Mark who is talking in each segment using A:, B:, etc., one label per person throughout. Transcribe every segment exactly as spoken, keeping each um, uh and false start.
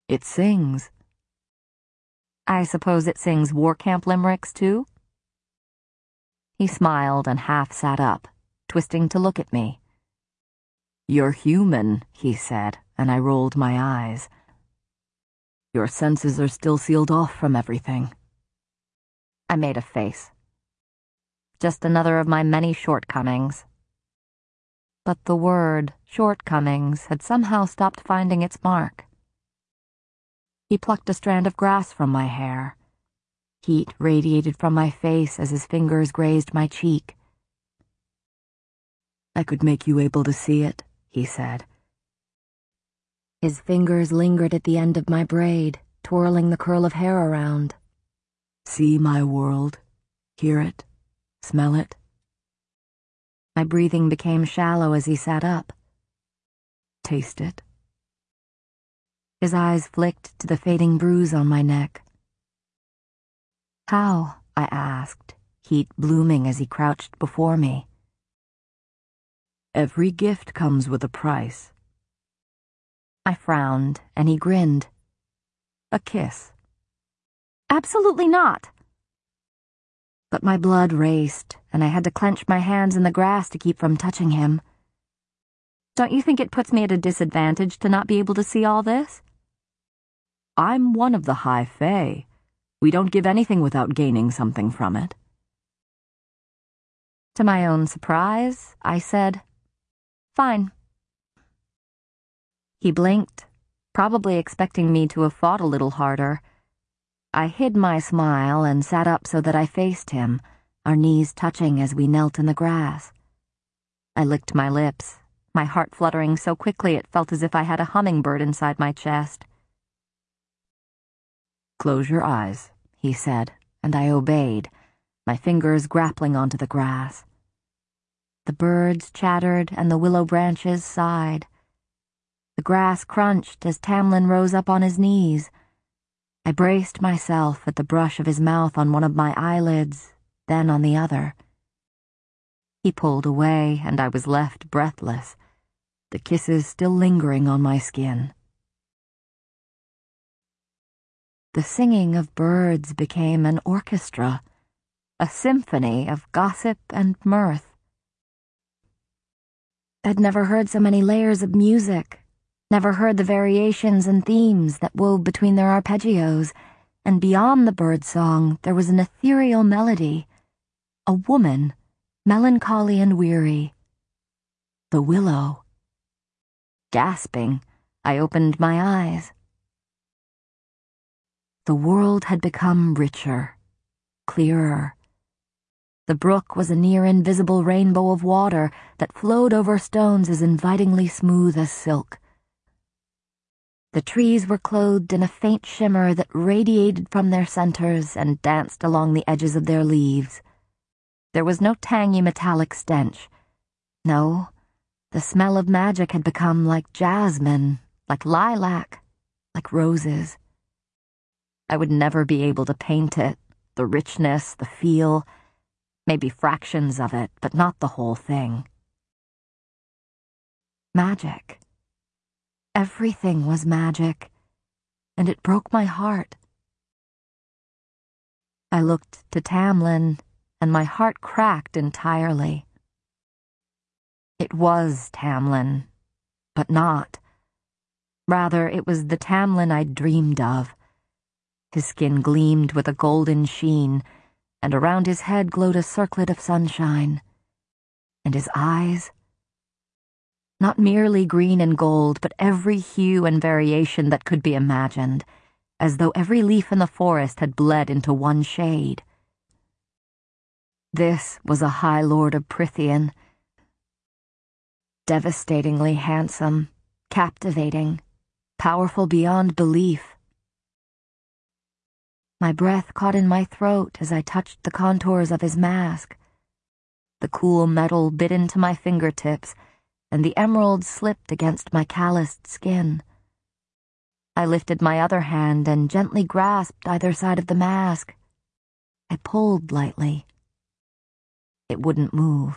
A: It sings. I suppose it sings war camp limericks, too? He smiled and half sat up, twisting to look at me. You're human, he said, and I rolled my eyes. Your senses are still sealed off from everything. I made a face. Just another of my many shortcomings. But the word shortcomings had somehow stopped finding its mark. He plucked a strand of grass from my hair. Heat radiated from my face as his fingers grazed my cheek. I could make you able to see it, he said. His fingers lingered at the end of my braid, twirling the curl of hair around. See my world, hear it, smell it. My breathing became shallow as he sat up. Taste it. His eyes flicked to the fading bruise on my neck. How? I asked, heat blooming as he crouched before me. Every gift comes with a price. I frowned, and he grinned. A kiss. Absolutely not. But my blood raced, and I had to clench my hands in the grass to keep from touching him. Don't you think it puts me at a disadvantage to not be able to see all this? I'm one of the High Fae. We don't give anything without gaining something from it. To my own surprise, I said, Fine. He blinked, probably expecting me to have fought a little harder. I hid my smile and sat up so that I faced him, our knees touching as we knelt in the grass. I licked my lips, my heart fluttering so quickly it felt as if I had a hummingbird inside my chest. Close your eyes, he said, and I obeyed, my fingers grappling onto the grass. The birds chattered and the willow branches sighed. The grass crunched as Tamlin rose up on his knees. I braced myself at the brush of his mouth on one of my eyelids, then on the other. He pulled away, and I was left breathless, the kisses still lingering on my skin. The singing of birds became an orchestra, a symphony of gossip and mirth. I'd never heard so many layers of music, never heard the variations and themes that wove between their arpeggios, and beyond the birdsong there was an ethereal melody, a woman, melancholy and weary. The willow. Gasping, I opened my eyes. The world had become richer, clearer. The brook was a near-invisible rainbow of water that flowed over stones as invitingly smooth as silk. The trees were clothed in a faint shimmer that radiated from their centers and danced along the edges of their leaves. There was no tangy metallic stench. No, the smell of magic had become like jasmine, like lilac, like roses. I would never be able to paint it, the richness, the feel, maybe fractions of it, but not the whole thing. Magic. Everything was magic, and it broke my heart. I looked to Tamlin, and my heart cracked entirely. It was Tamlin, but not. Rather, it was the Tamlin I'd dreamed of. His skin gleamed with a golden sheen, and around his head glowed a circlet of sunshine. And his eyes? Not merely green and gold, but every hue and variation that could be imagined, as though every leaf in the forest had bled into one shade. This was a High Lord of Prythian. Devastatingly handsome, captivating, powerful beyond belief. My breath caught in my throat as I touched the contours of his mask. The cool metal bit into my fingertips, and the emerald slipped against my calloused skin. I lifted my other hand and gently grasped either side of the mask. I pulled lightly. It wouldn't move.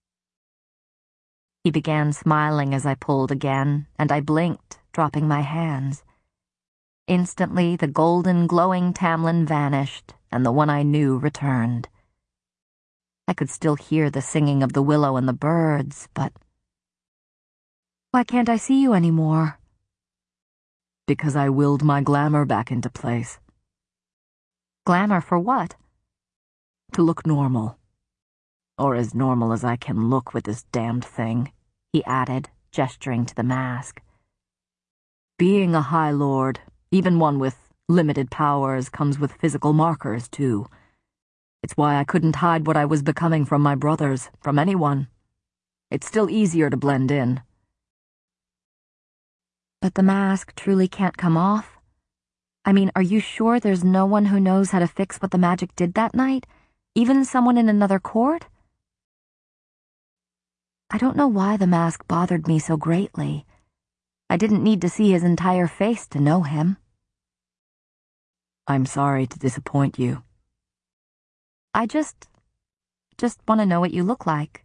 A: He began smiling as I pulled again, and I blinked, dropping my hands. Instantly, the golden, glowing Tamlin vanished, and the one I knew returned. I could still hear the singing of the willow and the birds, but... Why can't I see you anymore? Because I willed my glamour back into place. Glamour for what? To look normal. Or as normal as I can look with this damned thing, he added, gesturing to the mask. Being a High Lord, even one with limited powers, comes with physical markers, too. It's why I couldn't hide what I was becoming from my brothers, from anyone. It's still easier to blend in. But the mask truly can't come off? I mean, are you sure there's no one who knows how to fix what the magic did that night? Even someone in another court? I don't know why the mask bothered me so greatly. I didn't need to see his entire face to know him. I'm sorry to disappoint you. I just... just want to know what you look like.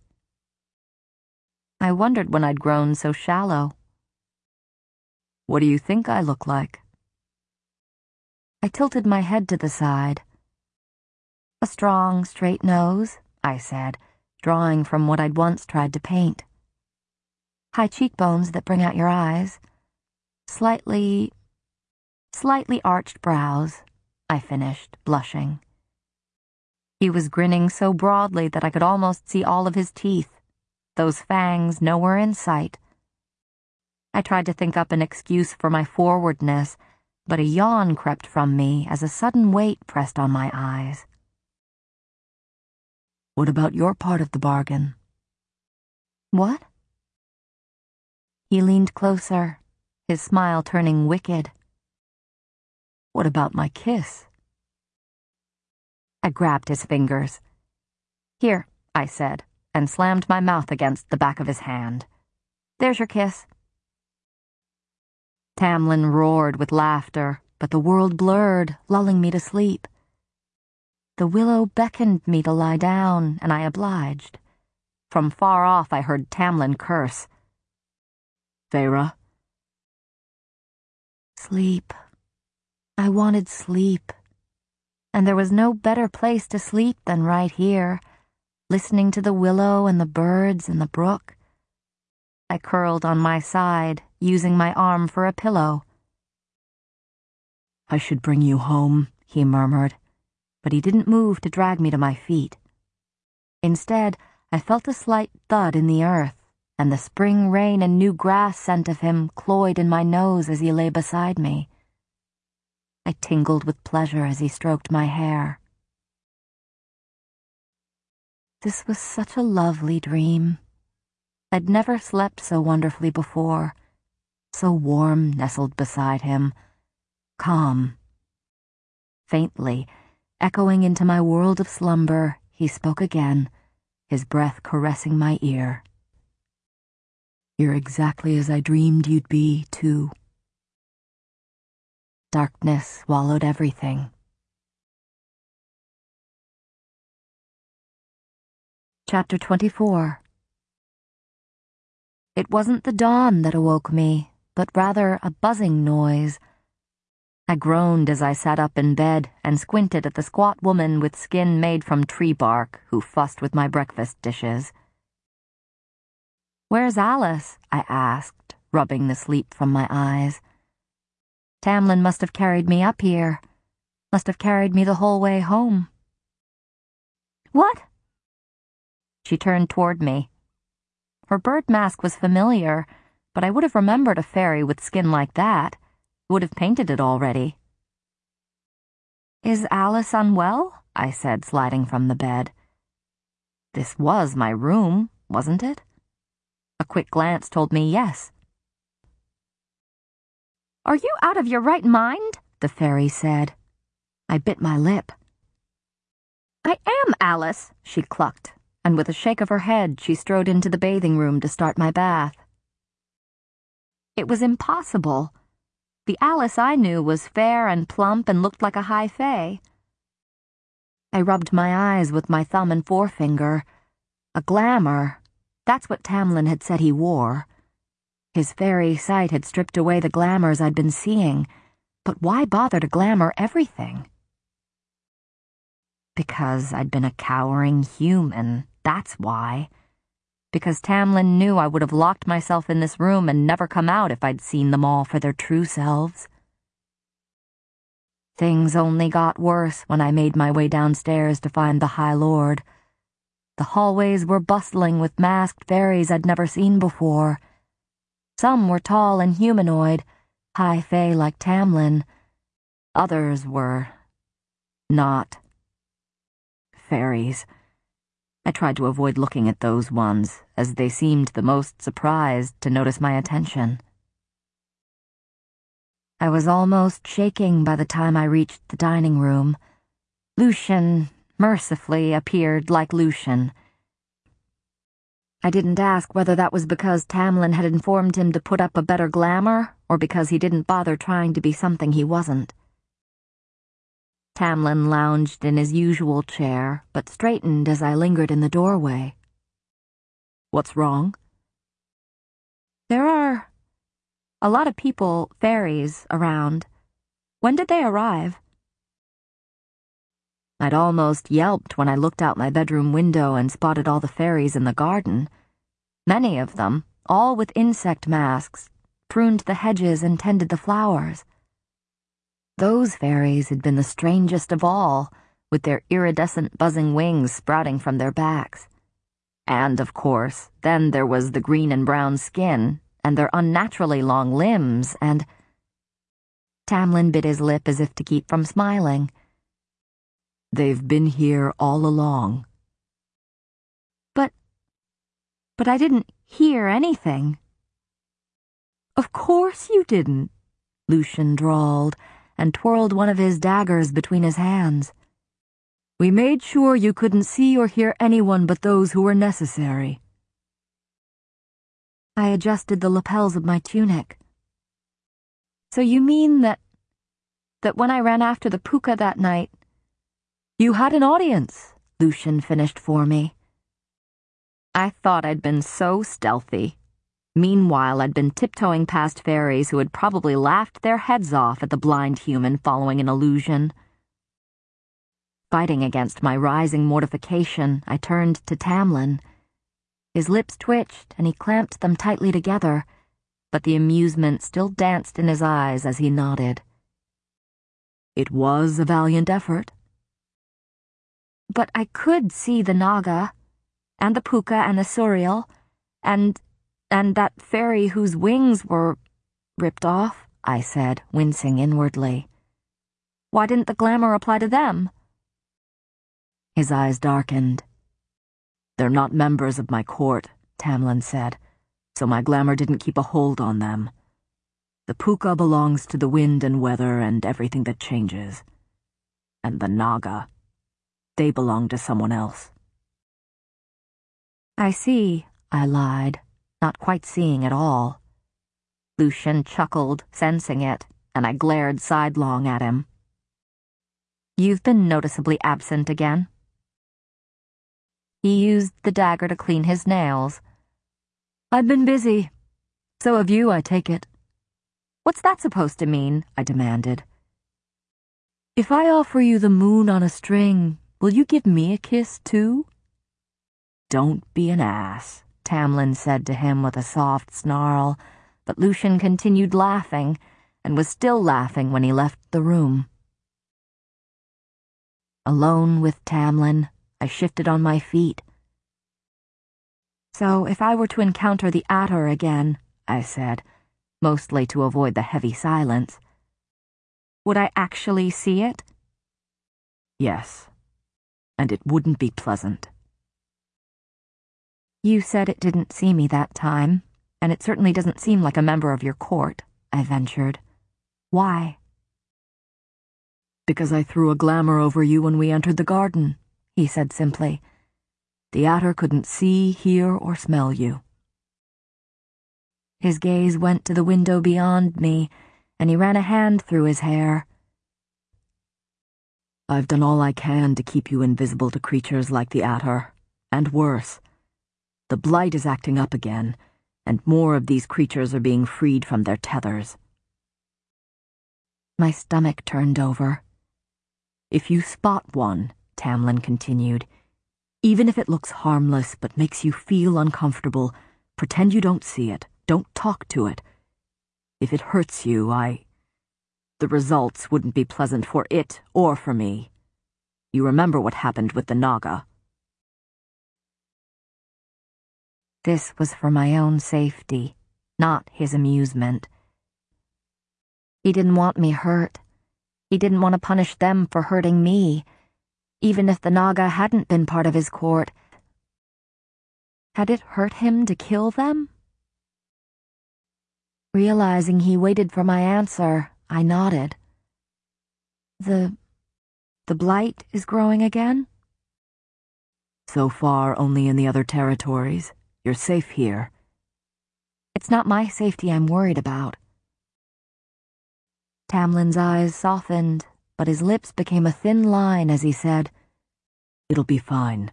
A: I wondered when I'd grown so shallow. What do you think I look like? I tilted my head to the side. A strong, straight nose, I said, drawing from what I'd once tried to paint. High cheekbones that bring out your eyes. Slightly... slightly arched brows, I finished, blushing. He was grinning so broadly that I could almost see all of his teeth, those fangs nowhere in sight. I tried to think up an excuse for my forwardness, but a yawn crept from me as a sudden weight pressed on my eyes. What about your part of the bargain? What? He leaned closer, his smile turning wicked. What about my kiss? I grabbed his fingers. Here, I said, and slammed my mouth against the back of his hand. There's your kiss. Tamlin roared with laughter, but the world blurred, lulling me to sleep. The willow beckoned me to lie down, and I obliged. From far off I heard Tamlin curse. Feyre. Sleep. I wanted sleep. And there was no better place to sleep than right here, listening to the willow and the birds and the brook. I curled on my side, using my arm for a pillow. I should bring you home, he murmured, but he didn't move to drag me to my feet. Instead, I felt a slight thud in the earth, and the spring rain and new grass scent of him cloyed in my nose as he lay beside me. I tingled with pleasure as he stroked my hair. This was such a lovely dream. I'd never slept so wonderfully before, so warm nestled beside him, calm. Faintly, echoing into my world of slumber, he spoke again, his breath caressing my ear. You're exactly as I dreamed you'd be, too. Darkness swallowed everything. Chapter twenty-four. It wasn't the dawn that awoke me, but rather a buzzing noise. I groaned as I sat up in bed and squinted at the squat woman with skin made from tree bark who fussed with my breakfast dishes. Where's Alice? I asked, rubbing the sleep from my eyes. Tamlin must have carried me up here. Must have carried me the whole way home. What? She turned toward me. Her bird mask was familiar, but I would have remembered a fairy with skin like that. Would have painted it already. Is Alice unwell? I said, sliding from the bed. This was my room, wasn't it? A quick glance told me yes. Are you out of your right mind? The fairy said. I bit my lip. I am Alice, she clucked, and with a shake of her head she strode into the bathing room to start my bath. It was impossible. The Alice I knew was fair and plump and looked like a high fae. I rubbed my eyes with my thumb and forefinger. A glamour. That's what Tamlin had said he wore. His fairy sight had stripped away the glamours I'd been seeing, But why bother to glamour everything? Because I'd been a cowering human, that's why. Because Tamlin knew I would have locked myself in this room and never come out if I'd seen them all for their true selves. Things only got worse when I made my way downstairs to find the High Lord. The hallways were bustling with masked fairies I'd never seen before. Some were tall and humanoid, high fae like Tamlin. Others were not. Fairies. I tried to avoid looking at those ones, as they seemed the most surprised to notice my attention. I was almost shaking by the time I reached the dining room. Lucien, mercifully, appeared like Lucien. I didn't ask whether that was because Tamlin had informed him to put up a better glamour, or because he didn't bother trying to be something he wasn't. Tamlin lounged in his usual chair, but straightened as I lingered in the doorway. "What's wrong?" "There are a lot of people, fairies, around. When did they arrive?" I'd almost yelped when I looked out my bedroom window and spotted all the fairies in the garden. Many of them, all with insect masks, pruned the hedges and tended the flowers. Those fairies had been the strangest of all, with their iridescent buzzing wings sprouting from their backs. And, of course, then there was the green and brown skin, and their unnaturally long limbs, and... Tamlin bit his lip as if to keep from smiling. "They've been here all along." But... but I didn't hear anything." "Of course you didn't," Lucien drawled, and twirled one of his daggers between his hands. "We made sure you couldn't see or hear anyone but those who were necessary." I adjusted the lapels of my tunic. "So you mean that... that when I ran after the puka that night..." "You had an audience," Lucien finished for me. I thought I'd been so stealthy. Meanwhile, I'd been tiptoeing past fairies who had probably laughed their heads off at the blind human following an illusion. Fighting against my rising mortification, I turned to Tamlin. His lips twitched, and he clamped them tightly together, but the amusement still danced in his eyes as he nodded. "It was a valiant effort." "But I could see the Naga, and the puka and the Suriel, and... and that fairy whose wings were ripped off," I said, wincing inwardly. "Why didn't the glamour apply to them?" His eyes darkened. "They're not members of my court," Tamlin said, "so my glamour didn't keep a hold on them. The puka belongs to the wind and weather and everything that changes. And the Naga, they belong to someone else." "I see," I lied, not quite seeing at all. Lucien chuckled, sensing it, and I glared sidelong at him. "You've been noticeably absent again." He used the dagger to clean his nails. "I've been busy. So have you, I take it." "What's that supposed to mean?" I demanded. "If I offer you the moon on a string, will you give me a kiss, too?" "Don't be an ass," Tamlin said to him with a soft snarl, but Lucien continued laughing, and was still laughing when he left the room. Alone with Tamlin, I shifted on my feet. "So if I were to encounter the Atter again," I said, mostly to avoid the heavy silence, "would I actually see it?" "Yes, and it wouldn't be pleasant." "You said it didn't see me that time, and it certainly doesn't seem like a member of your court," I ventured. "Why?" "Because I threw a glamour over you when we entered the garden," he said simply. "The Atter couldn't see, hear, or smell you." His gaze went to the window beyond me, and he ran a hand through his hair. "I've done all I can to keep you invisible to creatures like the Atter, and worse. The blight is acting up again, and more of these creatures are being freed from their tethers." My stomach turned over. "If you spot one," Tamlin continued, "even if it looks harmless but makes you feel uncomfortable, pretend you don't see it. Don't talk to it. If it hurts you, I... the results wouldn't be pleasant for it or for me. You remember what happened with the Naga." This was for my own safety, not his amusement. He didn't want me hurt. He didn't want to punish them for hurting me, even if the Naga hadn't been part of his court. Had it hurt him to kill them? Realizing he waited for my answer, I nodded. The... the blight is growing again? "So far, only in the other territories. You're safe here." "It's not my safety I'm worried about." Tamlin's eyes softened, but his lips became a thin line as he said, "It'll be fine."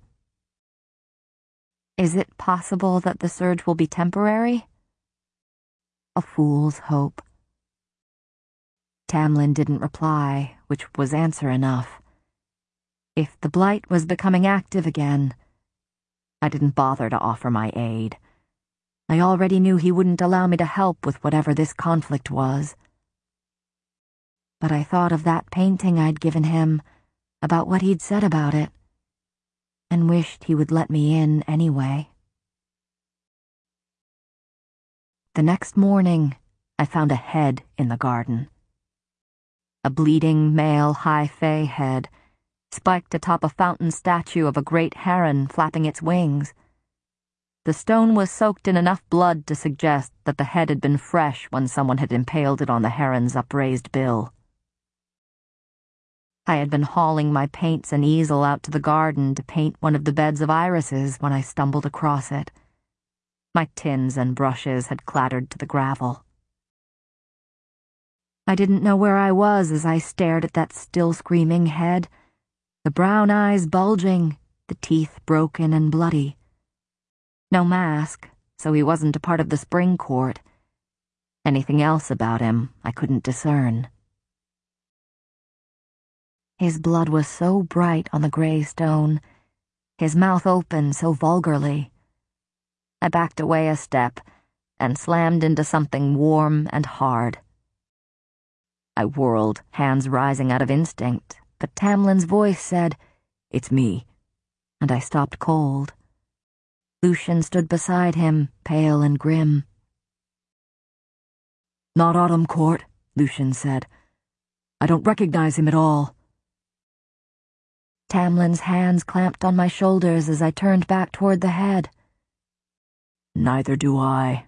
A: "Is it possible that the surge will be temporary?" A fool's hope. Tamlin didn't reply, which was answer enough. If the blight was becoming active again, I didn't bother to offer my aid. I already knew he wouldn't allow me to help with whatever this conflict was. But I thought of that painting I'd given him, about what he'd said about it, and wished he would let me in anyway. The next morning, I found a head in the garden. A bleeding male high fae head, spiked atop a fountain statue of a great heron flapping its wings. The stone was soaked in enough blood to suggest that the head had been fresh when someone had impaled it on the heron's upraised bill. I had been hauling my paints and easel out to the garden to paint one of the beds of irises when I stumbled across it. My tins and brushes had clattered to the gravel. I didn't know where I was as I stared at that still screaming head, the brown eyes bulging, the teeth broken and bloody. No mask, so he wasn't a part of the spring court. Anything else about him I couldn't discern. His blood was so bright on the gray stone, his mouth open so vulgarly. I backed away a step and slammed into something warm and hard. I whirled, hands rising out of instinct, but Tamlin's voice said, "It's me," and I stopped cold. Lucian stood beside him, pale and grim. "Not Autumn Court," Lucian said. "I don't recognize him at all." Tamlin's hands clamped on my shoulders as I turned back toward the head. "Neither do I."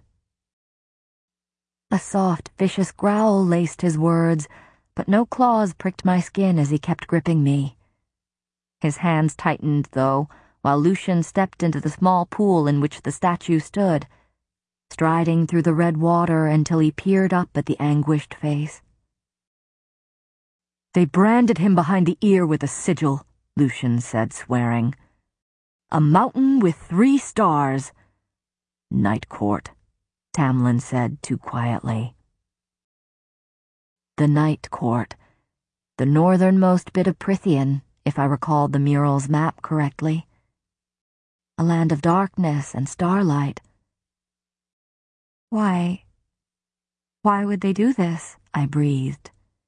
A: A soft, vicious growl laced his words, but no claws pricked my skin as he kept gripping me. His hands tightened, though, while Lucian stepped into the small pool in which the statue stood, striding through the red water until he peered up at the anguished face. "They branded him behind the ear with a sigil," Lucian said, swearing. "A mountain with three stars." "Night Court," Tamlin said too quietly. The Night Court, the northernmost bit of Prythian, if I recalled the mural's map correctly. A land of darkness and starlight. Why, why would they do this? I breathed.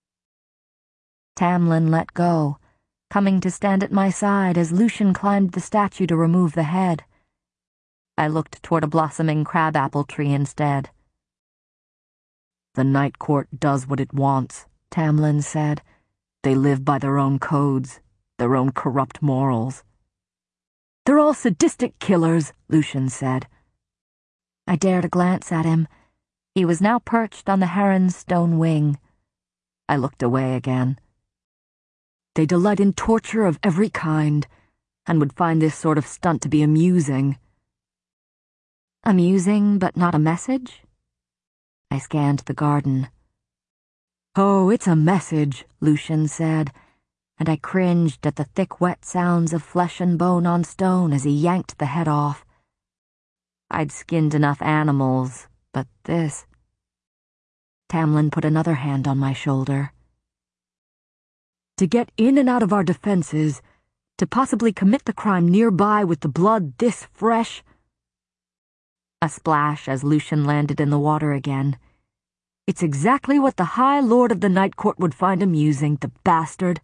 A: Tamlin let go, coming to stand at my side as Lucian climbed the statue to remove the head. I looked toward a blossoming crabapple tree instead. "The Night Court does what it wants," Tamlin said. "They live by their own codes, their own corrupt morals." "They're all sadistic killers," Lucian said. I dared a glance at him. He was now perched on the heron's stone wing. I looked away again. "They delight in torture of every kind, and would find this sort of stunt to be amusing." Amusing, but not a message? I scanned the garden. "Oh, it's a message," Lucian said, and I cringed at the thick, wet sounds of flesh and bone on stone as he yanked the head off. I'd skinned enough animals, but this... Tamlin put another hand on my shoulder. To get in and out of our defenses, to possibly commit the crime nearby with the blood this fresh. A splash as Lucian landed in the water again. It's exactly what the High Lord of the Night Court would find amusing, the bastard.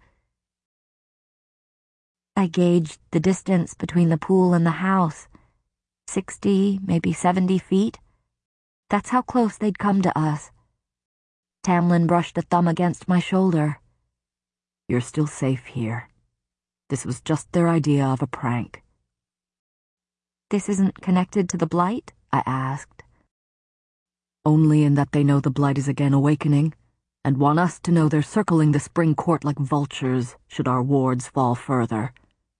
A: I gauged the distance between the pool and the house. Sixty, maybe seventy feet. That's how close they'd come to us. Tamlin brushed a thumb against my shoulder. You're still safe here. This was just their idea of a prank. This isn't connected to the Blight? I asked. Only in that they know the Blight is again awakening, and want us to know they're circling the spring court like vultures should our wards fall further.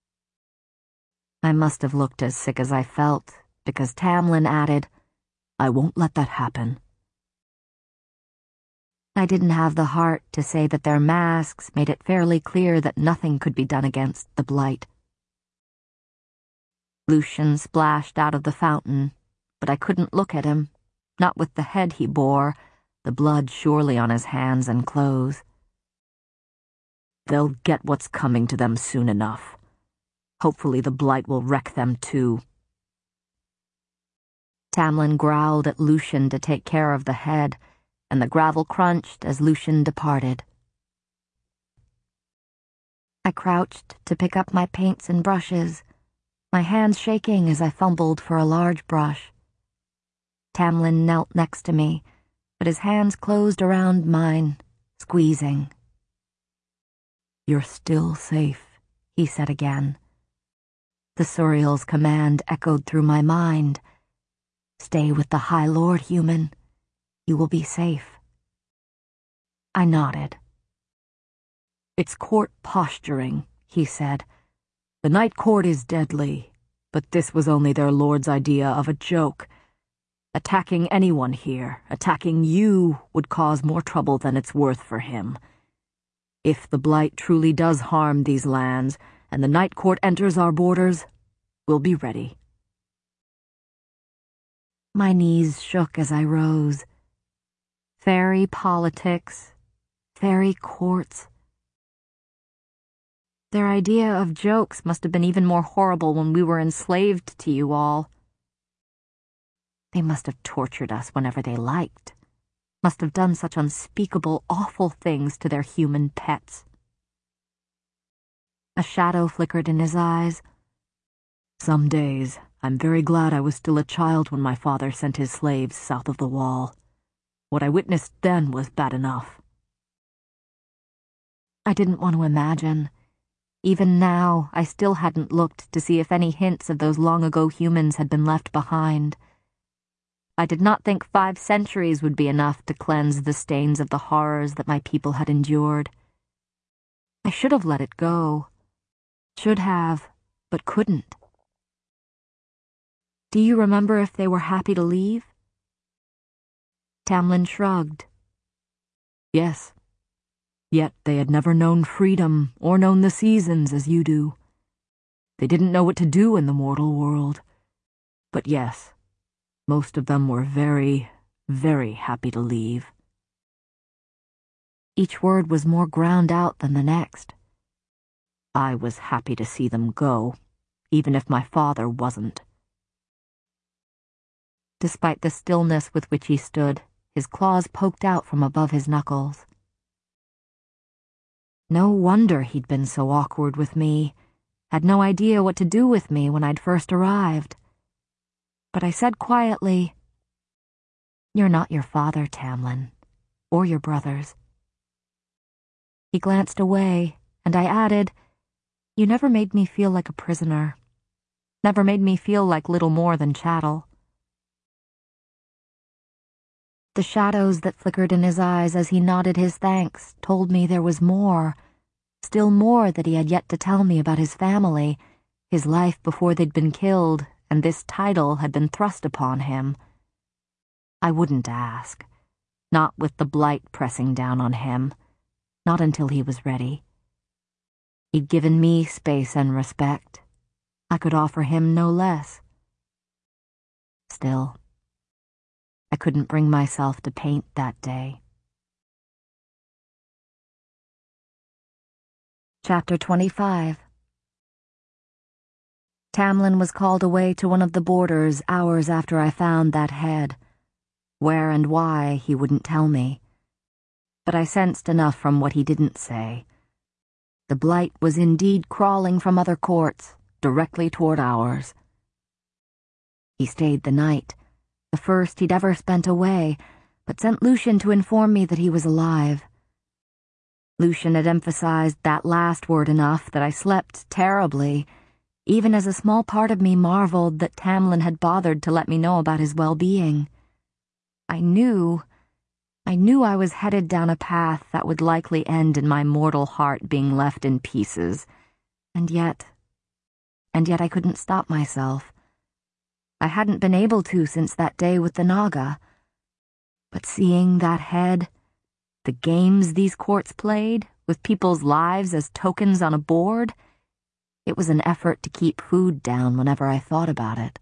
A: I must have looked as sick as I felt, because Tamlin added, I won't let that happen. I didn't have the heart to say that their masks made it fairly clear that nothing could be done against the Blight. Lucian splashed out of the fountain, but I couldn't look at him, not with the head he bore, the blood surely on his hands and clothes. They'll get what's coming to them soon enough. Hopefully the Blight will wreck them too. Tamlin growled at Lucian to take care of the head, and the gravel crunched as Lucian departed. I crouched to pick up my paints and brushes, my hands shaking as I fumbled for a large brush. Tamlin knelt next to me, but his hands closed around mine, squeezing. You're still safe, he said again. The Suriel's command echoed through my mind. Stay with the High Lord, human. You will be safe. I nodded. It's court posturing, he said. The Night Court is deadly, but this was only their lord's idea of a joke. Attacking anyone here, attacking you, would cause more trouble than it's worth for him. If the Blight truly does harm these lands, and the Night Court enters our borders, we'll be ready. My knees shook as I rose. Fairy politics, fairy courts. Their idea of jokes must have been even more horrible when we were enslaved to you all. They must have tortured us whenever they liked. Must have done such unspeakable, awful things to their human pets. A shadow flickered in his eyes. Some days, I'm very glad I was still a child when my father sent his slaves south of the wall. What I witnessed then was bad enough. I didn't want to imagine. Even now, I still hadn't looked to see if any hints of those long-ago humans had been left behind. I did not think five centuries would be enough to cleanse the stains of the horrors that my people had endured. I should have let it go. Should have, but couldn't. Do you remember if they were happy to leave? Tamlin shrugged. Yes. Yet they had never known freedom or known the seasons as you do. They didn't know what to do in the mortal world. But yes, most of them were very, very happy to leave. Each word was more ground out than the next. I was happy to see them go, even if my father wasn't. Despite the stillness with which he stood, his claws poked out from above his knuckles. No wonder he'd been so awkward with me, had no idea what to do with me when I'd first arrived. But I said quietly, You're not your father, Tamlin, or your brothers. He glanced away, and I added, You never made me feel like a prisoner, never made me feel like little more than chattel. The shadows that flickered in his eyes as he nodded his thanks told me there was more, still more that he had yet to tell me about his family, his life before they'd been killed, and this title had been thrust upon him. I wouldn't ask, not with the Blight pressing down on him, not until he was ready. He'd given me space and respect. I could offer him no less. Still, I couldn't bring myself to paint that day. Chapter twenty-five. Tamlin was called away to one of the borders hours after I found that head. Where and why, he wouldn't tell me. But I sensed enough from what he didn't say. The blight was indeed crawling from other courts, directly toward ours. He stayed the night, the first he'd ever spent away, but sent Lucien to inform me that he was alive. Lucien had emphasized that last word enough that I slept terribly, even as a small part of me marveled that Tamlin had bothered to let me know about his well-being. I knew, I knew I was headed down a path that would likely end in my mortal heart being left in pieces, and yet, and yet I couldn't stop myself. I hadn't been able to since that day with the Naga. But seeing that head, the games these courts played, with people's lives as tokens on a board, it was an effort to keep food down whenever I thought about it.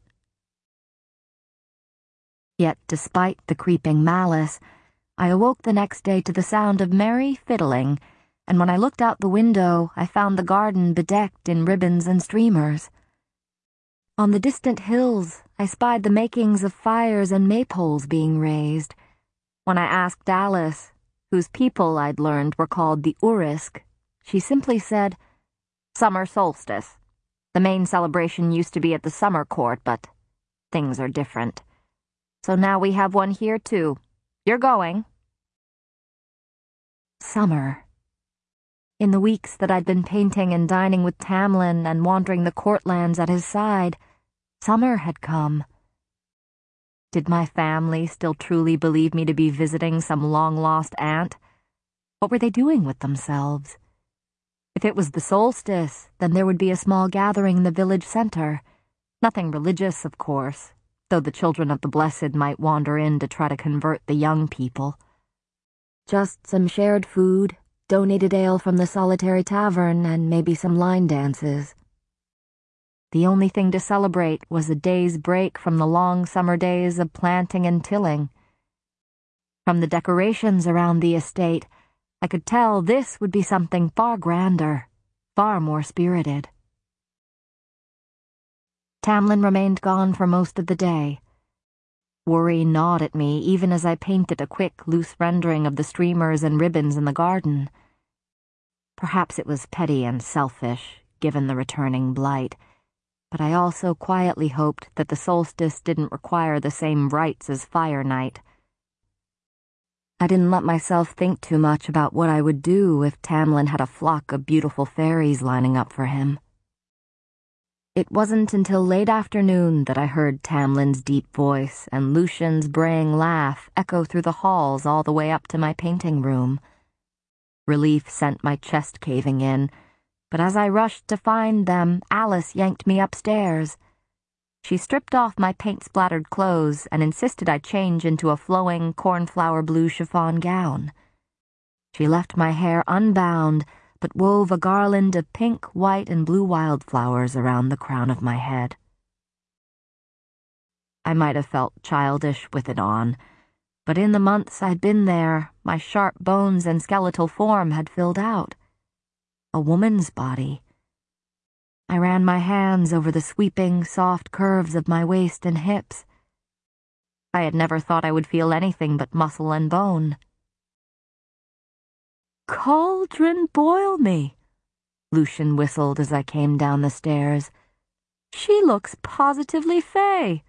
A: Yet, despite the creeping malice, I awoke the next day to the sound of merry fiddling, and when I looked out the window, I found the garden bedecked in ribbons and streamers. On the distant hills, I spied the makings of fires and maypoles being raised. When I asked Alice, whose people I'd learned were called the Urisk, she simply said, "Summer solstice. The main celebration used to be at the summer court, but things are different. So now we have one here, too. You're going." Summer. In the weeks that I'd been painting and dining with Tamlin and wandering the courtlands at his side, summer had come. Did my family still truly believe me to be visiting some long-lost aunt? What were they doing with themselves? If it was the solstice, then there would be a small gathering in the village center. Nothing religious, of course, though the children of the blessed might wander in to try to convert the young people. Just some shared food, donated ale from the solitary tavern, and maybe some line dances. The only thing to celebrate was a day's break from the long summer days of planting and tilling. From the decorations around the estate, I could tell this would be something far grander, far more spirited. Tamlin remained gone for most of the day. Worry gnawed at me even as I painted a quick, loose rendering of the streamers and ribbons in the garden. Perhaps it was petty and selfish, given the returning blight, but I also quietly hoped that the solstice didn't require the same rites as Fire Night. I didn't let myself think too much about what I would do if Tamlin had a flock of beautiful fairies lining up for him. It wasn't until late afternoon that I heard Tamlin's deep voice and Lucien's braying laugh echo through the halls all the way up to my painting room. Relief sent my chest caving in, but as I rushed to find them, Alice yanked me upstairs. She stripped off my paint-splattered clothes and insisted I change into a flowing cornflower blue chiffon gown. She left my hair unbound, but wove a garland of pink, white, and blue wildflowers around the crown of my head. I might have felt childish with it on, but in the months I'd been there, my sharp bones and skeletal form had filled out. A woman's body. I ran my hands over the sweeping, soft curves of my waist and hips. I had never thought I would feel anything but muscle and bone. "Cauldron boil me," Lucien whistled as I came down the stairs. "She looks positively fey."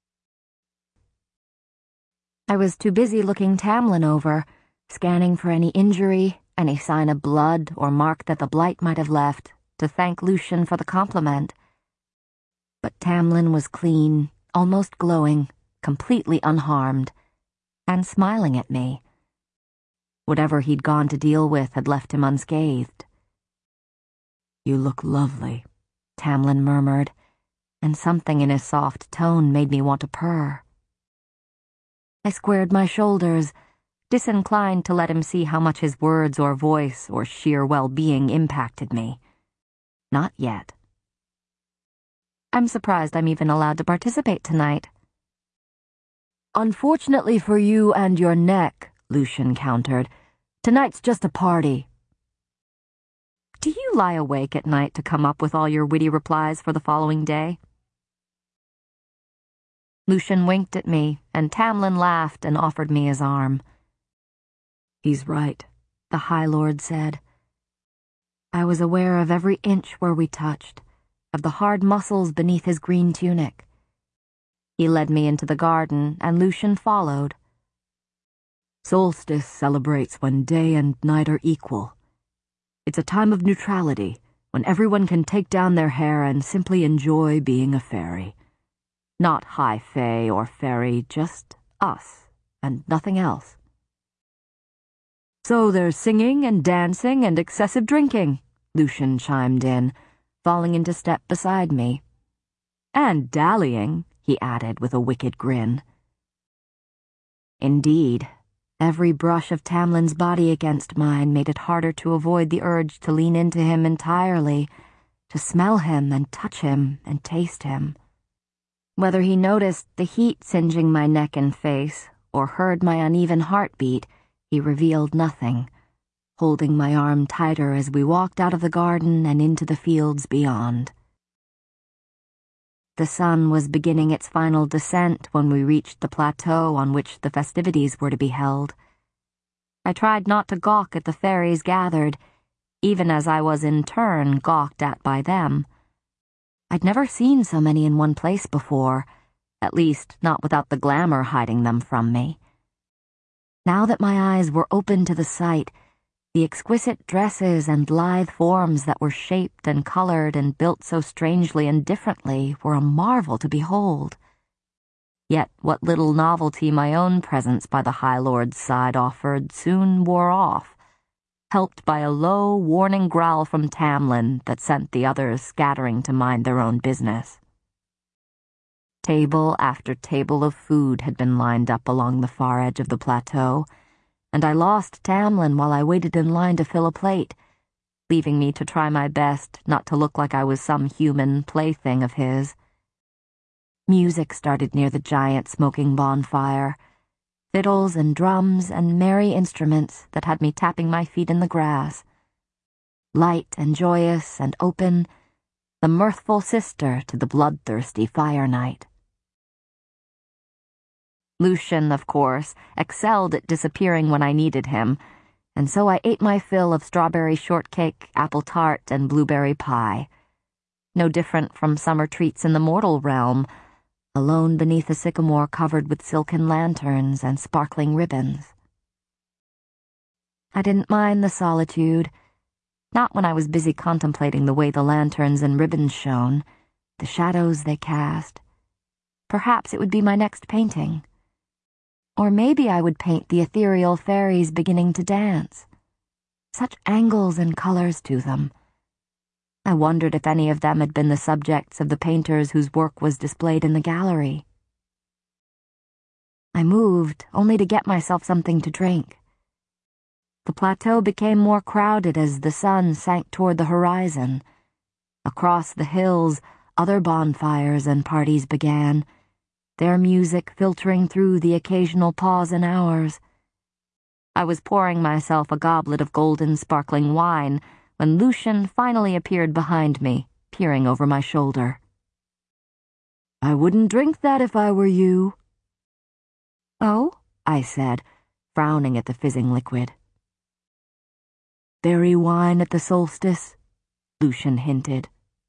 A: I was too busy looking Tamlin over, scanning for any injury, any sign of blood or mark that the blight might have left, to thank Lucien for the compliment. But Tamlin was clean, almost glowing, completely unharmed, and smiling at me. Whatever he'd gone to deal with had left him unscathed. "You look lovely," Tamlin murmured, and something in his soft tone made me want to purr. I squared my shoulders, disinclined to let him see how much his words or voice or sheer well-being impacted me. Not yet. "I'm surprised I'm even allowed to participate tonight." "Unfortunately for you and your neck," Lucien countered, "tonight's just a party." "Do you you lie awake at night to come up with all your witty replies for the following day?" Lucien winked at me, and Tamlin laughed and offered me his arm. "He's right," the High Lord said. I was aware of every inch where we touched, of the hard muscles beneath his green tunic. He led me into the garden, and Lucien followed. "Solstice celebrates when day and night are equal. It's a time of neutrality, when everyone can take down their hair and simply enjoy being a fairy. Not high fae or fairy, just us, and nothing else. So there's singing and dancing and excessive drinking," Lucien chimed in, falling into step beside me. "And dallying," he added with a wicked grin. Indeed, every brush of Tamlin's body against mine made it harder to avoid the urge to lean into him entirely, to smell him and touch him and taste him. Whether he noticed the heat singeing my neck and face, or heard my uneven heartbeat, he revealed nothing, holding my arm tighter as we walked out of the garden and into the fields beyond. The sun was beginning its final descent when we reached the plateau on which the festivities were to be held. I tried not to gawk at the fairies gathered, even as I was in turn gawked at by them. I'd never seen so many in one place before, at least not without the glamour hiding them from me. Now that my eyes were open to the sight, the exquisite dresses and lithe forms that were shaped and colored and built so strangely and differently were a marvel to behold. Yet what little novelty my own presence by the High Lord's side offered soon wore off, helped by a low, warning growl from Tamlin that sent the others scattering to mind their own business. Table after table of food had been lined up along the far edge of the plateau, and I lost Tamlin while I waited in line to fill a plate, leaving me to try my best not to look like I was some human plaything of his. Music started near the giant smoking bonfire, fiddles and drums and merry instruments that had me tapping my feet in the grass. Light and joyous and open, the mirthful sister to the bloodthirsty fire night. Lucien, of course, excelled at disappearing when I needed him, and so I ate my fill of strawberry shortcake, apple tart, and blueberry pie. No different from summer treats in the mortal realm, alone beneath a sycamore covered with silken lanterns and sparkling ribbons. I didn't mind the solitude, not when I was busy contemplating the way the lanterns and ribbons shone, the shadows they cast. Perhaps it would be my next painting. Or maybe I would paint the ethereal fairies beginning to dance. Such angles and colors to them. I wondered if any of them had been the subjects of the painters whose work was displayed in the gallery. I moved, only to get myself something to drink. The plateau became more crowded as the sun sank toward the horizon. Across the hills, other bonfires and parties began, their music filtering through the occasional pause in ours. I was pouring myself a goblet of golden sparkling wine when Lucien finally appeared behind me, peering over my shoulder. "I wouldn't drink that if I were you." "Oh?" I said, frowning at the fizzing liquid. "Fairy wine at the solstice," Lucien hinted.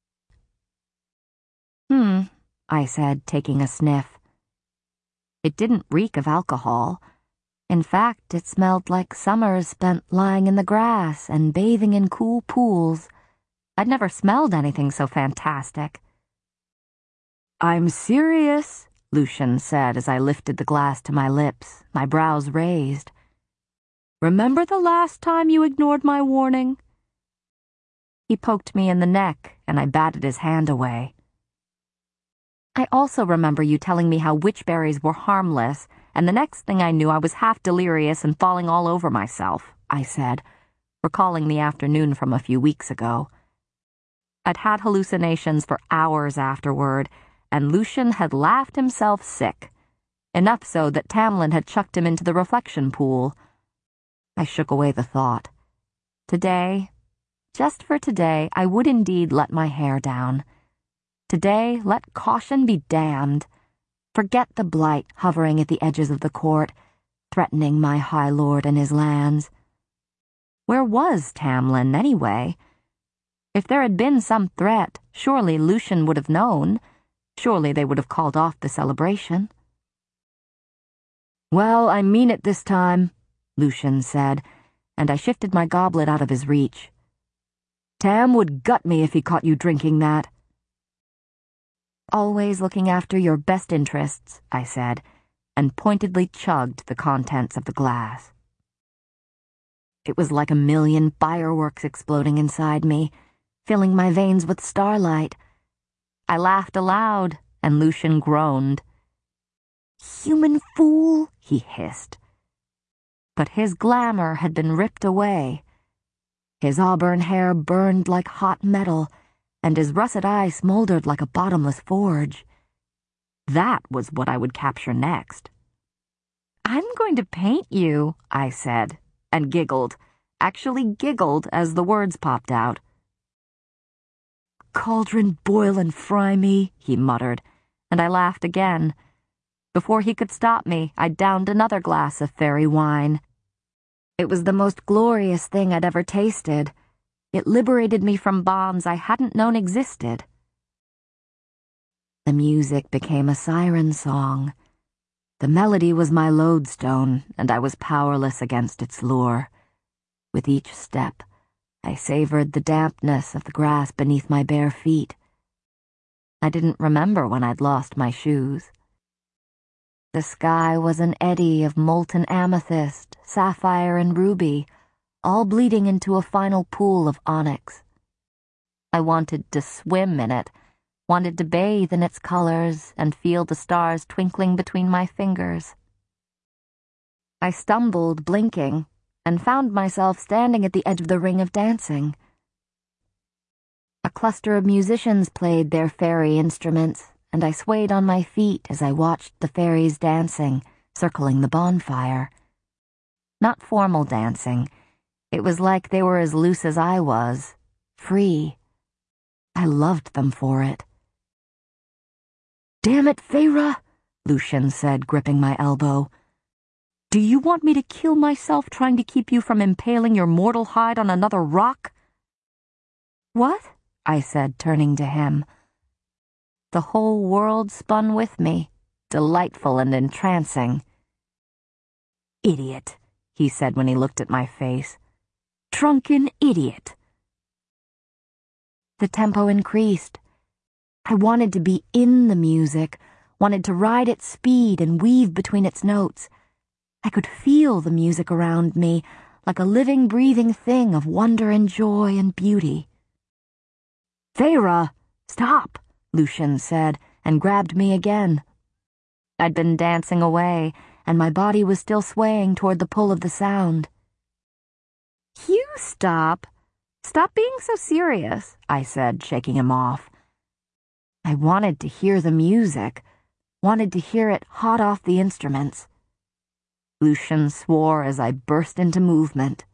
A: Hmm, I said, taking a sniff. It didn't reek of alcohol. In fact, it smelled like summers spent lying in the grass and bathing in cool pools. I'd never smelled anything so fantastic. "I'm serious," Lucien said as I lifted the glass to my lips, my brows raised. "Remember the last time you ignored my warning?" He poked me in the neck, and I batted his hand away. "I also remember you telling me how witchberries were harmless, and the next thing I knew I was half delirious and falling all over myself," I said, recalling the afternoon from a few weeks ago. I'd had hallucinations for hours afterward, and Lucien had laughed himself sick, enough so that Tamlin had chucked him into the reflection pool. I shook away the thought. Today, Just for today, I would indeed let my hair down. Today, let caution be damned. Forget the blight hovering at the edges of the court, threatening my high lord and his lands. Where was Tamlin, anyway? If there had been some threat, surely Lucien would have known. Surely they would have called off the celebration. "Well, I mean it this time," Lucien said, and I shifted my goblet out of his reach. "Tam would gut me if he caught you drinking that." "Always looking after your best interests," I said, and pointedly chugged the contents of the glass. It was like a million fireworks exploding inside me, filling my veins with starlight. I laughed aloud, and Lucien groaned. "Human fool," he hissed. But his glamour had been ripped away. His auburn hair burned like hot metal, and his russet eye smoldered like a bottomless forge. That was what I would capture next. "I'm going to paint you," I said, and giggled, actually giggled as the words popped out. "Cauldron, boil and fry me," he muttered, and I laughed again. Before he could stop me, I downed another glass of fairy wine. It was the most glorious thing I'd ever tasted. It liberated me from bonds I hadn't known existed. The music became a siren song. The melody was my lodestone, and I was powerless against its lure. With each step, I savored the dampness of the grass beneath my bare feet. I didn't remember when I'd lost my shoes. The sky was an eddy of molten amethyst, sapphire, and ruby, all bleeding into a final pool of onyx. I wanted to swim in it, wanted to bathe in its colors and feel the stars twinkling between my fingers. I stumbled, blinking, and found myself standing at the edge of the ring of dancing. A cluster of musicians played their fairy instruments, and I swayed on my feet as I watched the fairies dancing, circling the bonfire. Not formal dancing. It was like they were as loose as I was, free. I loved them for it. "Damn it, Feyre," Lucien said, gripping my elbow. "Do you want me to kill myself trying to keep you from impaling your mortal hide on another rock?" "What?" I said, turning to him. The whole world spun with me, delightful and entrancing. "Idiot," he said when he looked at my face. "Drunken idiot." The tempo increased. I wanted to be in the music, wanted to ride its speed and weave between its notes. I could feel the music around me like a living, breathing thing of wonder and joy and beauty. "Feyre, stop," Lucien said, and grabbed me again. I'd been dancing away, and my body was still swaying toward the pull of the sound. "You stop. Stop being so serious," I said, shaking him off. I wanted to hear the music, wanted to hear it hot off the instruments. Lucien swore as I burst into movement.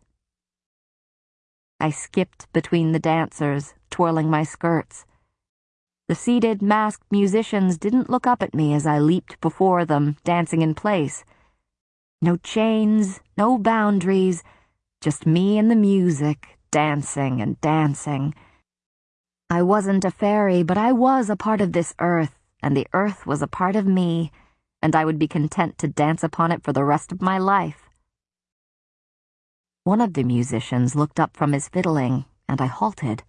A: I skipped between the dancers, twirling my skirts. The seated, masked musicians didn't look up at me as I leaped before them, dancing in place. No chains, no boundaries, just me and the music, dancing and dancing. I wasn't a fairy, but I was a part of this earth, and the earth was a part of me, and I would be content to dance upon it for the rest of my life. One of the musicians looked up from his fiddling, and I halted.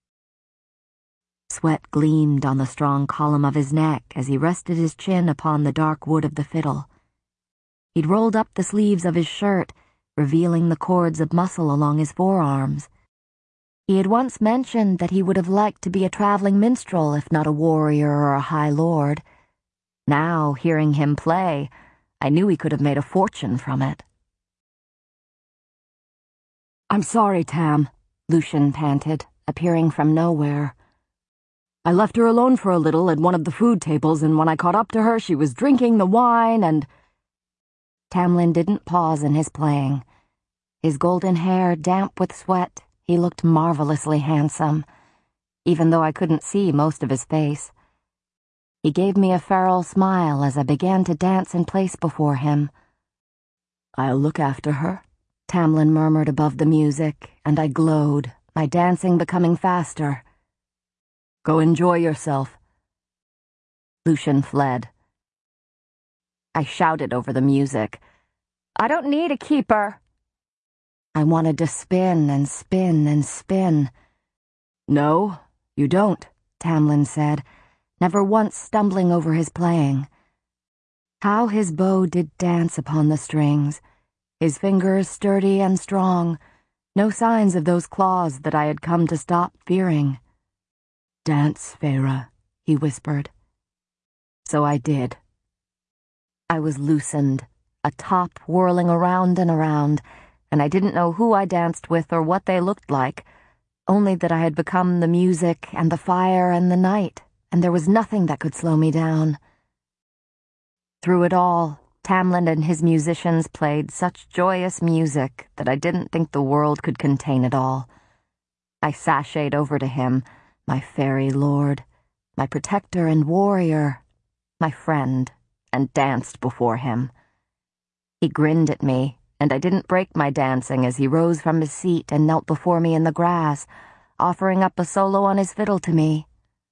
A: Sweat gleamed on the strong column of his neck as he rested his chin upon the dark wood of the fiddle. He'd rolled up the sleeves of his shirt, revealing the cords of muscle along his forearms. He had once mentioned that he would have liked to be a traveling minstrel if not a warrior or a high lord. Now, hearing him play, I knew he could have made a fortune from it. "I'm sorry, Tam," Lucien panted, appearing from nowhere. "I left her alone for a little at one of the food tables, and when I caught up to her, she was drinking the wine and—" Tamlin didn't pause in his playing. His golden hair damp with sweat, he looked marvelously handsome, even though I couldn't see most of his face. He gave me a feral smile as I began to dance in place before him. "I'll look after her," Tamlin murmured above the music, and I glowed, my dancing becoming faster. "Go enjoy yourself." Lucian fled. I shouted over the music, "I don't need a keeper." I wanted to spin and spin and spin. "No, you don't," Tamlin said, never once stumbling over his playing. How his bow did dance upon the strings, his fingers sturdy and strong, no signs of those claws that I had come to stop fearing. "Dance, Feyre," he whispered. So I did. I was loosened, a top whirling around and around, and I didn't know who I danced with or what they looked like, only that I had become the music and the fire and the night, and there was nothing that could slow me down. Through it all, Tamlin and his musicians played such joyous music that I didn't think the world could contain it all. I sashayed over to him, my fairy lord, my protector and warrior, my friend, and danced before him. He grinned at me, and I didn't break my dancing as he rose from his seat and knelt before me in the grass, offering up a solo on his fiddle to me.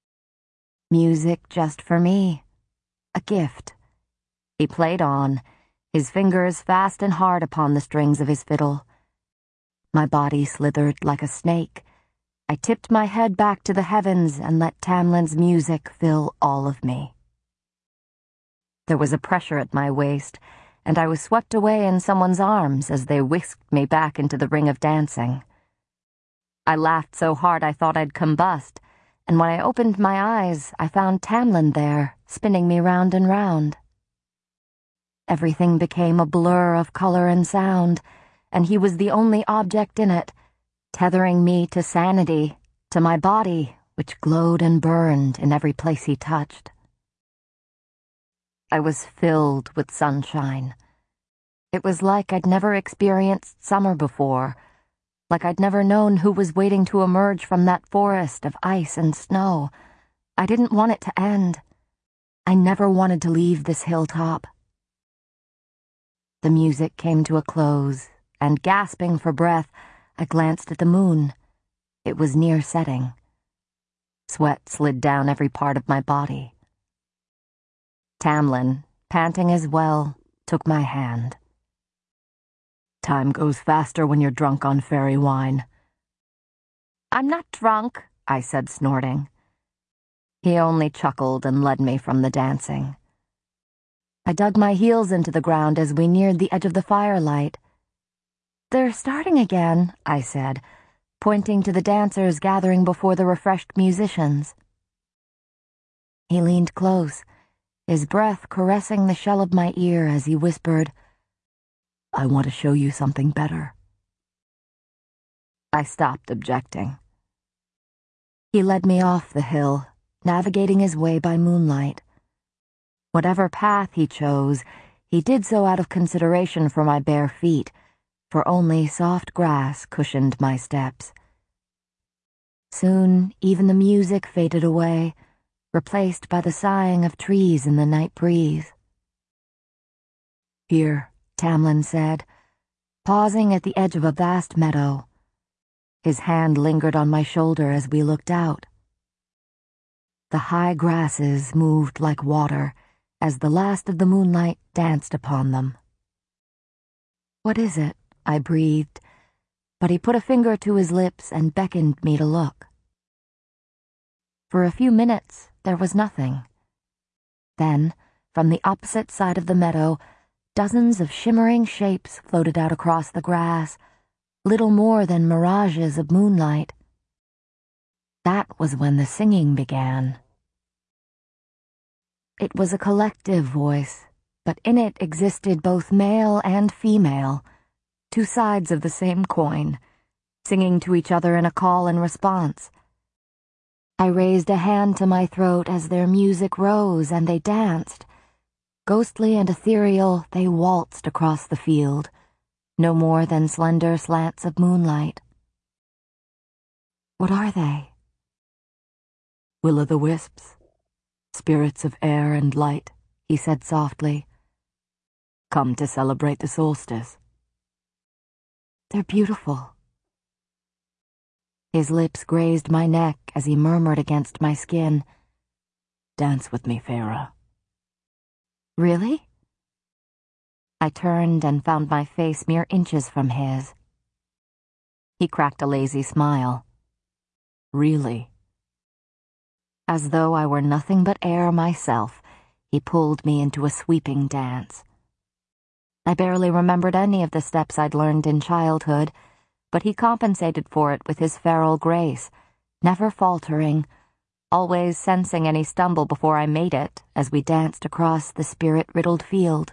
A: Music just for me. A gift. He played on, his fingers fast and hard upon the strings of his fiddle. My body slithered like a snake. I tipped my head back to the heavens and let Tamlin's music fill all of me. There was a pressure at my waist, and I was swept away in someone's arms as they whisked me back into the ring of dancing. I laughed so hard I thought I'd combust, and when I opened my eyes, I found Tamlin there, spinning me round and round. Everything became a blur of color and sound, and he was the only object in it, tethering me to sanity, to my body, which glowed and burned in every place he touched. I was filled with sunshine. It was like I'd never experienced summer before, like I'd never known who was waiting to emerge from that forest of ice and snow. I didn't want it to end. I never wanted to leave this hilltop. The music came to a close, and gasping for breath, I glanced at the moon. It was near setting. Sweat slid down every part of my body. Tamlin, panting as well, took my hand. "Time goes faster when you're drunk on fairy wine." "I'm not drunk," I said, snorting. He only chuckled and led me from the dancing. I dug my heels into the ground as we neared the edge of the firelight. "They're starting again," I said, pointing to the dancers gathering before the refreshed musicians. He leaned close, his breath caressing the shell of my ear as he whispered, "I want to show you something better." I stopped objecting. He led me off the hill, navigating his way by moonlight. Whatever path he chose, he did so out of consideration for my bare feet, for only soft grass cushioned my steps. Soon, even the music faded away, replaced by the sighing of trees in the night breeze. "Here," Tamlin said, pausing at the edge of a vast meadow. His hand lingered on my shoulder as we looked out. The high grasses moved like water as the last of the moonlight danced upon them. "What is it?" I breathed, but he put a finger to his lips and beckoned me to look. For a few minutes, there was nothing. Then, from the opposite side of the meadow, dozens of shimmering shapes floated out across the grass, little more than mirages of moonlight. That was when the singing began. It was a collective voice, but in it existed both male and female, two sides of the same coin, singing to each other in a call and response. I raised a hand to my throat as their music rose and they danced. Ghostly and ethereal, they waltzed across the field, no more than slender slants of moonlight. What are they? Will-o'-the-wisps, spirits of air and light, he said softly. Come to celebrate the solstice. They're beautiful. His lips grazed my neck as he murmured against my skin. Dance with me, Feyre. Really? I turned and found my face mere inches from his. He cracked a lazy smile. Really? As though I were nothing but air myself, he pulled me into a sweeping dance. I barely remembered any of the steps I'd learned in childhood, but he compensated for it with his feral grace, never faltering, always sensing any stumble before I made it as we danced across the spirit-riddled field.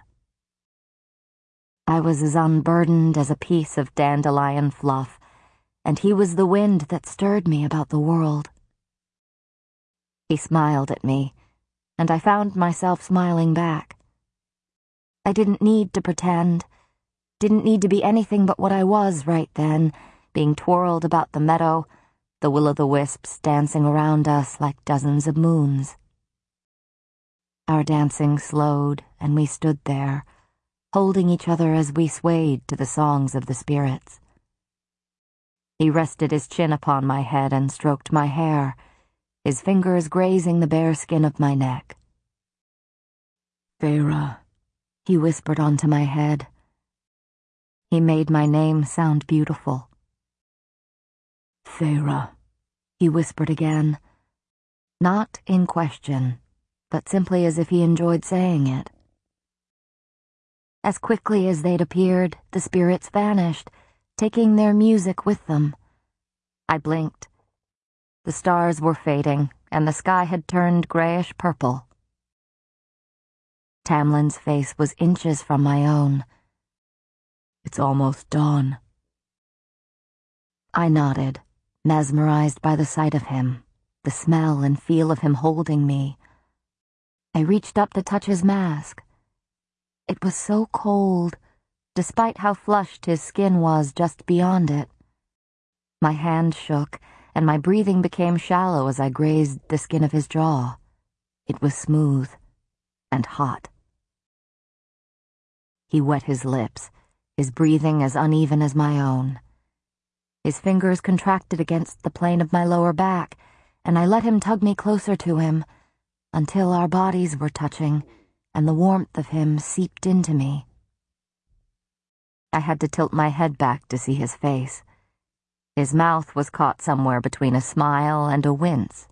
A: I was as unburdened as a piece of dandelion fluff, and he was the wind that stirred me about the world. He smiled at me, and I found myself smiling back. I didn't need to pretend, didn't need to be anything but what I was right then, being twirled about the meadow, the will-o'-the-wisps dancing around us like dozens of moons. Our dancing slowed, and we stood there, holding each other as we swayed to the songs of the spirits. He rested his chin upon my head and stroked my hair, his fingers grazing the bare skin of my neck. Feyre, he whispered onto my head. He made my name sound beautiful. Feyre, he whispered again, not in question, but simply as if he enjoyed saying it. As quickly as they'd appeared, the spirits vanished, taking their music with them. I blinked. The stars were fading, and the sky had turned grayish-purple. Tamlin's face was inches from my own. It's almost dawn. I nodded, mesmerized by the sight of him, the smell and feel of him holding me. I reached up to touch his mask. It was so cold, despite how flushed his skin was just beyond it. My hand shook, and my breathing became shallow as I grazed the skin of his jaw. It was smooth and hot. He wet his lips, his breathing as uneven as my own. His fingers contracted against the plane of my lower back, and I let him tug me closer to him, until our bodies were touching, and the warmth of him seeped into me. I had to tilt my head back to see his face. His mouth was caught somewhere between a smile and a wince.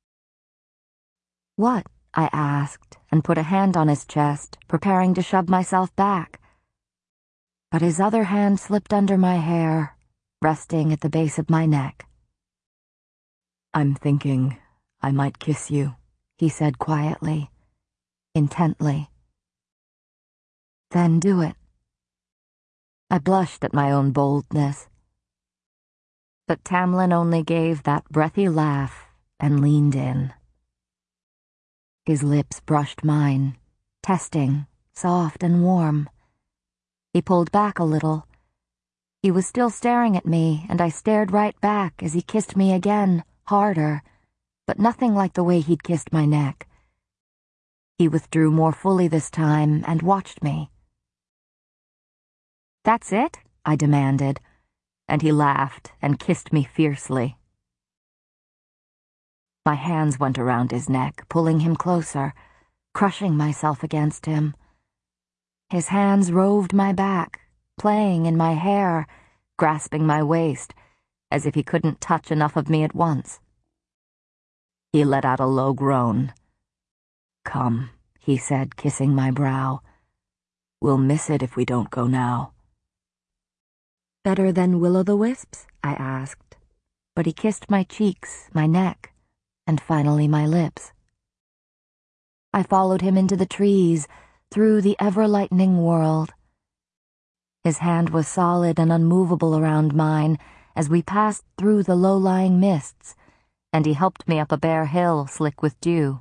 A: What? I asked, and put a hand on his chest, preparing to shove myself back. But his other hand slipped under my hair, resting at the base of my neck. I'm thinking I might kiss you, he said quietly, intently. Then do it. I blushed at my own boldness. But Tamlin only gave that breathy laugh and leaned in. His lips brushed mine, testing, soft and warm. He pulled back a little. He was still staring at me, and I stared right back as he kissed me again, harder, but nothing like the way he'd kissed my neck. He withdrew more fully this time and watched me. That's it? I demanded, and he laughed and kissed me fiercely. My hands went around his neck, pulling him closer, crushing myself against him. His hands roved my back, playing in my hair, grasping my waist, as if he couldn't touch enough of me at once. He let out a low groan. Come, he said, kissing my brow. We'll miss it if we don't go now. Better than will-o'-the-wisps? I asked, but he kissed my cheeks, my neck, and finally my lips. I followed him into the trees, through the ever-lightening world. His hand was solid and unmovable around mine as we passed through the low-lying mists, and he helped me up a bare hill slick with dew.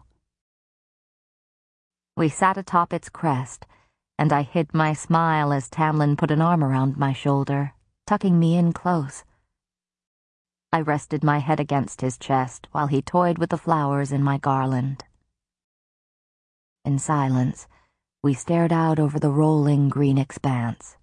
A: We sat atop its crest, and I hid my smile as Tamlin put an arm around my shoulder, tucking me in close. I rested my head against his chest while he toyed with the flowers in my garland. In silence, we stared out over the rolling green expanse.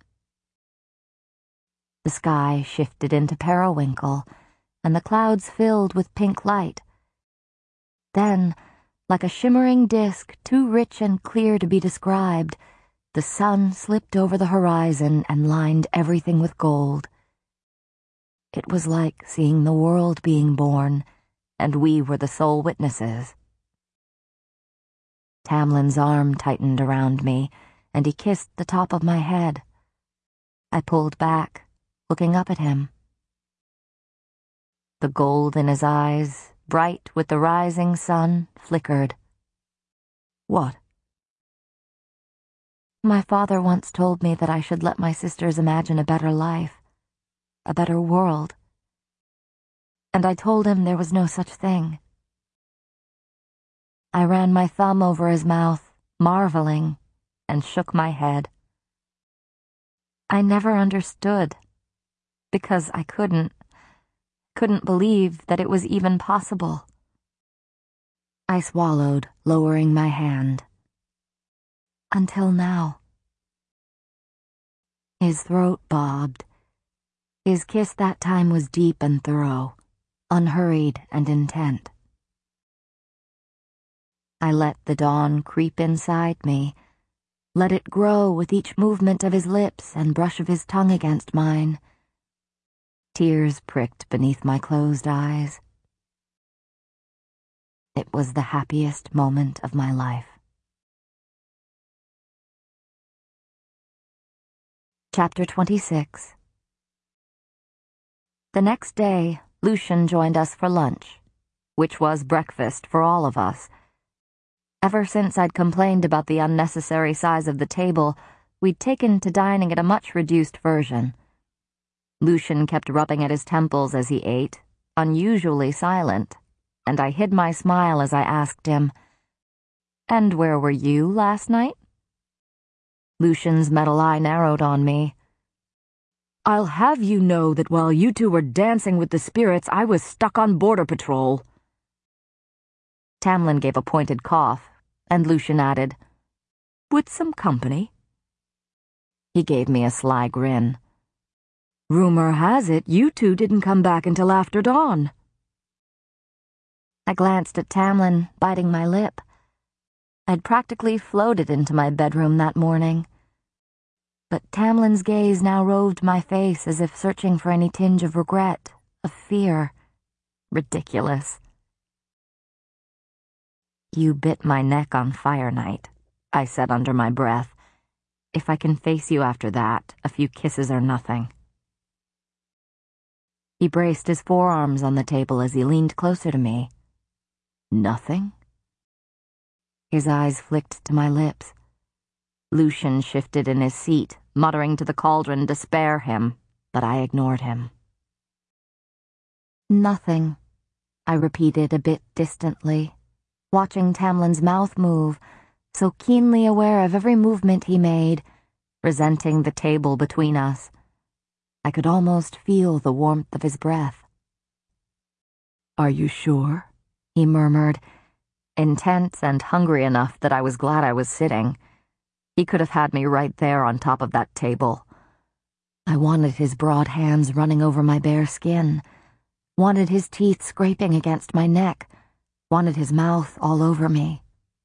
A: The sky shifted into periwinkle, and the clouds filled with pink light. Then, like a shimmering disk too rich and clear to be described, the sun slipped over the horizon and lined everything with gold. It was like seeing the world being born, and we were the sole witnesses. Tamlin's arm tightened around me, and he kissed the top of my head. I pulled back, looking up at him. The gold in his eyes, bright with the rising sun, flickered. "What?" "My father once told me that I should let my sisters imagine a better life, a better world. And I told him there was no such thing." I ran my thumb over his mouth, marveling, and shook my head. I never understood, because I couldn't, couldn't believe that it was even possible. I swallowed, lowering my hand. Until now. His throat bobbed. His kiss that time was deep and thorough, unhurried and intent. I let the dawn creep inside me, let it grow with each movement of his lips and brush of his tongue against mine. Tears pricked beneath my closed eyes. It was the happiest moment of my life. Chapter twenty-six. The next day, Lucian joined us for lunch, which was breakfast for all of us. Ever since I'd complained about the unnecessary size of the table, we'd taken to dining at a much reduced version. Lucian kept rubbing at his temples as he ate, unusually silent, and I hid my smile as I asked him, "And where were you last night?" Lucian's metal eye narrowed on me. "I'll have you know that while you two were dancing with the spirits, I was stuck on border patrol." Tamlin gave a pointed cough, and Lucian added, "With some company?" He gave me a sly grin. "Rumor has it you two didn't come back until after dawn." I glanced at Tamlin, biting my lip. I'd practically floated into my bedroom that morning. But Tamlin's gaze now roved my face as if searching for any tinge of regret, of fear. Ridiculous. "You bit my neck on fire night," I said under my breath. "If I can face you after that, a few kisses are nothing." He braced his forearms on the table as he leaned closer to me. "Nothing?" His eyes flicked to my lips. Lucian shifted in his seat, muttering to the cauldron to spare him, but I ignored him. "Nothing," I repeated a bit distantly, watching Tamlin's mouth move, so keenly aware of every movement he made, resenting the table between us. I could almost feel the warmth of his breath. "Are you sure?" he murmured, intense and hungry enough that I was glad I was sitting. He could have had me right there on top of that table. I wanted his broad hands running over my bare skin, wanted his teeth scraping against my neck, wanted his mouth all over me.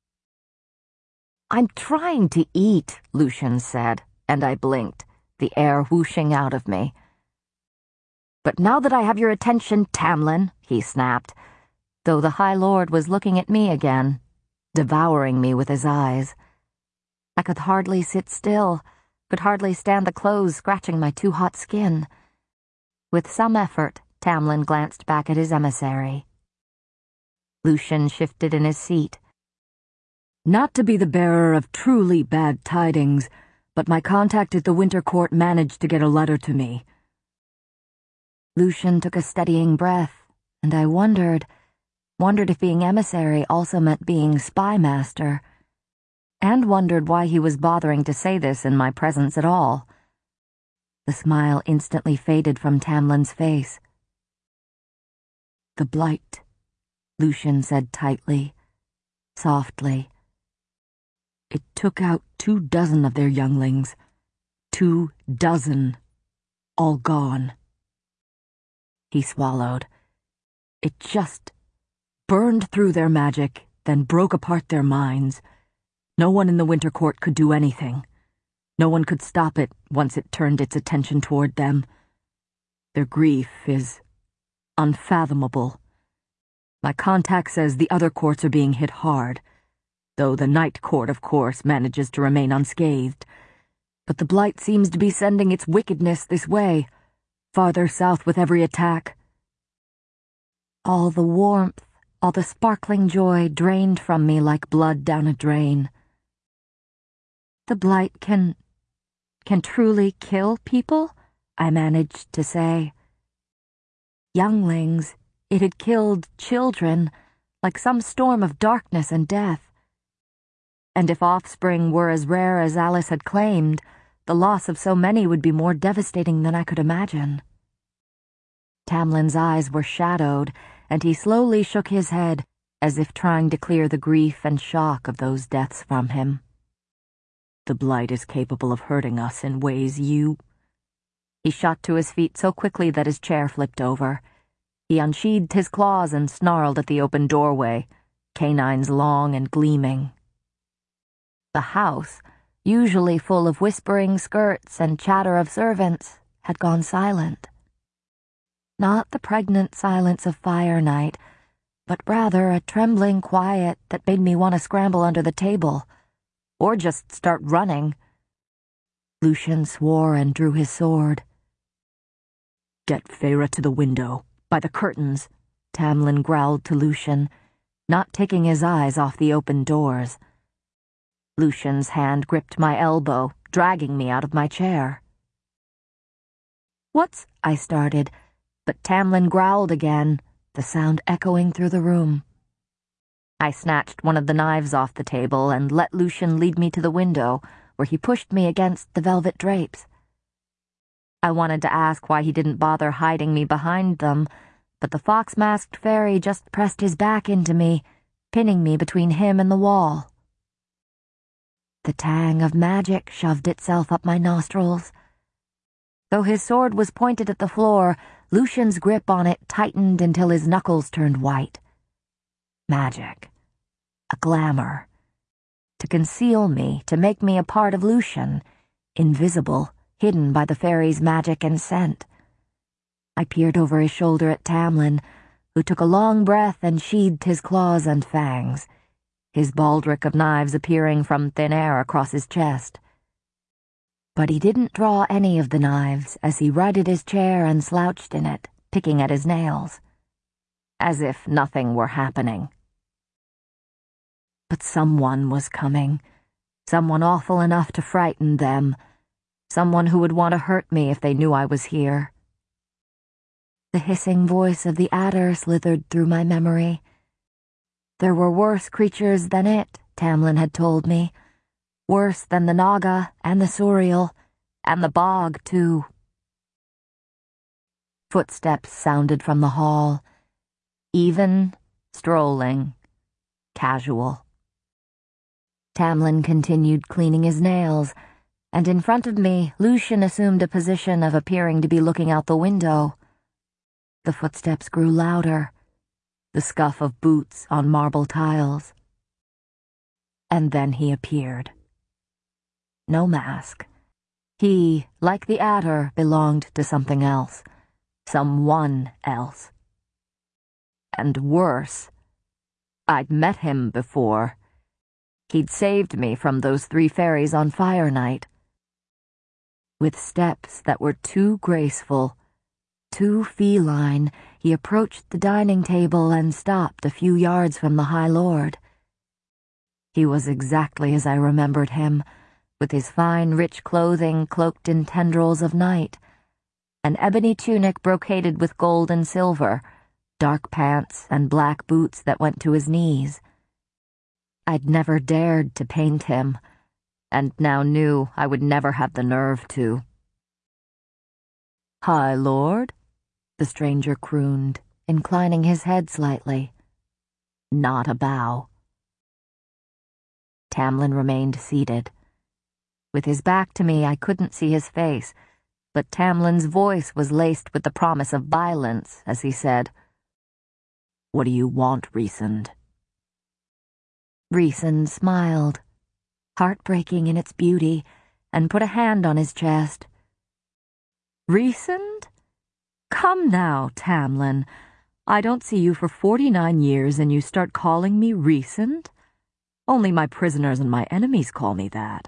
A: "I'm trying to eat," Lucian said, and I blinked, the air whooshing out of me. "But now that I have your attention, Tamlin," he snapped, though the High Lord was looking at me again, devouring me with his eyes. I could hardly sit still, could hardly stand the clothes scratching my too hot skin. With some effort, Tamlin glanced back at his emissary. Lucian shifted in his seat. "Not to be the bearer of truly bad tidings, but my contact at the Winter Court managed to get a letter to me." Lucian took a steadying breath, and I wondered, wondered if being emissary also meant being spy master, and wondered why he was bothering to say this in my presence at all. The smile instantly faded from Tamlin's face. The blight, Lucian said tightly, softly. It took out two dozen of their younglings. Two dozen. All gone. He swallowed. It just burned through their magic, then broke apart their minds. No one in the Winter Court could do anything. No one could stop it once it turned its attention toward them. Their grief is unfathomable. My contact says the other courts are being hit hard, though the Night Court, of course, manages to remain unscathed. But the blight seems to be sending its wickedness this way, farther south with every attack. All the warmth, all the sparkling joy drained from me like blood down a drain. The blight can... can truly kill people? I managed to say. Younglings, it had killed children, like some storm of darkness and death. And if offspring were as rare as Alice had claimed, the loss of so many would be more devastating than I could imagine. Tamlin's eyes were shadowed, and he slowly shook his head, as if trying to clear the grief and shock of those deaths from him. The blight is capable of hurting us in ways you... He shot to his feet so quickly that his chair flipped over. He unsheathed his claws and snarled at the open doorway, canines long and gleaming. The house, usually full of whispering skirts and chatter of servants, had gone silent. Not the pregnant silence of fire night, but rather a trembling quiet that made me want to scramble under the table, or just start running. Lucian swore and drew his sword. "Get Feyre to the window, by the curtains," Tamlin growled to Lucian, not taking his eyes off the open doors. Lucian's hand gripped my elbow, dragging me out of my chair. "What's—" I started, but Tamlin growled again, the sound echoing through the room. I snatched one of the knives off the table and let Lucian lead me to the window, where he pushed me against the velvet drapes. I wanted to ask why he didn't bother hiding me behind them, but the fox-masked fairy just pressed his back into me, pinning me between him and the wall. The tang of magic shoved itself up my nostrils. Though his sword was pointed at the floor, Lucian's grip on it tightened until his knuckles turned white. Magic. A glamour. To conceal me, to make me a part of Lucian, invisible, hidden by the fairy's magic and scent. I peered over his shoulder at Tamlin, who took a long breath and sheathed his claws and fangs, his baldric of knives appearing from thin air across his chest. But he didn't draw any of the knives as he righted his chair and slouched in it, picking at his nails, as if nothing were happening. But someone was coming, someone awful enough to frighten them, someone who would want to hurt me if they knew I was here. The hissing voice of the adder slithered through my memory. There were worse creatures than it, Tamlin had told me. Worse than the Naga and the Suriel, and the bog, too. Footsteps sounded from the hall. Even, strolling, casual. Tamlin continued cleaning his nails, and in front of me, Lucian assumed a position of appearing to be looking out the window. The footsteps grew louder, the scuff of boots on marble tiles. And then he appeared. No mask. He, like the adder, belonged to something else, someone else. And worse, I'd met him before. He'd saved me from those three fairies on Fire Night. With steps that were too graceful, too feline, he approached the dining table and stopped a few yards from the High Lord. He was exactly as I remembered him, with his fine, rich clothing cloaked in tendrils of night, an ebony tunic brocaded with gold and silver, dark pants and black boots that went to his knees. I'd never dared to paint him, and now knew I would never have the nerve to. "High Lord," the stranger crooned, inclining his head slightly. Not a bow. Tamlin remained seated. With his back to me, I couldn't see his face, but Tamlin's voice was laced with the promise of violence as he said, "What do you want, Rhysand?" Rhysand smiled, heartbreaking in its beauty, and put a hand on his chest. "Rhysand? Come now, Tamlin. I don't see you for forty-nine years and you start calling me Rhysand? Only my prisoners and my enemies call me that."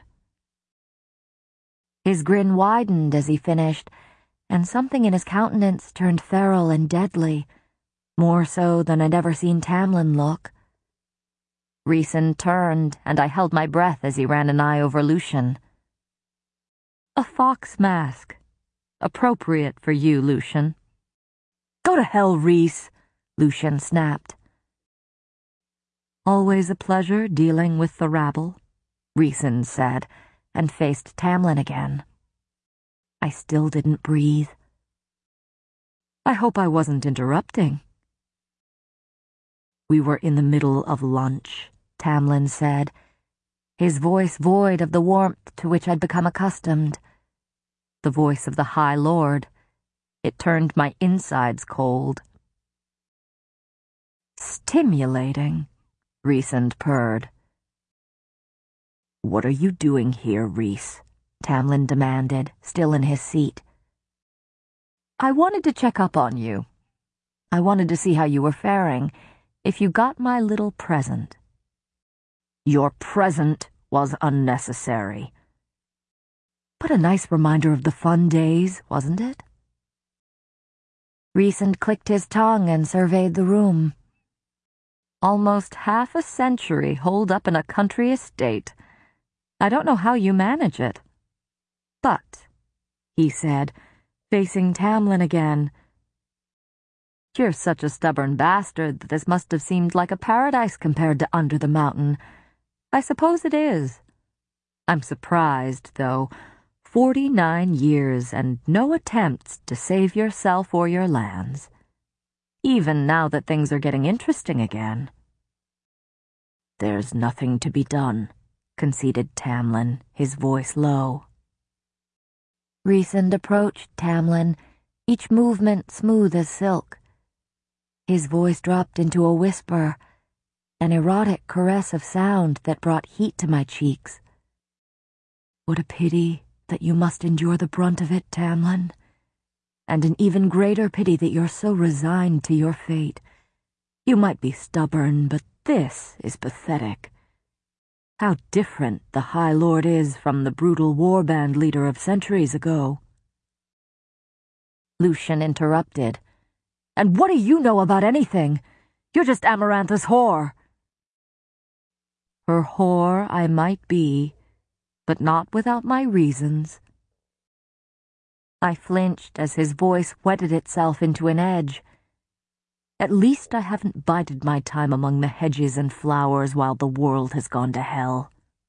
A: His grin widened as he finished, and something in his countenance turned feral and deadly, more so than I'd ever seen Tamlin look. Rhysand turned, and I held my breath as he ran an eye over Lucien. "A fox mask. Appropriate for you, Lucien." "Go to hell, Rhys," Lucien snapped. "Always a pleasure dealing with the rabble," Rhysand said, and faced Tamlin again. I still didn't breathe. "I hope I wasn't interrupting." "We were in the middle of lunch," Tamlin said, his voice void of the warmth to which I'd become accustomed. The voice of the High Lord. It turned my insides cold. "Stimulating," Rhysand purred. "What are you doing here, Rhys?" Tamlin demanded, still in his seat. "I wanted to check up on you. I wanted to see how you were faring, if you got my little present." "Your present was unnecessary." "But a nice reminder of the fun days, wasn't it?" Rhysand clicked his tongue and surveyed the room. "Almost half a century holed up in a country estate. I don't know how you manage it. But," he said, facing Tamlin again, "you're such a stubborn bastard that this must have seemed like a paradise compared to Under the Mountain. I suppose it is. I'm surprised, though. Forty-nine years and no attempts to save yourself or your lands. Even now that things are getting interesting again." "There's nothing to be done," conceded Tamlin, his voice low. Rhysand approached Tamlin, each movement smooth as silk. His voice dropped into a whisper, an erotic caress of sound that brought heat to my cheeks. "What a pity that you must endure the brunt of it, Tamlin, and an even greater pity that you're so resigned to your fate. You might be stubborn, but this is pathetic. How different the High Lord is from the brutal warband leader of centuries ago." Lucien interrupted. "And what do you know about anything? You're just Amarantha's whore." "Her whore I might be, but not without my reasons." I flinched as his voice whetted itself into an edge. At least I haven't bided my time among the hedges and flowers while the world has gone to hell.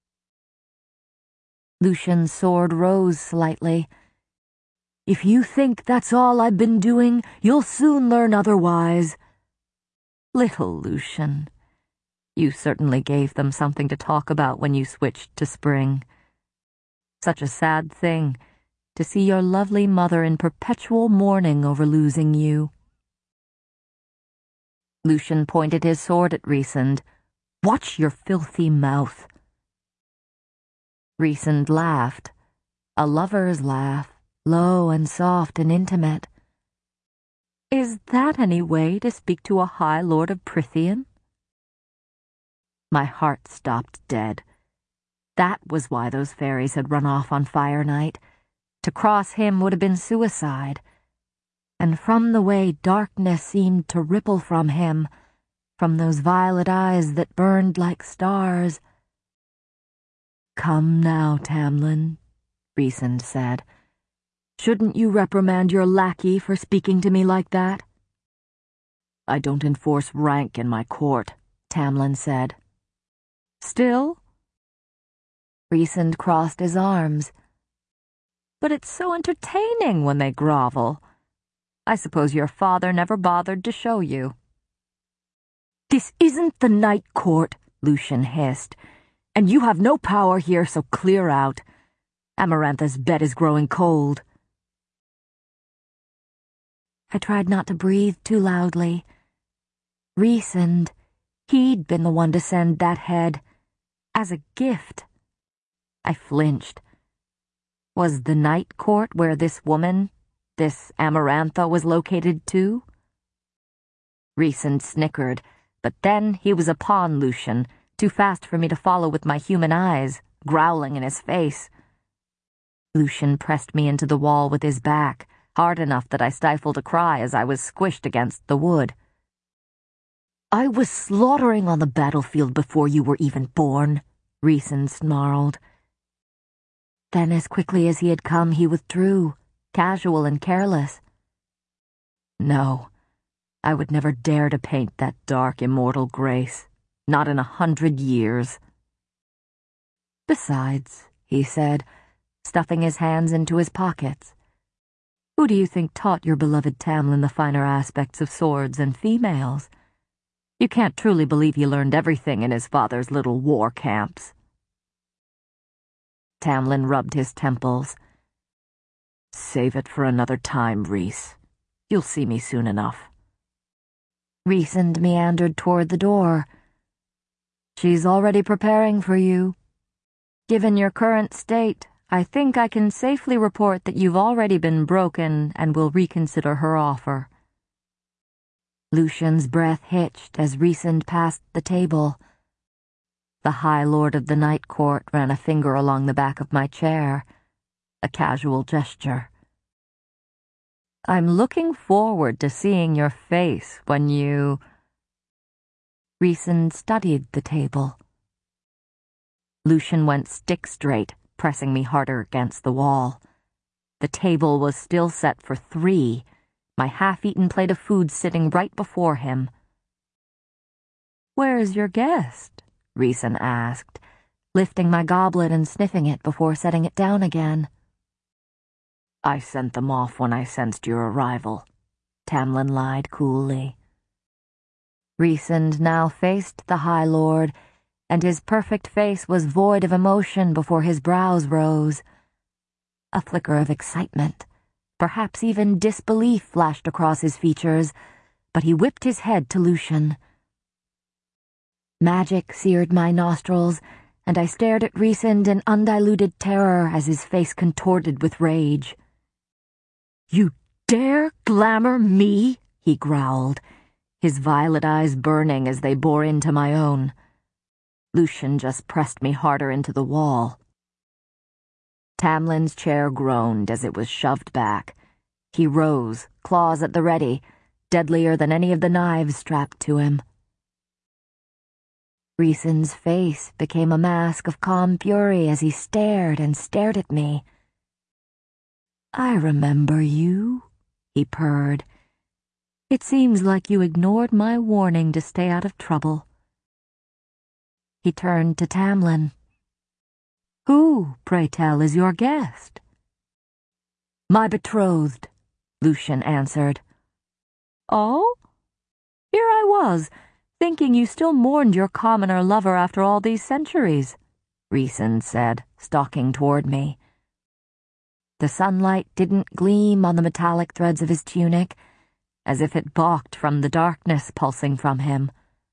A: Lucien's sword rose slightly. "If you think that's all I've been doing, you'll soon learn otherwise." "Little Lucien, you certainly gave them something to talk about when you switched to spring. Such a sad thing to see your lovely mother in perpetual mourning over losing you." Lucien pointed his sword at Rhysand. "Watch your filthy mouth." Rhysand laughed, a lover's laugh, low and soft and intimate. "Is that any way to speak to a High Lord of Prythian?" My heart stopped dead. That was why those fairies had run off on Fire Night. To cross him would have been suicide. And from the way darkness seemed to ripple from him, from those violet eyes that burned like stars. "Come now, Tamlin," Rhysand said. "Shouldn't you reprimand your lackey for speaking to me like that?" "I don't enforce rank in my court," Tamlin said. "Still?" Rhysand crossed his arms. "But it's so entertaining when they grovel. I suppose your father never bothered to show you." "This isn't the Night Court," Lucian hissed, "and you have no power here, so clear out. Amarantha's bed is growing cold." I tried not to breathe too loudly. Rhysand, he'd been the one to send that head, as a gift. I flinched. Was the Night Court where this woman, this Amarantha, was located too? Rhysand snickered, but then he was upon Lucian, too fast for me to follow with my human eyes, growling in his face. Lucian pressed me into the wall with his back, hard enough that I stifled a cry as I was squished against the wood. "I was slaughtering on the battlefield before you were even born," Rhysand snarled. Then, as quickly as he had come, he withdrew, casual and careless. No, I would never dare to paint that dark, immortal grace, not in a hundred years. "Besides," he said, stuffing his hands into his pockets, "who do you think taught your beloved Tamlin the finer aspects of swords and females? You can't truly believe he learned everything in his father's little war camps." Tamlin rubbed his temples. "Save it for another time, Rhys. You'll see me soon enough." Rhysand meandered toward the door. "She's already preparing for you. Given your current state, I think I can safely report that you've already been broken and will reconsider her offer." Lucian's breath hitched as Rhysand passed the table. The High Lord of the Night Court ran a finger along the back of my chair, a casual gesture. "I'm looking forward to seeing your face when you—" Rhysand studied the table. Lucian went stick straight, pressing me harder against the wall. The table was still set for three, my half-eaten plate of food sitting right before him. "Where's your guest?" Rhysand asked, lifting my goblet and sniffing it before setting it down again. "I sent them off when I sensed your arrival," Tamlin lied coolly. Rhysand now faced the High Lord, and his perfect face was void of emotion before his brows rose. A flicker of excitement, perhaps even disbelief, flashed across his features, but he whipped his head to Lucian. Magic seared my nostrils, and I stared at Rhysand in undiluted terror as his face contorted with rage. "You dare glamour me?" he growled, his violet eyes burning as they bore into my own. Lucian just pressed me harder into the wall. Tamlin's chair groaned as it was shoved back. He rose, claws at the ready, deadlier than any of the knives strapped to him. Rhysand's face became a mask of calm fury as he stared and stared at me. "I remember you," he purred. "It seems like you ignored my warning to stay out of trouble." He turned to Tamlin. "Who, pray tell, is your guest?" "My betrothed," Lucian answered. "Oh? Here I was, thinking you still mourned your commoner lover after all these centuries," Rhysand said, stalking toward me. The sunlight didn't gleam on the metallic threads of his tunic, as if it balked from the darkness pulsing from him.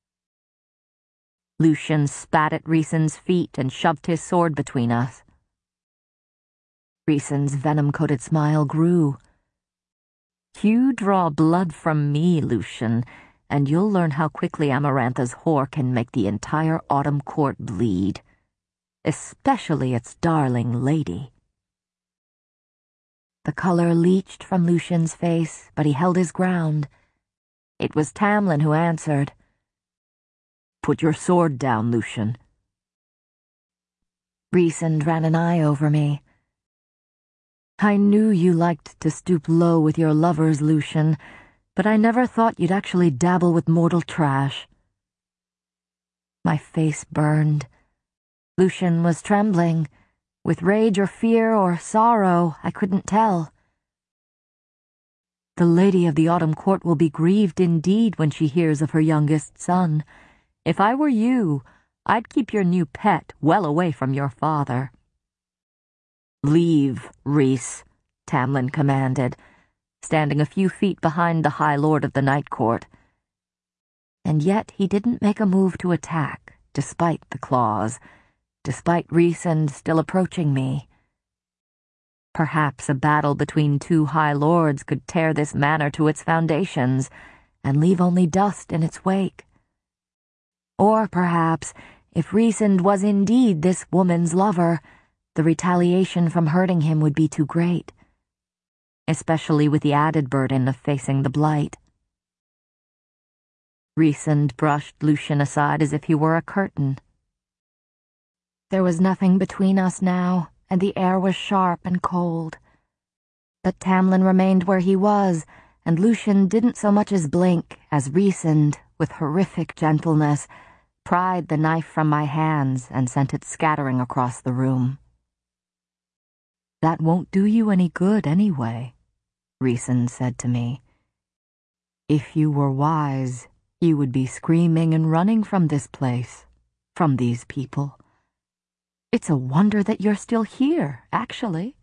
A: Lucian spat at Rhysand's feet and shoved his sword between us. Rhysand's venom-coated smile grew. "You draw blood from me, Lucian, and you'll learn how quickly Amarantha's whore can make the entire Autumn Court bleed, especially its darling lady." The color leached from Lucian's face, but he held his ground. It was Tamlin who answered. "Put your sword down, Lucian." Rhysand ran an eye over me. "I knew you liked to stoop low with your lovers, Lucian, but I never thought you'd actually dabble with mortal trash." My face burned. Lucian was trembling, with rage or fear or sorrow, I couldn't tell. The lady of the Autumn Court will be grieved indeed when she hears of her youngest son. If I were you, I'd keep your new pet well away from your father." "Leave, Rhys," Tamlin commanded, standing a few feet behind the High Lord of the Night Court. And yet he didn't make a move to attack, despite the claws, despite Rhysand still approaching me. Perhaps a battle between two High Lords could tear this manor to its foundations and leave only dust in its wake. Or perhaps, if Rhysand was indeed this woman's lover, the retaliation from hurting him would be too great, especially with the added burden of facing the blight. Rhysand brushed Lucien aside as if he were a curtain. There was nothing between us now, and the air was sharp and cold. But Tamlin remained where he was, and Lucien didn't so much as blink as Rhysand, with horrific gentleness, pried the knife from my hands and sent it scattering across the room. "That won't do you any good anyway," Rhysand said to me. "If you were wise, you would be screaming and running from this place, from these people. It's a wonder that you're still here, actually."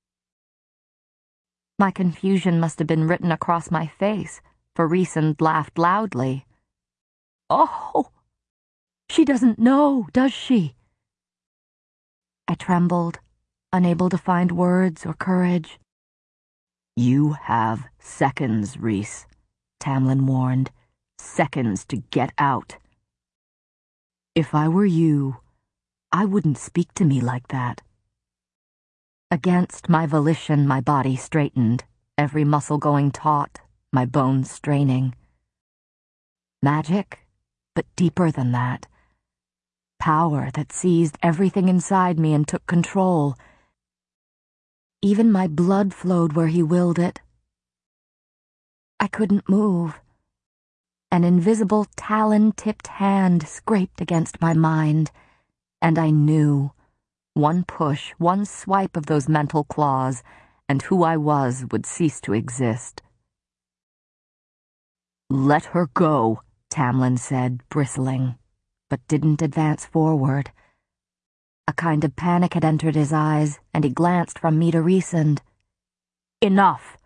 A: My confusion must have been written across my face, for Rhysand laughed loudly. "Oh, she doesn't know, does she?" I trembled, unable to find words or courage. "You have seconds, Rhys," Tamlin warned. "Seconds to get out." "If I were you, I wouldn't speak to me like that." Against my volition, my body straightened, every muscle going taut, my bones straining. Magic, but deeper than that. Power that seized everything inside me and took control. Even my blood flowed where he willed it. I couldn't move. An invisible talon-tipped hand scraped against my mind, and I knew. One push, one swipe of those mental claws, and who I was would cease to exist. "Let her go," Tamlin said, bristling, but didn't advance forward. A kind of panic had entered his eyes, and he glanced from me to Rhysand. "Enough!"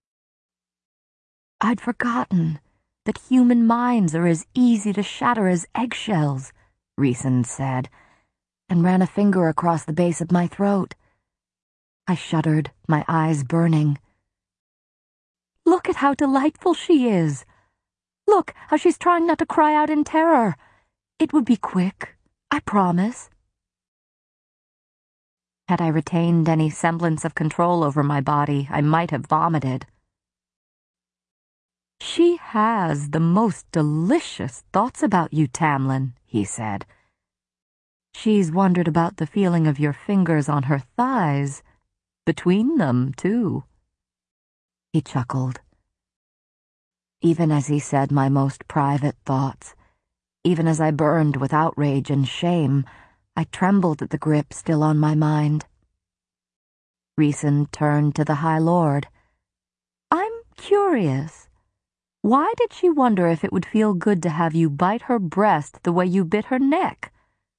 A: I'd forgotten that human minds are as easy to shatter as eggshells, Rhysand said, and ran a finger across the base of my throat. I shuddered, my eyes burning. "Look at how delightful she is! Look how she's trying not to cry out in terror! It would be quick, I promise." Had I retained any semblance of control over my body, I might have vomited. "She has the most delicious thoughts about you, Tamlin," he said. "She's wondered about the feeling of your fingers on her thighs. Between them, too." He chuckled. Even as he said my most private thoughts, even as I burned with outrage and shame, I trembled at the grip still on my mind. Rhysand turned to the High Lord. "I'm curious. Why did she wonder if it would feel good to have you bite her breast the way you bit her neck?"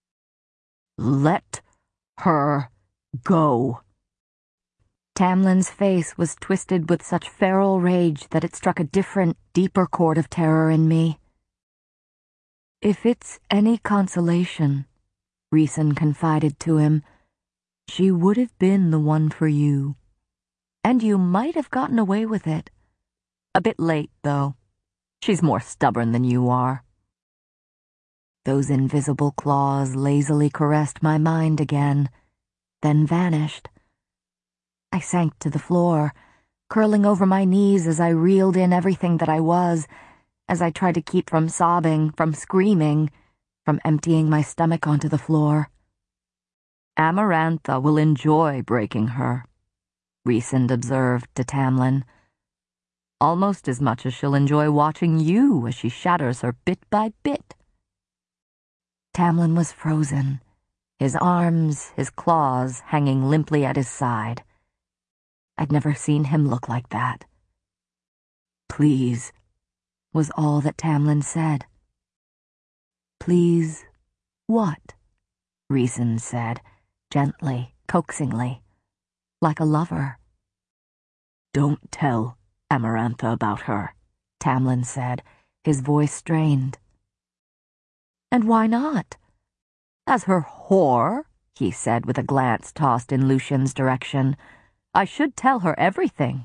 A: "Let her go." Tamlin's face was twisted with such feral rage that it struck a different, deeper chord of terror in me. "If it's any consolation," Rhysand confided to him, "she would have been the one for you. And you might have gotten away with it. A bit late, though. She's more stubborn than you are." Those invisible claws lazily caressed my mind again, then vanished. I sank to the floor, curling over my knees as I reeled in everything that I was, as I tried to keep from sobbing, from screaming, from emptying my stomach onto the floor. "Amarantha will enjoy breaking her," Rhysand observed to Tamlin. "Almost as much as she'll enjoy watching you as she shatters her bit by bit." Tamlin was frozen, his arms, his claws hanging limply at his side. I'd never seen him look like that. "Please," was all that Tamlin said. "Please what?" Rhys said, gently, coaxingly, like a lover. "Don't tell Amarantha about her," Tamlin said, his voice strained. "And why not?" "As her whore," he said with a glance tossed in Lucian's direction, "I should tell her everything."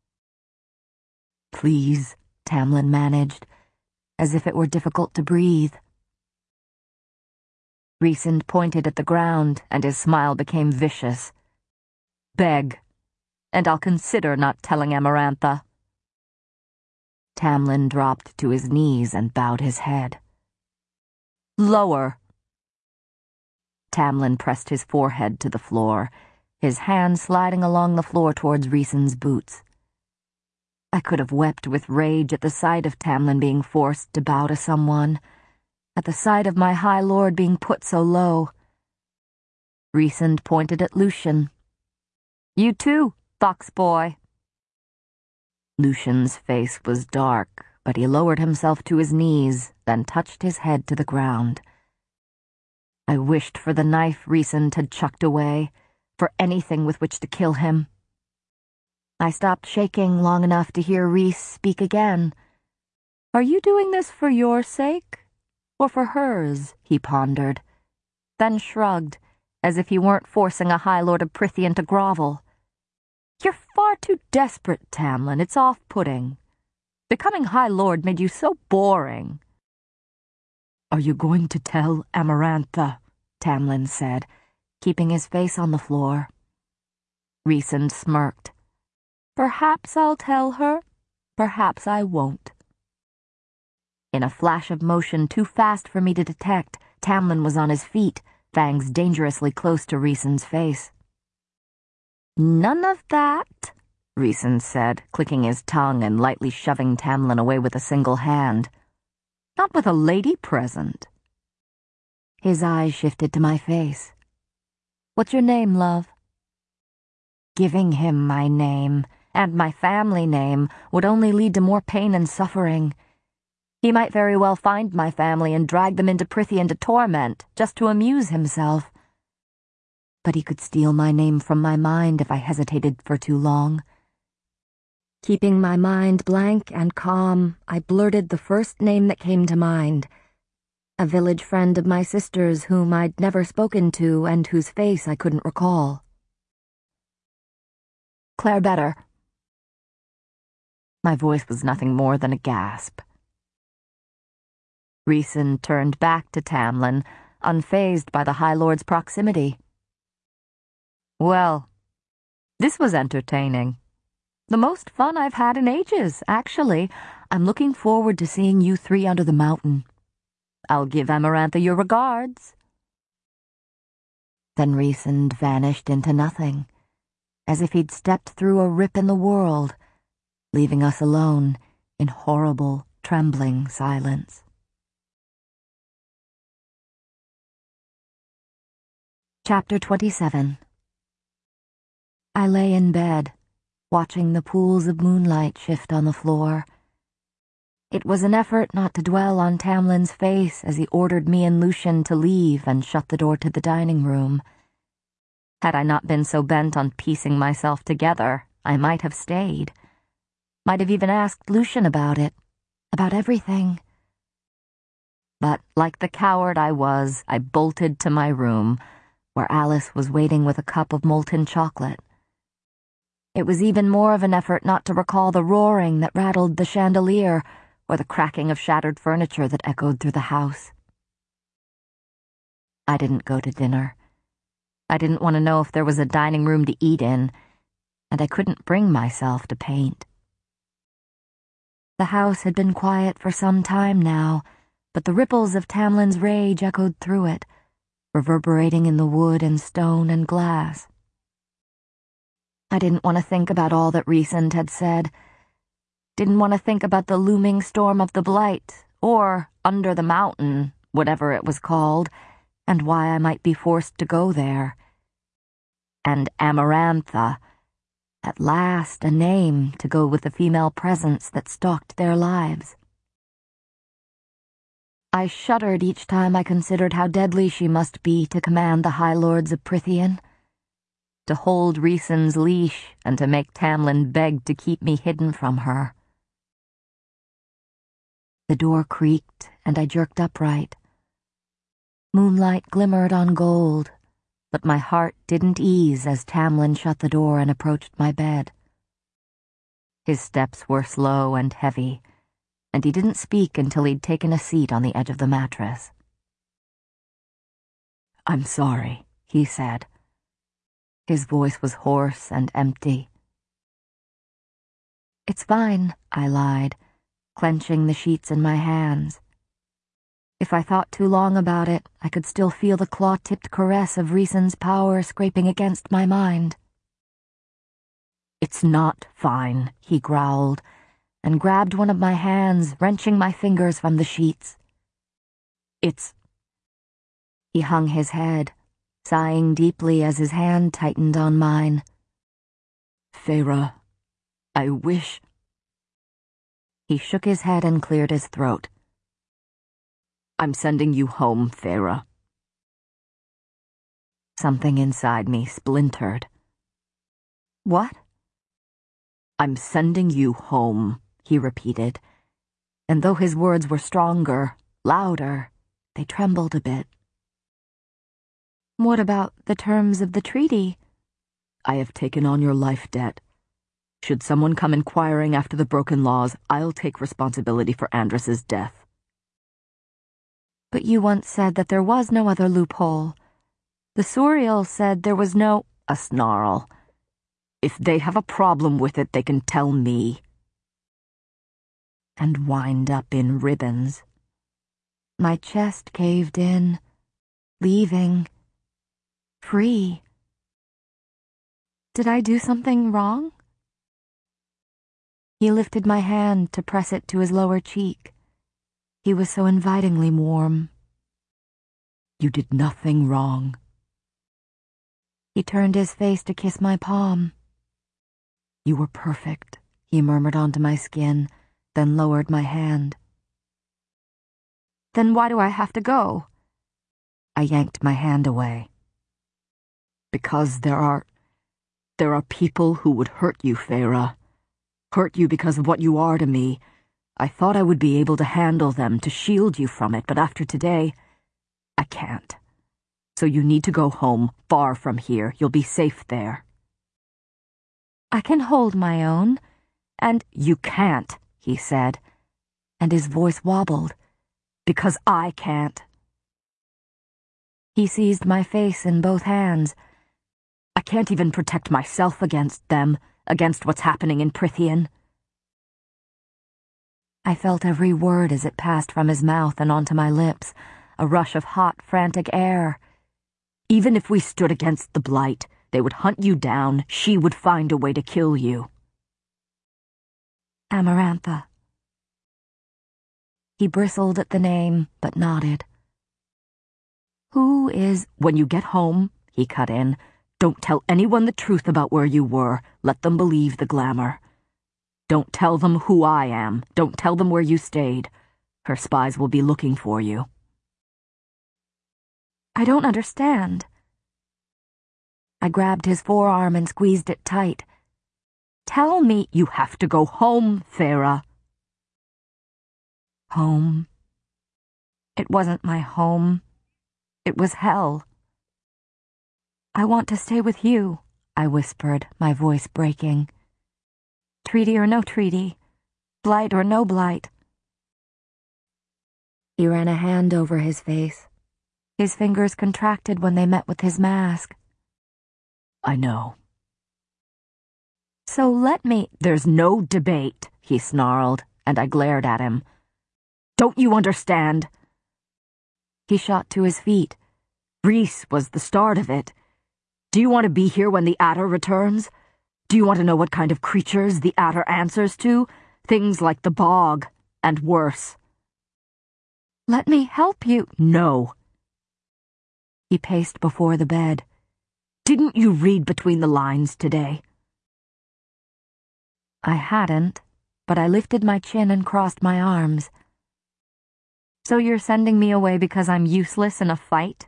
A: "Please," Tamlin managed, as if it were difficult to breathe. Rhys pointed at the ground, and his smile became vicious. "Beg, and I'll consider not telling Amarantha." Tamlin dropped to his knees and bowed his head. "Lower." Tamlin pressed his forehead to the floor, his hand sliding along the floor towards Rhys's boots. I could have wept with rage at the sight of Tamlin being forced to bow to someone, at the sight of my High Lord being put so low. Rhys pointed at Lucian. "You too, fox boy." Lucian's face was dark, but he lowered himself to his knees, then touched his head to the ground. I wished for the knife Rhys had chucked away, for anything with which to kill him. I stopped shaking long enough to hear Rhys speak again. "Are you doing this for your sake, or for hers?" he pondered, then shrugged, as if he weren't forcing a High Lord of Prythian to grovel. "You're far too desperate, Tamlin. It's off-putting. Becoming High Lord made you so boring." "Are you going to tell Amarantha?" Tamlin said, keeping his face on the floor. Rhys smirked. "Perhaps I'll tell her, perhaps I won't." In a flash of motion too fast for me to detect, Tamlin was on his feet, fangs dangerously close to Rhys' face. "None of that," Rhys said, clicking his tongue and lightly shoving Tamlin away with a single hand. "Not with a lady present." His eyes shifted to my face. "What's your name, love?" Giving him my name, and my family name, would only lead to more pain and suffering. He might very well find my family and drag them into Prythian to torment, just to amuse himself. But he could steal my name from my mind if I hesitated for too long. Keeping my mind blank and calm, I blurted the first name that came to mind. A village friend of my sister's whom I'd never spoken to and whose face I couldn't recall. "Claire Better." My voice was nothing more than a gasp. Rhys turned back to Tamlin, unfazed by the High Lord's proximity. "Well, this was entertaining. The most fun I've had in ages, actually. I'm looking forward to seeing you three under the mountain. I'll give Amarantha your regards." Then Rhys vanished into nothing, as if he'd stepped through a rip in the world, leaving us alone in horrible, trembling silence. Chapter twenty-seven. I lay in bed, watching the pools of moonlight shift on the floor. It was an effort not to dwell on Tamlin's face as he ordered me and Lucian to leave and shut the door to the dining room. Had I not been so bent on piecing myself together, I might have stayed. Might have even asked Lucian about it, about everything. But, like the coward I was, I bolted to my room, where Alice was waiting with a cup of molten chocolate. It was even more of an effort not to recall the roaring that rattled the chandelier, or the cracking of shattered furniture that echoed through the house. I didn't go to dinner. I didn't want to know if there was a dining room to eat in, and I couldn't bring myself to paint. The house had been quiet for some time now, but the ripples of Tamlin's rage echoed through it, reverberating in the wood and stone and glass. I didn't want to think about all that Rhys had said. Didn't want to think about the looming storm of the Blight, or Under the Mountain, whatever it was called, and why I might be forced to go there. And Amarantha, At last, a name to go with the female presence that stalked their lives. I shuddered each time I considered how deadly she must be to command the High Lords of Prythian, to hold Rhysand's leash and to make Tamlin beg to keep me hidden from her. The door creaked, and I jerked upright. Moonlight glimmered on gold, but my heart didn't ease as Tamlin shut the door and approached my bed. His steps were slow and heavy, and he didn't speak until he'd taken a seat on the edge of the mattress. "I'm sorry," he said. His voice was hoarse and empty. "It's fine," I lied, clenching the sheets in my hands. If I thought too long about it, I could still feel the claw-tipped caress of Rhysand's power scraping against my mind. "It's not fine," he growled, and grabbed one of my hands, wrenching my fingers from the sheets. "It's—" He hung his head, sighing deeply as his hand tightened on mine. "Feyre, I wish—" He shook his head and cleared his throat. "I'm sending you home, Feyre." Something inside me splintered. "What?" "I'm sending you home," he repeated, and though his words were stronger, louder, they trembled a bit. "What about the terms of the treaty?" "I have taken on your life debt. Should someone come inquiring after the broken laws, I'll take responsibility for Andros's death." "But you once said that there was no other loophole. The Suriel said there was no—" "A snarl. If they have a problem with it, they can tell me." And wind up in ribbons. My chest caved in, leaving, free. Did I do something wrong? He lifted my hand to press it to his lower cheek. He was so invitingly warm. "You did nothing wrong." He turned his face to kiss my palm. "You were perfect," he murmured onto my skin, then lowered my hand. "Then why do I have to go?" I yanked my hand away. "Because there are... there are people who would hurt you, Feyre. Hurt you because of what you are to me. I thought I would be able to handle them, to shield you from it, but after today, I can't. So you need to go home, far from here. You'll be safe there." "I can hold my own, and—" "You can't," he said, and his voice wobbled. "Because I can't." He seized my face in both hands. "I can't even protect myself against them, against what's happening in Prythian." I felt every word as it passed from his mouth and onto my lips, a rush of hot, frantic air. "Even if we stood against the Blight, they would hunt you down. She would find a way to kill you." "Amarantha." He bristled at the name, but nodded. "Who is—" "When you get home," he cut in, "don't tell anyone the truth about where you were. Let them believe the glamour. Don't tell them who I am. Don't tell them where you stayed. Her spies will be looking for you." "I don't understand." I grabbed his forearm and squeezed it tight. "Tell me—" "You have to go home, Feyre." Home. It wasn't my home. It was hell. "I want to stay with you," I whispered, my voice breaking. "Treaty or no treaty, blight or no blight." He ran a hand over his face. His fingers contracted when they met with his mask. "I know." "So let me—" "There's no debate," he snarled, and I glared at him. "Don't you understand?" He shot to his feet. "Rhys was the start of it. Do you want to be here when the Adder returns? Do you want to know what kind of creatures the Adder answers to? Things like the Bog, and worse." "Let me help you." "No." He paced before the bed. "Didn't you read between the lines today? I hadn't, but I lifted my chin and crossed my arms. So you're sending me away because I'm useless in a fight?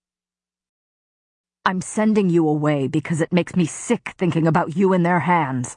A: I'm sending you away because it makes me sick thinking about you in their hands.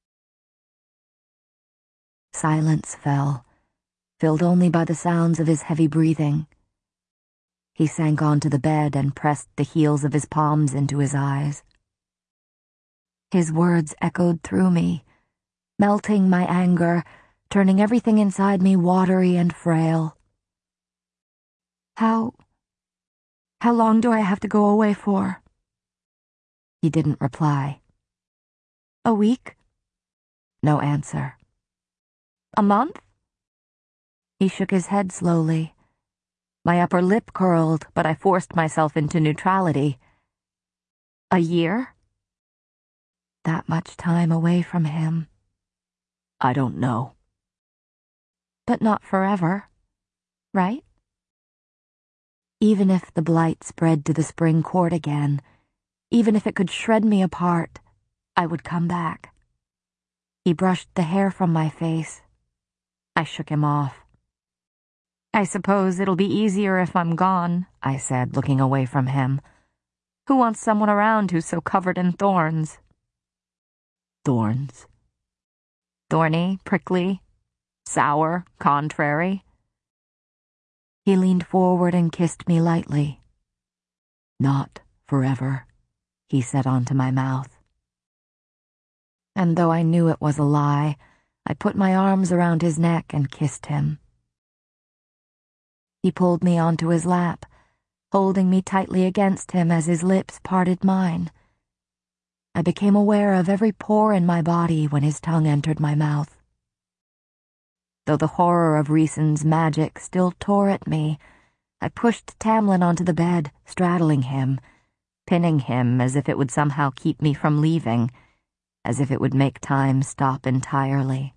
A: Silence fell, filled only by the sounds of his heavy breathing. He sank onto the bed and pressed the heels of his palms into his eyes. His words echoed through me, melting my anger, turning everything inside me watery and frail. How... how long do I have to go away for? He didn't reply. A week? No answer. A month? He shook his head slowly. My upper lip curled, but I forced myself into neutrality. A year? That much time away from him. I don't know. But not forever, right? Even if the blight spread to the spring court again, even if it could shred me apart, I would come back. He brushed the hair from my face. I shook him off. I suppose it'll be easier if I'm gone, I said, looking away from him. Who wants someone around who's so covered in thorns? Thorns. Thorny, prickly, sour, contrary. He leaned forward and kissed me lightly. Not forever, he said onto my mouth. And though I knew it was a lie, I put my arms around his neck and kissed him. He pulled me onto his lap, holding me tightly against him as his lips parted mine. I became aware of every pore in my body when his tongue entered my mouth. Though the horror of Rhysand's magic still tore at me, I pushed Tamlin onto the bed, straddling him, pinning him as if it would somehow keep me from leaving, as if it would make time stop entirely.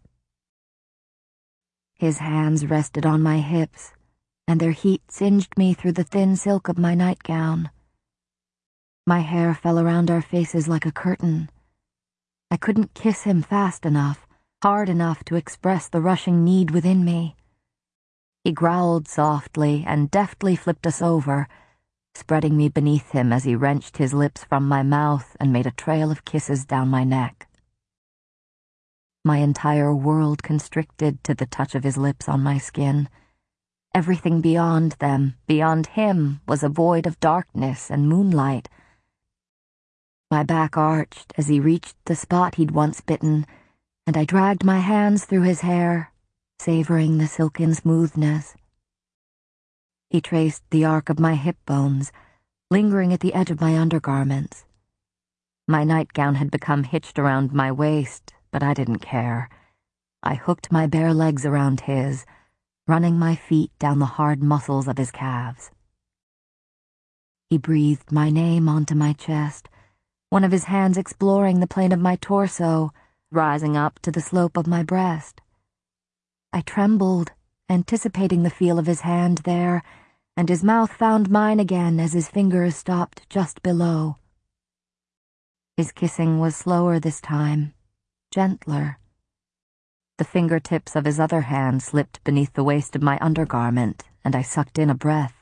A: His hands rested on my hips, and their heat singed me through the thin silk of my nightgown. My hair fell around our faces like a curtain. I couldn't kiss him fast enough, hard enough to express the rushing need within me. He growled softly and deftly flipped us over, spreading me beneath him as he wrenched his lips from my mouth and made a trail of kisses down my neck. My entire world constricted to the touch of his lips on my skin. Everything beyond them, beyond him, was a void of darkness and moonlight. My back arched as he reached the spot he'd once bitten, and I dragged my hands through his hair, savoring the silken smoothness. He traced the arc of my hip bones, lingering at the edge of my undergarments. My nightgown had become hitched around my waist, but I didn't care. I hooked my bare legs around his, running my feet down the hard muscles of his calves. He breathed my name onto my chest, one of his hands exploring the plane of my torso, rising up to the slope of my breast. I trembled, anticipating the feel of his hand there, and his mouth found mine again as his fingers stopped just below. His kissing was slower this time, gentler. The fingertips of his other hand slipped beneath the waist of my undergarment, and I sucked in a breath.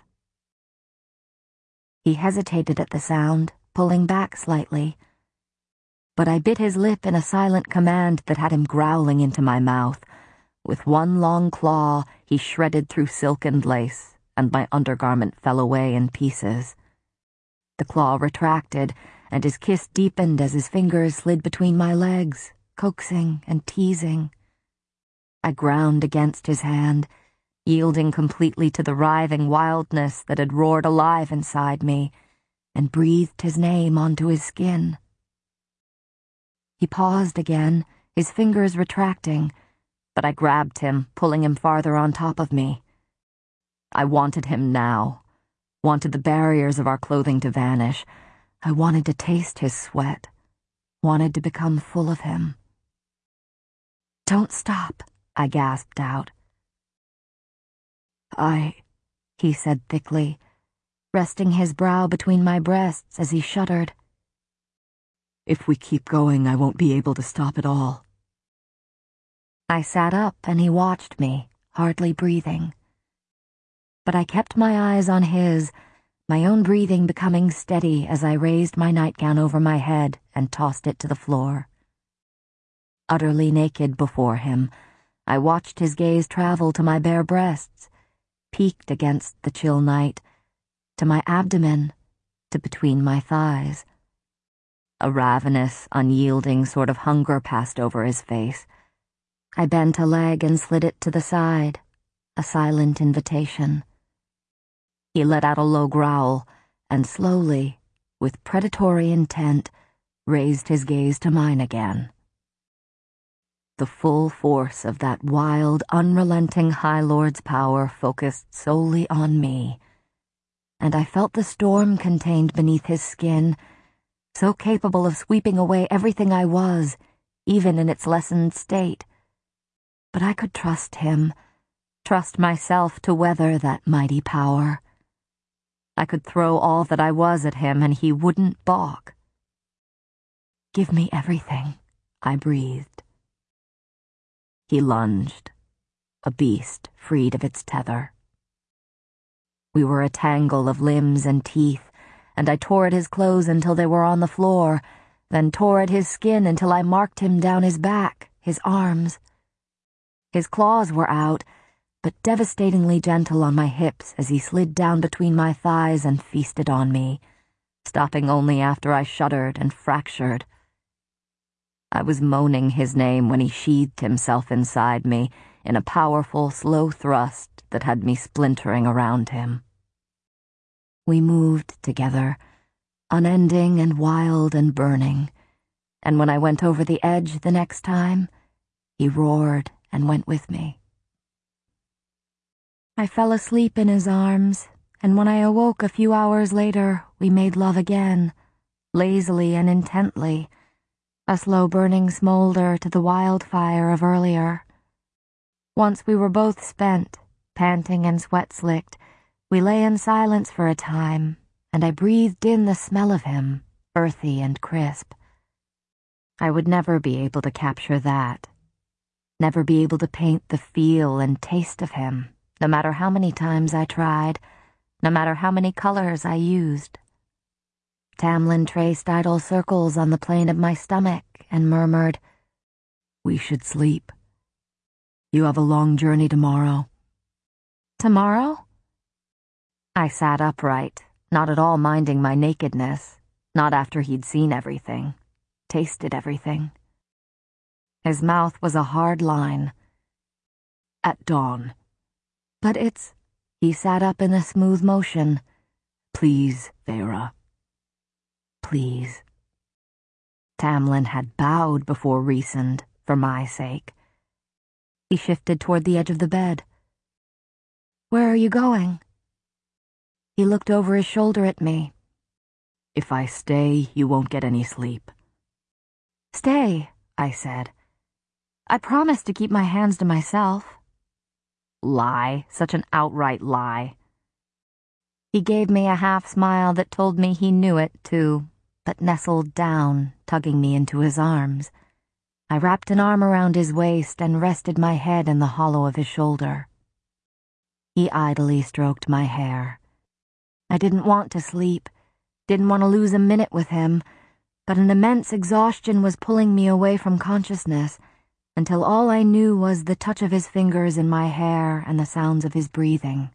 A: He hesitated at the sound, pulling back slightly. But I bit his lip in a silent command that had him growling into my mouth. With one long claw, he shredded through silk and lace, and my undergarment fell away in pieces. The claw retracted, and his kiss deepened as his fingers slid between my legs, coaxing and teasing. I ground against his hand, yielding completely to the writhing wildness that had roared alive inside me, and breathed his name onto his skin. He paused again, his fingers retracting, but I grabbed him, pulling him farther on top of me. I wanted him now, wanted the barriers of our clothing to vanish. I wanted to taste his sweat, wanted to become full of him. "Don't stop," I gasped out. I, he said thickly, resting his brow between my breasts as he shuddered. "If we keep going, I won't be able to stop at all." I sat up and he watched me, hardly breathing. But I kept my eyes on his, my own breathing becoming steady as I raised my nightgown over my head and tossed it to the floor. Utterly naked before him, I watched his gaze travel to my bare breasts, peaked against the chill night, to my abdomen, to between my thighs. A ravenous, unyielding sort of hunger passed over his face. I bent a leg and slid it to the side, a silent invitation. He let out a low growl, and slowly, with predatory intent, raised his gaze to mine again. The full force of that wild, unrelenting High Lord's power focused solely on me, and I felt the storm contained beneath his skin, so capable of sweeping away everything I was, even in its lessened state. But I could trust him, trust myself to weather that mighty power. I could throw all that I was at him and he wouldn't balk. "Give me everything," I breathed. He lunged, a beast freed of its tether. We were a tangle of limbs and teeth, and I tore at his clothes until they were on the floor, then tore at his skin until I marked him down his back, his arms. His claws were out, but devastatingly gentle on my hips as he slid down between my thighs and feasted on me, stopping only after I shuddered and fractured. I was moaning his name when he sheathed himself inside me in a powerful, slow thrust that had me splintering around him. We moved together, unending and wild and burning, and when I went over the edge the next time, he roared and went with me. I fell asleep in his arms, and when I awoke a few hours later, we made love again, lazily and intently, a slow-burning smolder to the wildfire of earlier. Once we were both spent, panting and sweat-slicked, we lay in silence for a time, and I breathed in the smell of him, earthy and crisp. I would never be able to capture that, never be able to paint the feel and taste of him, no matter how many times I tried, no matter how many colors I used. Tamlin traced idle circles on the plane of my stomach and murmured, "We should sleep. You have a long journey tomorrow." "Tomorrow?" I sat upright, not at all minding my nakedness, not after he'd seen everything, tasted everything. His mouth was a hard line. "At dawn." "But it's—" He sat up in a smooth motion. "Please, Feyre. Please." Tamlin had bowed before Rhysand, for my sake. He shifted toward the edge of the bed. "Where are you going?" He looked over his shoulder at me. "If I stay, you won't get any sleep." "Stay," I said. "I promised to keep my hands to myself." Lie, such an outright lie. He gave me a half-smile that told me he knew it, too, but nestled down, tugging me into his arms. I wrapped an arm around his waist and rested my head in the hollow of his shoulder. He idly stroked my hair. I didn't want to sleep, didn't want to lose a minute with him, but an immense exhaustion was pulling me away from consciousness, until all I knew was the touch of his fingers in my hair and the sounds of his breathing.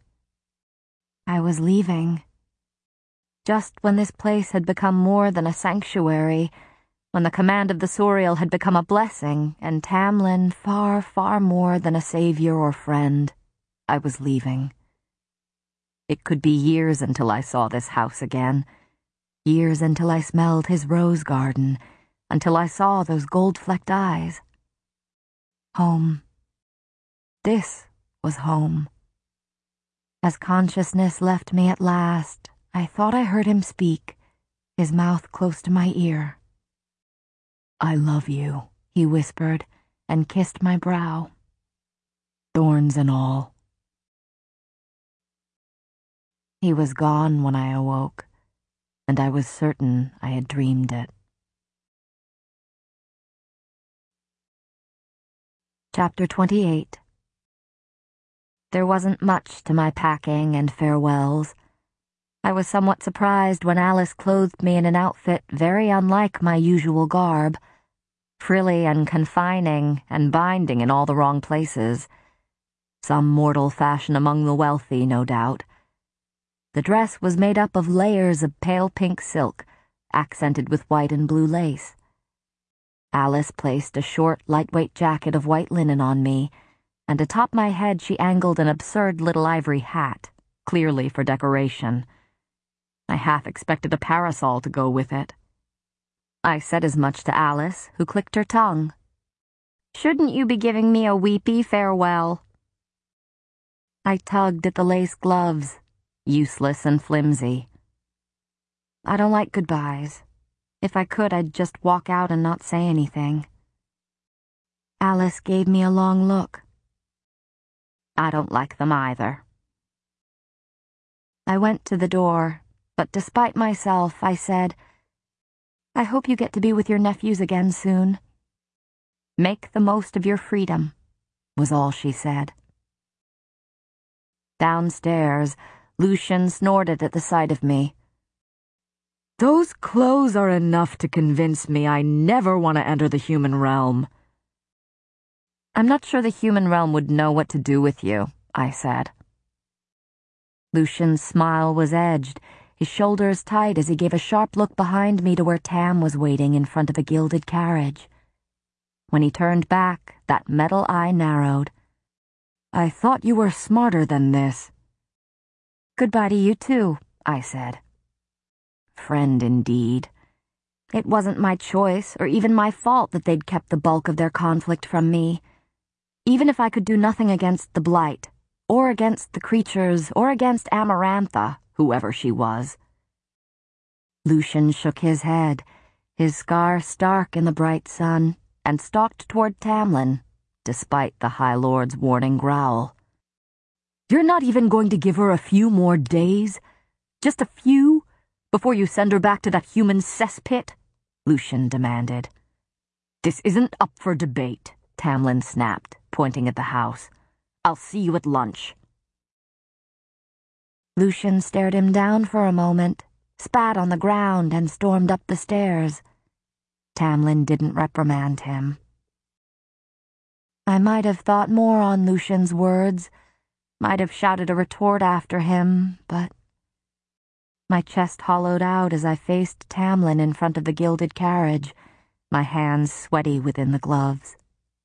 A: I was leaving. Just when this place had become more than a sanctuary, when the command of the Suriel had become a blessing, and Tamlin far, far more than a savior or friend, I was leaving. It could be years until I saw this house again, years until I smelled his rose garden, until I saw those gold-flecked eyes. Home. This was home. As consciousness left me at last, I thought I heard him speak, his mouth close to my ear. "I love you," he whispered, and kissed my brow. "Thorns and all." He was gone when I awoke, and I was certain I had dreamed it. Chapter twenty-eight. There wasn't much to my packing and farewells. I was somewhat surprised when Alice clothed me in an outfit very unlike my usual garb, frilly and confining and binding in all the wrong places. Some mortal fashion among the wealthy, no doubt. The dress was made up of layers of pale pink silk, accented with white and blue lace. Alice placed a short, lightweight jacket of white linen on me, and atop my head she angled an absurd little ivory hat, clearly for decoration. I half expected a parasol to go with it. I said as much to Alice, who clicked her tongue. "Shouldn't you be giving me a weepy farewell?" I tugged at the lace gloves, useless and flimsy. I don't like goodbyes. If I could, I'd just walk out and not say anything. Alice gave me a long look. I don't like them either. I went to the door, but despite myself, I said, "I hope you get to be with your nephews again soon." "Make the most of your freedom," was all she said. Downstairs, Lucian snorted at the sight of me. "Those clothes are enough to convince me I never want to enter the human realm." "I'm not sure the human realm would know what to do with you," I said. Lucian's smile was edged, his shoulders tight as he gave a sharp look behind me to where Tam was waiting in front of a gilded carriage. When he turned back, that metal eye narrowed. "I thought you were smarter than this." "Goodbye to you too," I said. Friend indeed. It wasn't my choice or even my fault that they'd kept the bulk of their conflict from me. Even if I could do nothing against the Blight, or against the creatures, or against Amarantha, whoever she was. Lucian shook his head, his scar stark in the bright sun, and stalked toward Tamlin, despite the High Lord's warning growl. "You're not even going to give her a few more days? Just a few? Before you send her back to that human cesspit?" Lucian demanded. "This isn't up for debate," Tamlin snapped, pointing at the house. "I'll see you at lunch." Lucian stared him down for a moment, spat on the ground, and stormed up the stairs. Tamlin didn't reprimand him. I might have thought more on Lucian's words, might have shouted a retort after him, but my chest hollowed out as I faced Tamlin in front of the gilded carriage, my hands sweaty within the gloves.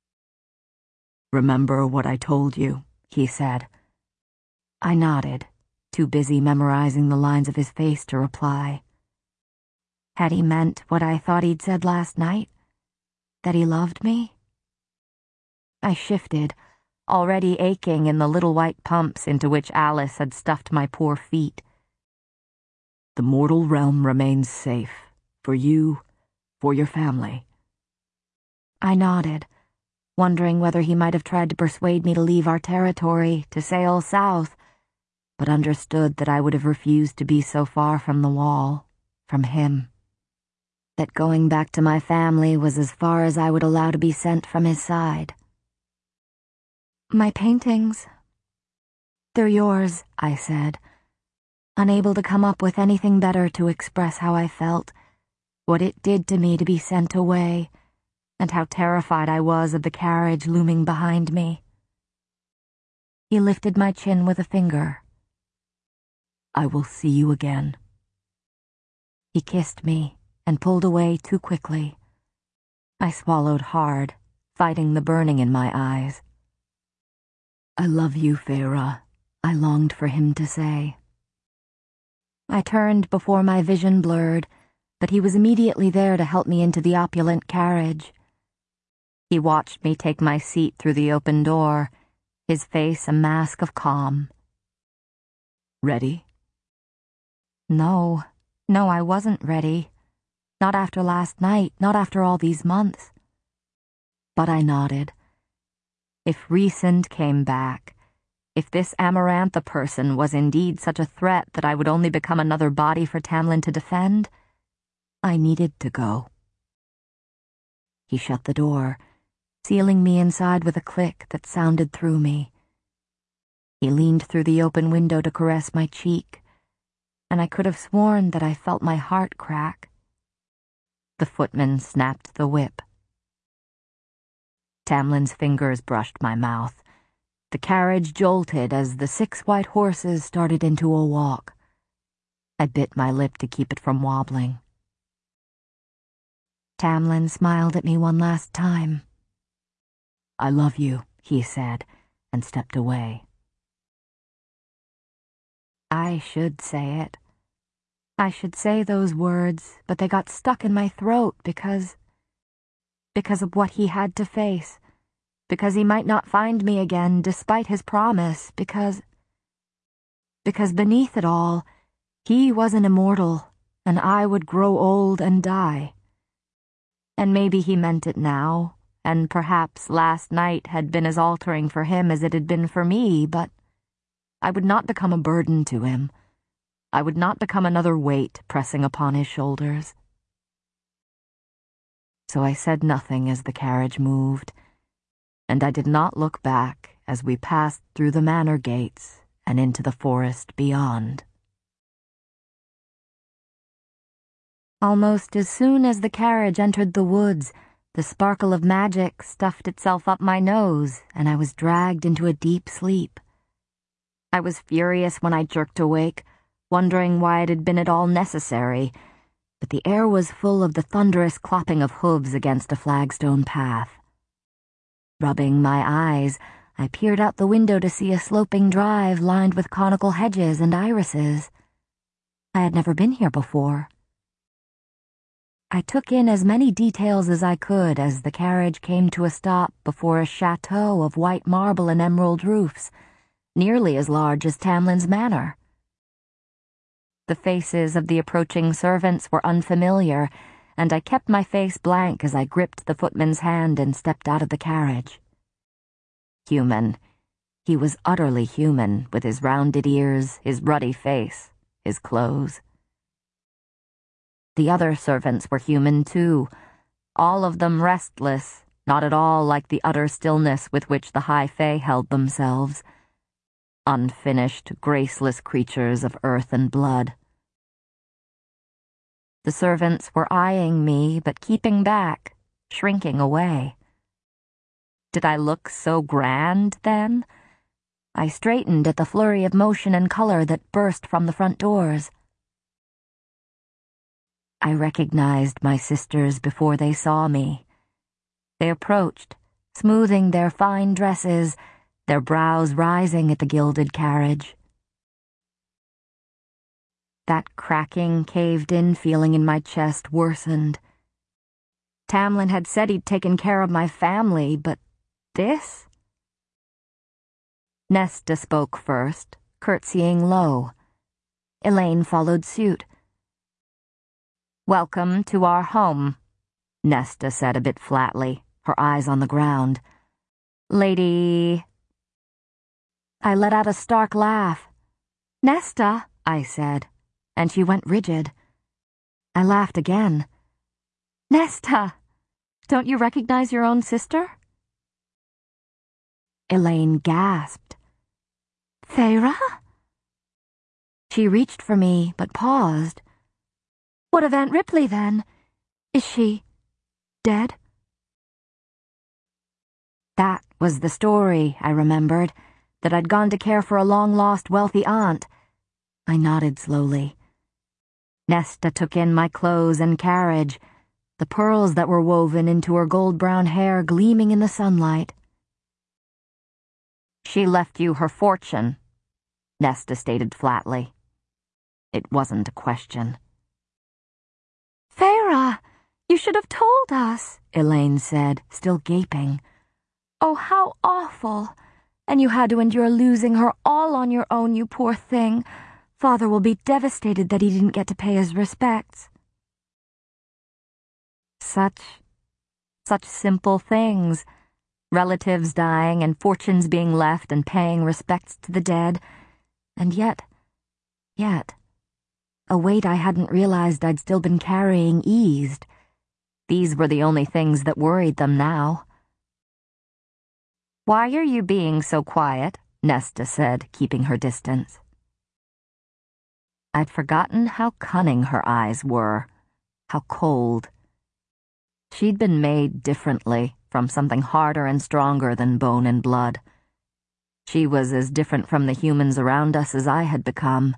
A: "Remember what I told you," he said. I nodded, too busy memorizing the lines of his face to reply. Had he meant what I thought he'd said last night? That he loved me? I shifted, already aching in the little white pumps into which Alice had stuffed my poor feet. "The mortal realm remains safe, for you, for your family." I nodded, wondering whether he might have tried to persuade me to leave our territory, to sail south, but understood that I would have refused to be so far from the wall, from him. That going back to my family was as far as I would allow to be sent from his side. "My paintings. They're yours," I said, unable to come up with anything better to express how I felt, what it did to me to be sent away, and how terrified I was of the carriage looming behind me. He lifted my chin with a finger. "I will see you again." He kissed me and pulled away too quickly. I swallowed hard, fighting the burning in my eyes. "I love you, Feyre," I longed for him to say. I turned before my vision blurred, but he was immediately there to help me into the opulent carriage. He watched me take my seat through the open door, his face a mask of calm. "Ready?" No, no, I wasn't ready. Not after last night, not after all these months. But I nodded. If Rhysand came back, if this Amarantha person was indeed such a threat that I would only become another body for Tamlin to defend, I needed to go. He shut the door, sealing me inside with a click that sounded through me. He leaned through the open window to caress my cheek, and I could have sworn that I felt my heart crack. The footman snapped the whip. Tamlin's fingers brushed my mouth. The carriage jolted as the six white horses started into a walk. I bit my lip to keep it from wobbling. Tamlin smiled at me one last time. "I love you," he said, and stepped away. I should say it. I should say those words, but they got stuck in my throat because... because of what he had to face, because he might not find me again despite his promise, because... because beneath it all, he was an immortal, and I would grow old and die. And maybe he meant it now, and perhaps last night had been as altering for him as it had been for me, but I would not become a burden to him. I would not become another weight pressing upon his shoulders. So I said nothing as the carriage moved, and I did not look back as we passed through the manor gates and into the forest beyond. Almost as soon as the carriage entered the woods, the sparkle of magic stuffed itself up my nose, and I was dragged into a deep sleep. I was furious when I jerked awake, wondering why it had been at all necessary, but the air was full of the thunderous clopping of hooves against a flagstone path. Rubbing my eyes, I peered out the window to see a sloping drive lined with conical hedges and irises. I had never been here before. I took in as many details as I could as the carriage came to a stop before a chateau of white marble and emerald roofs, nearly as large as Tamlin's manor. The faces of the approaching servants were unfamiliar, and I kept my face blank as I gripped the footman's hand and stepped out of the carriage. Human. He was utterly human, with his rounded ears, his ruddy face, his clothes. The other servants were human, too, all of them restless, not at all like the utter stillness with which the High Fae held themselves. Unfinished, graceless creatures of earth and blood. The servants were eyeing me, but keeping back, shrinking away. Did I look so grand, then? I straightened at the flurry of motion and color that burst from the front doors. I recognized my sisters before they saw me. They approached, smoothing their fine dresses, their brows rising at the gilded carriage. That cracking, caved-in feeling in my chest worsened. Tamlin had said he'd taken care of my family, but this? Nesta spoke first, curtsying low. Elaine followed suit. "Welcome to our home," Nesta said a bit flatly, her eyes on the ground. "Lady..." I let out a stark laugh. "Nesta," I said, and she went rigid. I laughed again. "Nesta, don't you recognize your own sister?" Elaine gasped. "Feyre?" She reached for me, but paused. "What of Aunt Ripley, then? Is she... dead?" That was the story, I remembered, that I'd gone to care for a long-lost wealthy aunt. I nodded slowly. Nesta took in my clothes and carriage, the pearls that were woven into her gold-brown hair gleaming in the sunlight. "She left you her fortune," Nesta stated flatly. It wasn't a question. "Feyre, you should have told us," Elaine said, still gaping. "Oh, how awful. And you had to endure losing her all on your own, you poor thing. Father will be devastated that he didn't get to pay his respects." Such... such simple things. Relatives dying and fortunes being left and paying respects to the dead. And yet... yet... a weight I hadn't realized I'd still been carrying eased. These were the only things that worried them now. "Why are you being so quiet?" Nesta said, keeping her distance. I'd forgotten how cunning her eyes were, how cold. She'd been made differently, from something harder and stronger than bone and blood. She was as different from the humans around us as I had become.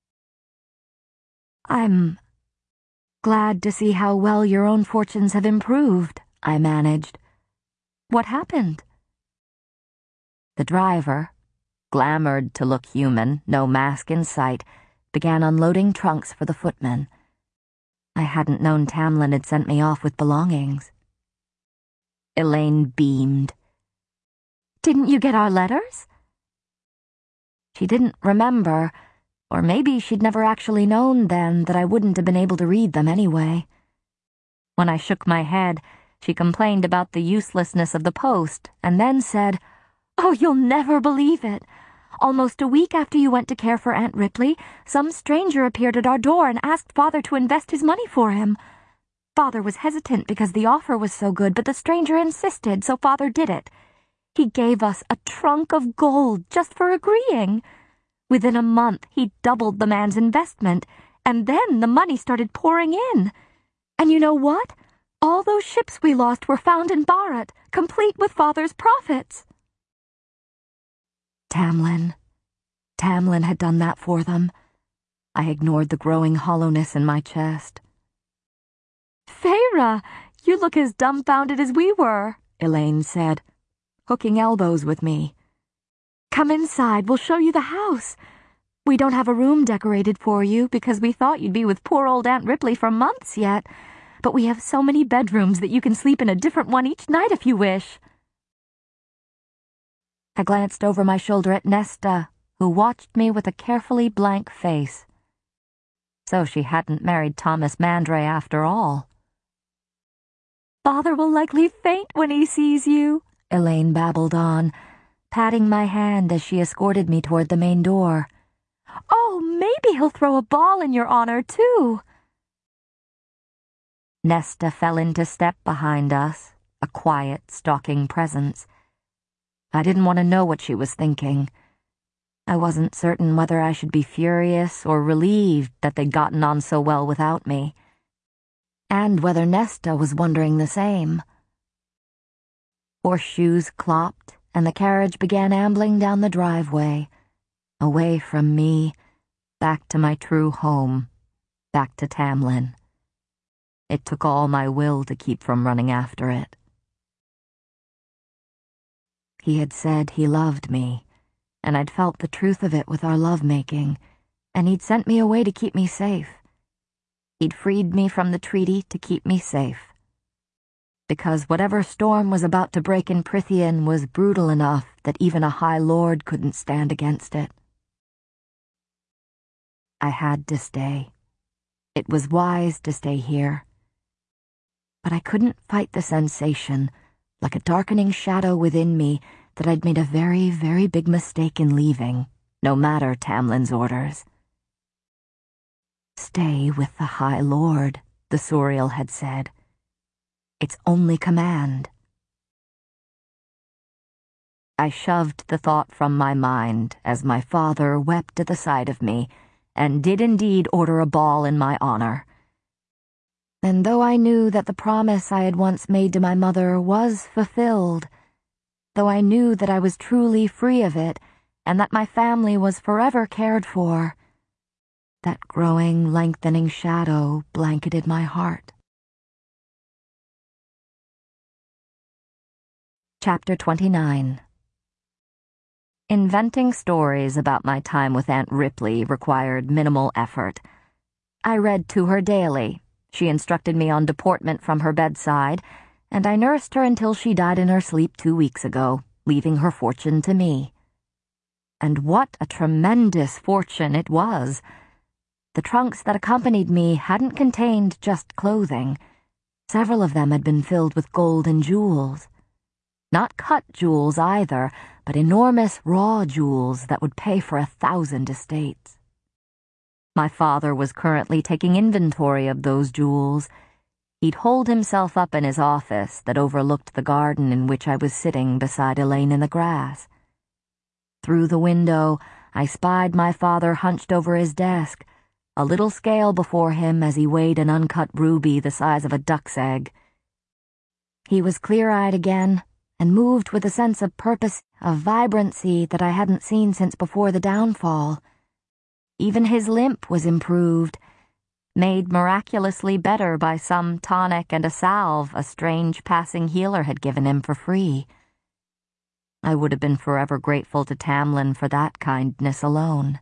A: "I'm glad to see how well your own fortunes have improved," I managed. "What happened?" The driver, glamoured to look human, no mask in sight, began unloading trunks for the footman. I hadn't known Tamlin had sent me off with belongings. Elaine beamed. "Didn't you get our letters?" She didn't remember, or maybe she'd never actually known then that I wouldn't have been able to read them anyway. When I shook my head, she complained about the uselessness of the post, and then said, "Oh, you'll never believe it. Almost a week after you went to care for Aunt Ripley, some stranger appeared at our door and asked Father to invest his money for him. Father was hesitant because the offer was so good, but the stranger insisted, so Father did it. He gave us a trunk of gold just for agreeing. Within a month, he doubled the man's investment, and then the money started pouring in. And you know what? All those ships we lost were found in Bharat, complete with Father's profits." Tamlin. Tamlin had done that for them. I ignored the growing hollowness in my chest. "Feyre, you look as dumbfounded as we were," Elaine said, hooking elbows with me. "Come inside, we'll show you the house. We don't have a room decorated for you because we thought you'd be with poor old Aunt Ripley for months yet, but we have so many bedrooms that you can sleep in a different one each night if you wish." I glanced over my shoulder at Nesta, who watched me with a carefully blank face. So she hadn't married Thomas Mandray after all. "Father will likely faint when he sees you," Elaine babbled on, patting my hand as she escorted me toward the main door. "Oh, maybe he'll throw a ball in your honor, too." Nesta fell into step behind us, a quiet, stalking presence. I didn't want to know what she was thinking. I wasn't certain whether I should be furious or relieved that they'd gotten on so well without me, and whether Nesta was wondering the same. Horseshoes clopped, and the carriage began ambling down the driveway, away from me, back to my true home, back to Tamlin. It took all my will to keep from running after it. He had said he loved me, and I'd felt the truth of it with our lovemaking, and he'd sent me away to keep me safe. He'd freed me from the treaty to keep me safe. Because whatever storm was about to break in Prythian was brutal enough that even a High Lord couldn't stand against it. I had to stay. It was wise to stay here. But I couldn't fight the sensation, like a darkening shadow within me, that I'd made a very, very big mistake in leaving, no matter Tamlin's orders. "Stay with the High Lord," the Suriel had said. "Its only command." I shoved the thought from my mind as my father wept at the sight of me, and did indeed order a ball in my honor. And though I knew that the promise I had once made to my mother was fulfilled, though I knew that I was truly free of it, and that my family was forever cared for, that growing, lengthening shadow blanketed my heart. Chapter twenty-nine. Inventing stories about my time with Aunt Ripley required minimal effort. I read to her daily. She instructed me on deportment from her bedside, and I nursed her until she died in her sleep two weeks ago, leaving her fortune to me. And what a tremendous fortune it was! The trunks that accompanied me hadn't contained just clothing. Several of them had been filled with gold and jewels. Not cut jewels either, but enormous raw jewels that would pay for a thousand estates. My father was currently taking inventory of those jewels. He'd holed himself up in his office that overlooked the garden in which I was sitting beside Elaine in the grass. Through the window, I spied my father hunched over his desk, a little scale before him as he weighed an uncut ruby the size of a duck's egg. He was clear-eyed again, and moved with a sense of purpose, of vibrancy that I hadn't seen since before the downfall. Even his limp was improved, made miraculously better by some tonic and a salve a strange passing healer had given him for free. I would have been forever grateful to Tamlin for that kindness alone.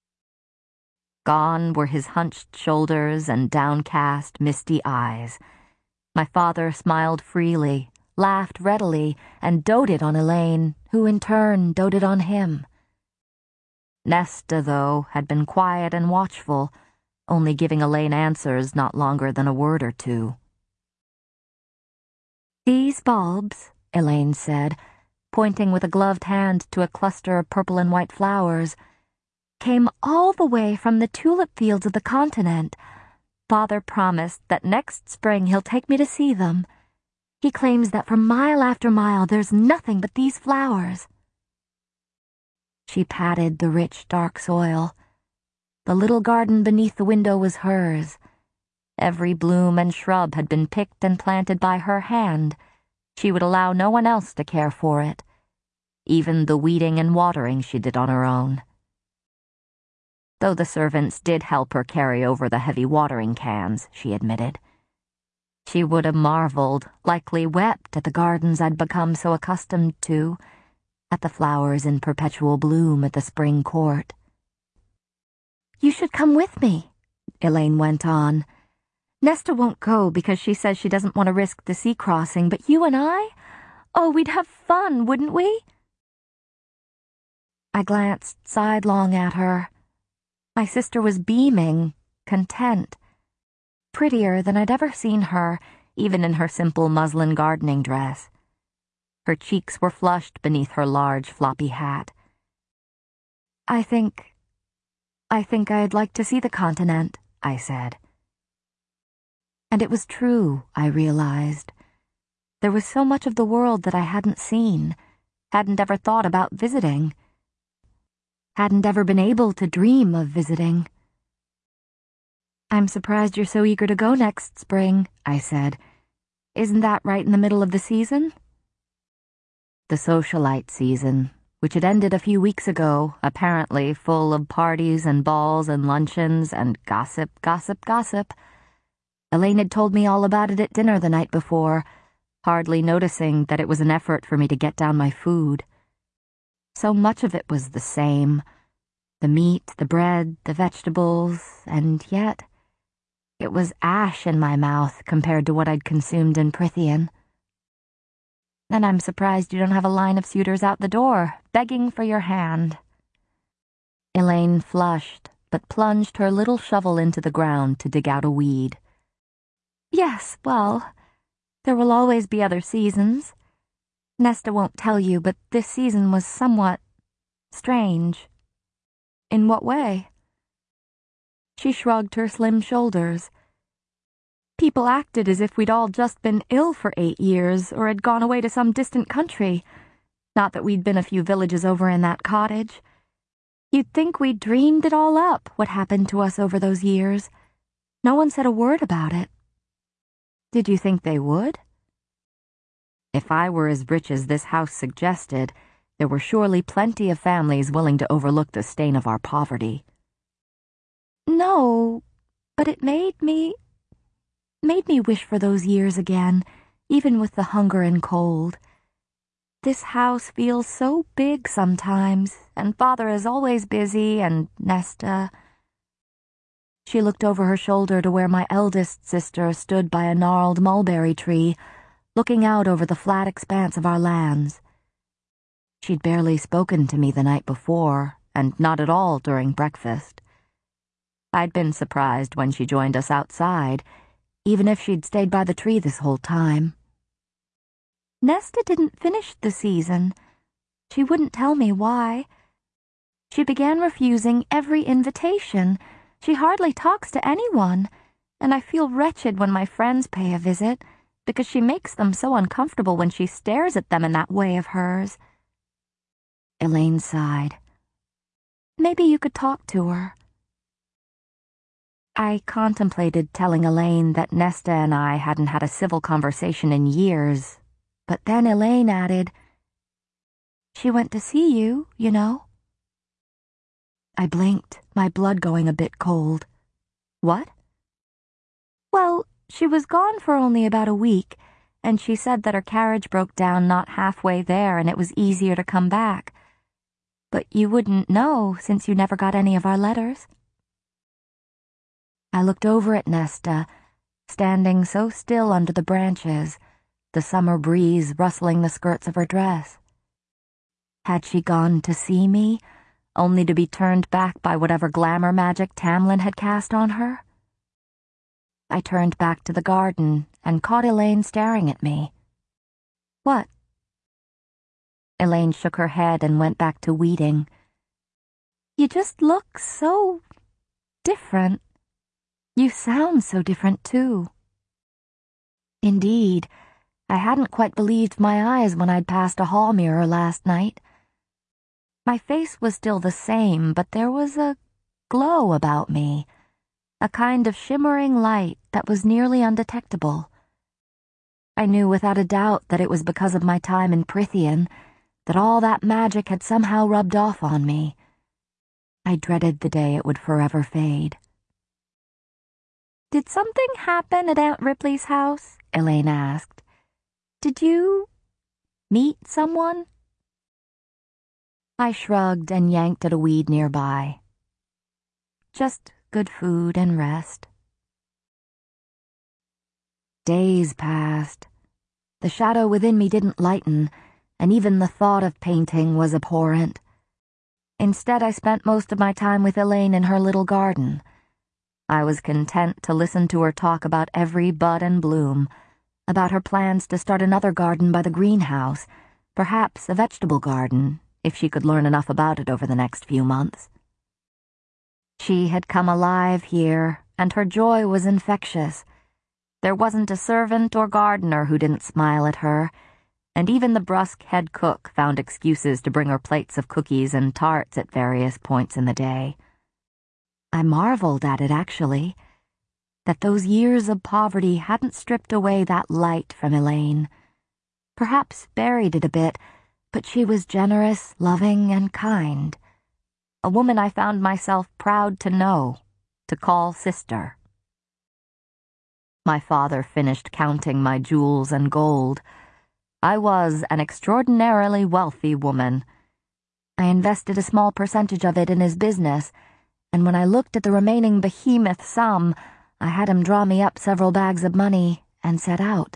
A: Gone were his hunched shoulders and downcast, misty eyes. My father smiled freely, laughed readily, and doted on Elaine, who in turn doted on him. Nesta, though, had been quiet and watchful, only giving Elaine answers not longer than a word or two. "These bulbs," Elaine said, pointing with a gloved hand to a cluster of purple and white flowers, "came all the way from the tulip fields of the continent. Father promised that next spring he'll take me to see them. He claims that for mile after mile there's nothing but these flowers." She patted the rich, dark soil. The little garden beneath the window was hers. Every bloom and shrub had been picked and planted by her hand. She would allow no one else to care for it. Even the weeding and watering she did on her own. Though the servants did help her carry over the heavy watering cans, she admitted. She would have marveled, likely wept at the gardens I'd become so accustomed to, at the flowers in perpetual bloom at the spring court. "You should come with me," Elaine went on. "Nesta won't go because she says she doesn't want to risk the sea crossing, but you and I? Oh, we'd have fun, wouldn't we?" I glanced sidelong at her. My sister was beaming, content, prettier than I'd ever seen her, even in her simple muslin gardening dress. Her cheeks were flushed beneath her large floppy hat. I think... I think I'd like to see the continent," I said. And it was true, I realized. There was so much of the world that I hadn't seen, hadn't ever thought about visiting, hadn't ever been able to dream of visiting. "I'm surprised you're so eager to go next spring," I said. "Isn't that right in the middle of the season?" The socialite season, which had ended a few weeks ago, apparently full of parties and balls and luncheons and gossip, gossip, gossip. Elaine had told me all about it at dinner the night before, hardly noticing that it was an effort for me to get down my food. So much of it was the same. The meat, the bread, the vegetables, and yet it was ash in my mouth compared to what I'd consumed in Prythian. "And I'm surprised you don't have a line of suitors out the door, begging for your hand." Elaine flushed, but plunged her little shovel into the ground to dig out a weed. "Yes, well, there will always be other seasons. Nesta won't tell you, but this season was somewhat strange." "In what way?" She shrugged her slim shoulders. "People acted as if we'd all just been ill for eight years or had gone away to some distant country. Not that we'd been a few villages over in that cottage. You'd think we'd dreamed it all up, what happened to us over those years. No one said a word about it." "Did you think they would?" If I were as rich as this house suggested, there were surely plenty of families willing to overlook the stain of our poverty. "No, but it made me... made me wish for those years again, even with the hunger and cold. This house feels so big sometimes, and Father is always busy, and Nesta..." She looked over her shoulder to where my eldest sister stood by a gnarled mulberry tree, looking out over the flat expanse of our lands. She'd barely spoken to me the night before, and not at all during breakfast. I'd been surprised when she joined us outside, even if she'd stayed by the tree this whole time. "Nesta didn't finish the season. She wouldn't tell me why. She began refusing every invitation. She hardly talks to anyone. and I feel wretched when my friends pay a visit, because she makes them so uncomfortable when she stares at them in that way of hers." Elaine sighed. "Maybe you could talk to her." I contemplated telling Elaine that Nesta and I hadn't had a civil conversation in years, but then Elaine added, "She went to see you, you know." I blinked, my blood going a bit cold. "What?" "Well, she was gone for only about a week, and she said that her carriage broke down not halfway there and it was easier to come back. But you wouldn't know since you never got any of our letters." I looked over at Nesta, standing so still under the branches, the summer breeze rustling the skirts of her dress. Had she gone to see me, only to be turned back by whatever glamour magic Tamlin had cast on her? I turned back to the garden and caught Elaine staring at me. "What?" Elaine shook her head and went back to weeding. "You just look so different. You sound so different, too." Indeed, I hadn't quite believed my eyes when I'd passed a hall mirror last night. My face was still the same, but there was a glow about me, a kind of shimmering light that was nearly undetectable. I knew without a doubt that it was because of my time in Prythian, that all that magic had somehow rubbed off on me. I dreaded the day it would forever fade. "Did something happen at Aunt Ripley's house?" Elaine asked. "Did you meet someone?" I shrugged and yanked at a weed nearby. "Just good food and rest." Days passed. The shadow within me didn't lighten, and even the thought of painting was abhorrent. Instead, I spent most of my time with Elaine in her little garden. I was content to listen to her talk about every bud and bloom, about her plans to start another garden by the greenhouse, perhaps a vegetable garden, if she could learn enough about it over the next few months. She had come alive here, and her joy was infectious. There wasn't a servant or gardener who didn't smile at her, and even the brusque head cook found excuses to bring her plates of cookies and tarts at various points in the day. I marveled at it, actually, that those years of poverty hadn't stripped away that light from Elaine. Perhaps buried it a bit, but she was generous, loving, and kind. A woman I found myself proud to know, to call sister. My father finished counting my jewels and gold. I was an extraordinarily wealthy woman. I invested a small percentage of it in his business, and when I looked at the remaining behemoth sum, I had him draw me up several bags of money and set out.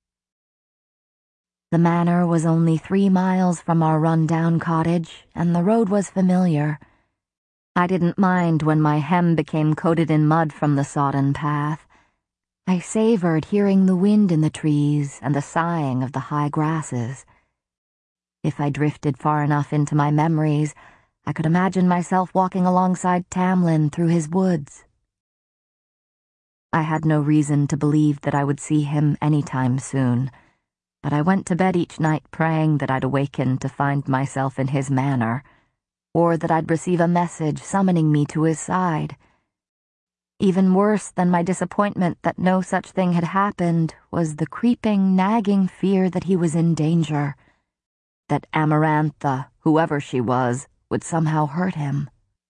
A: The manor was only three miles from our run-down cottage, and the road was familiar. I didn't mind when my hem became coated in mud from the sodden path. I savored hearing the wind in the trees and the sighing of the high grasses. If I drifted far enough into my memories, I could imagine myself walking alongside Tamlin through his woods. I had no reason to believe that I would see him any time soon, but I went to bed each night praying that I'd awaken to find myself in his manor, or that I'd receive a message summoning me to his side. Even worse than my disappointment that no such thing had happened was the creeping, nagging fear that he was in danger, that Amarantha, whoever she was, would somehow hurt him.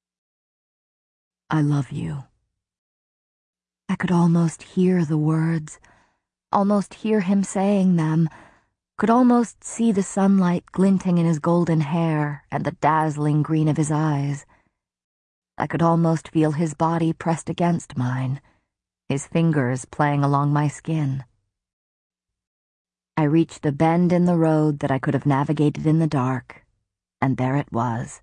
A: "I love you." I could almost hear the words, almost hear him saying them, could almost see the sunlight glinting in his golden hair and the dazzling green of his eyes. I could almost feel his body pressed against mine, his fingers playing along my skin. I reached a bend in the road that I could have navigated in the dark, and there it was.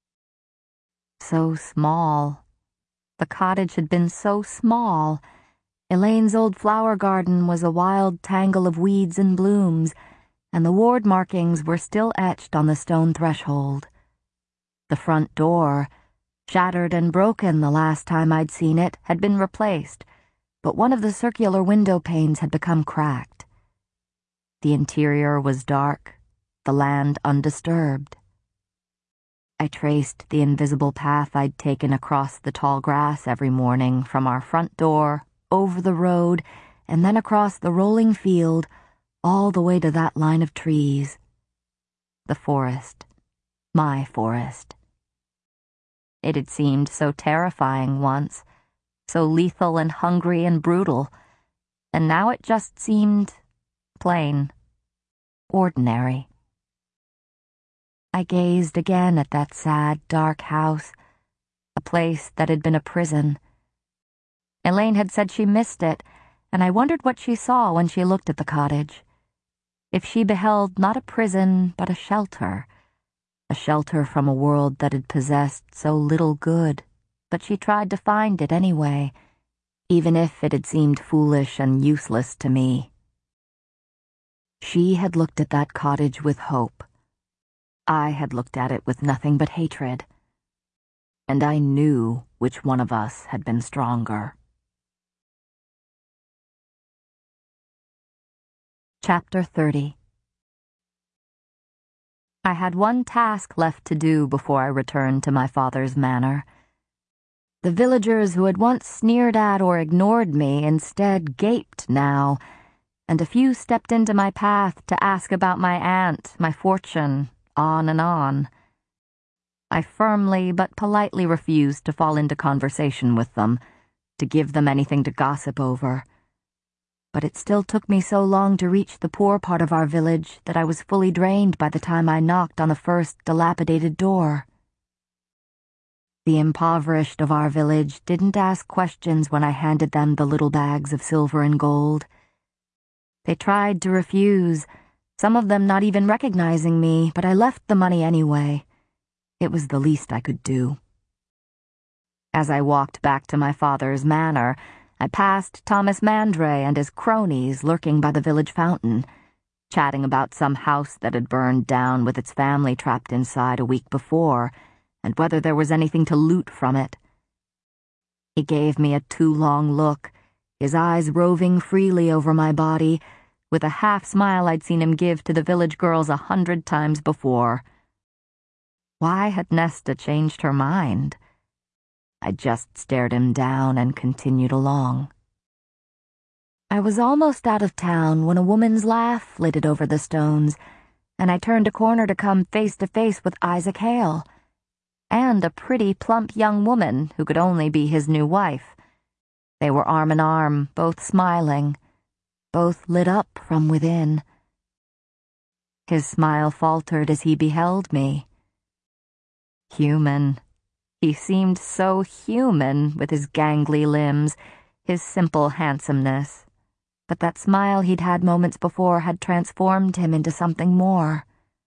A: So small. The cottage had been so small. Elaine's old flower garden was a wild tangle of weeds and blooms, and the ward markings were still etched on the stone threshold. The front door, shattered and broken the last time I'd seen it, had been replaced, but one of the circular window panes had become cracked. The interior was dark, the land undisturbed. I traced the invisible path I'd taken across the tall grass every morning from our front door, over the road, and then across the rolling field, all the way to that line of trees. The forest. My forest. It had seemed so terrifying once, so lethal and hungry and brutal, and now it just seemed plain, ordinary. I gazed again at that sad, dark house, a place that had been a prison. Elaine had said she missed it, and I wondered what she saw when she looked at the cottage. If she beheld not a prison, but a shelter, a shelter from a world that had possessed so little good, but she tried to find it anyway, even if it had seemed foolish and useless to me. She had looked at that cottage with hope. I had looked at it with nothing but hatred. And I knew which one of us had been stronger. Chapter thirty. I had one task left to do before I returned to my father's manor. The villagers who had once sneered at or ignored me instead gaped now, and a few stepped into my path to ask about my aunt, my fortune, on and on. I firmly but politely refused to fall into conversation with them, to give them anything to gossip over. But it still took me so long to reach the poor part of our village that I was fully drained by the time I knocked on the first dilapidated door. The impoverished of our village didn't ask questions when I handed them the little bags of silver and gold. They tried to refuse, some of them not even recognizing me, but I left the money anyway. It was the least I could do. As I walked back to my father's manor, I passed Thomas Mandray and his cronies lurking by the village fountain, chatting about some house that had burned down with its family trapped inside a week before, and whether there was anything to loot from it. He gave me a too long look, his eyes roving freely over my body, with a half-smile I'd seen him give to the village girls a hundred times before. Why had Nesta changed her mind? I just stared him down and continued along. I was almost out of town when a woman's laugh flitted over the stones, and I turned a corner to come face to face with Isaac Hale, and a pretty, plump young woman who could only be his new wife. They were arm in arm, both smiling, both lit up from within. His smile faltered as he beheld me. Human. He seemed so human with his gangly limbs, his simple handsomeness. But that smile he'd had moments before had transformed him into something more.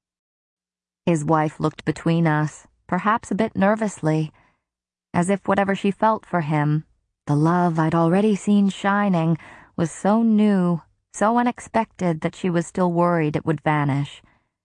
A: His wife looked between us, perhaps a bit nervously, as if whatever she felt for him, the love I'd already seen shining, was so new, so unexpected that she was still worried it would vanish.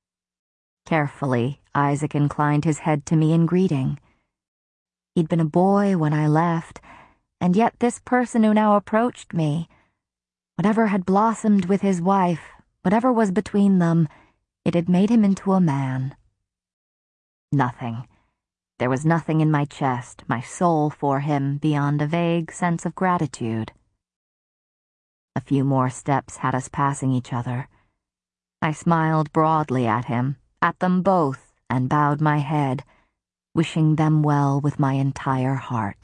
A: Carefully, Isaac inclined his head to me in greeting. He'd been a boy when I left, and yet this person who now approached me, whatever had blossomed with his wife, whatever was between them, it had made him into a man. Nothing. There was nothing in my chest, my soul for him, beyond a vague sense of gratitude. A few more steps had us passing each other. I smiled broadly at him, at them both, and bowed my head, wishing them well with my entire heart.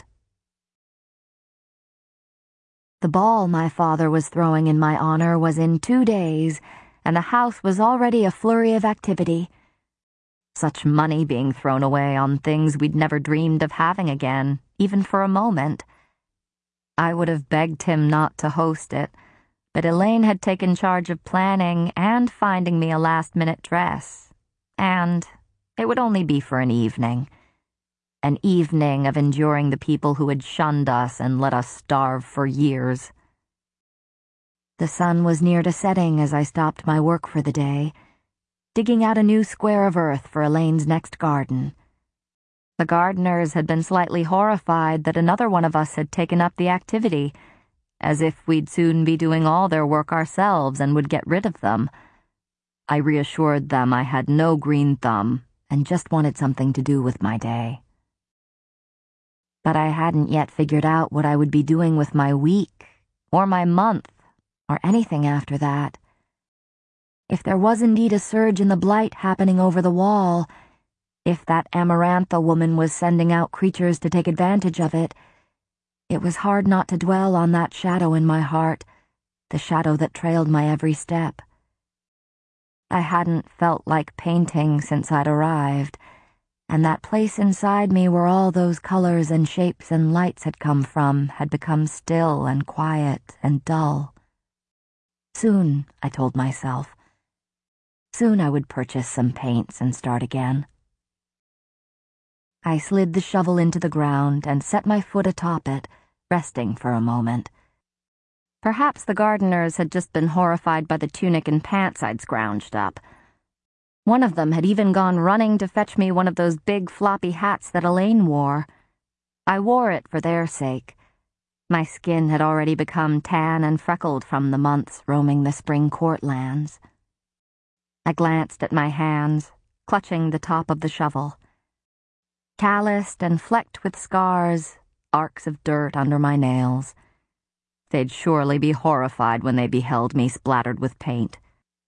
A: The ball my father was throwing in my honor was in two days, and the house was already a flurry of activity. Such money being thrown away on things we'd never dreamed of having again, even for a moment. I would have begged him not to host it, but Elaine had taken charge of planning and finding me a last-minute dress, and it would only be for an evening. An evening of enduring the people who had shunned us and let us starve for years. The sun was near to setting as I stopped my work for the day, digging out a new square of earth for Elaine's next garden. The gardeners had been slightly horrified that another one of us had taken up the activity, as if we'd soon be doing all their work ourselves and would get rid of them. I reassured them I had no green thumb and just wanted something to do with my day. But I hadn't yet figured out what I would be doing with my week, or my month, or anything after that. If there was indeed a surge in the blight happening over the wall, if that Amarantha woman was sending out creatures to take advantage of it, it was hard not to dwell on that shadow in my heart, the shadow that trailed my every step. I hadn't felt like painting since I'd arrived, and that place inside me where all those colors and shapes and lights had come from had become still and quiet and dull. Soon, I told myself, soon I would purchase some paints and start again. I slid the shovel into the ground and set my foot atop it, resting for a moment. Perhaps the gardeners had just been horrified by the tunic and pants I'd scrounged up. One of them had even gone running to fetch me one of those big floppy hats that Elaine wore. I wore it for their sake. My skin had already become tan and freckled from the months roaming the spring courtlands. I glanced at my hands, clutching the top of the shovel. Calloused and flecked with scars, arcs of dirt under my nails. They'd surely be horrified when they beheld me splattered with paint.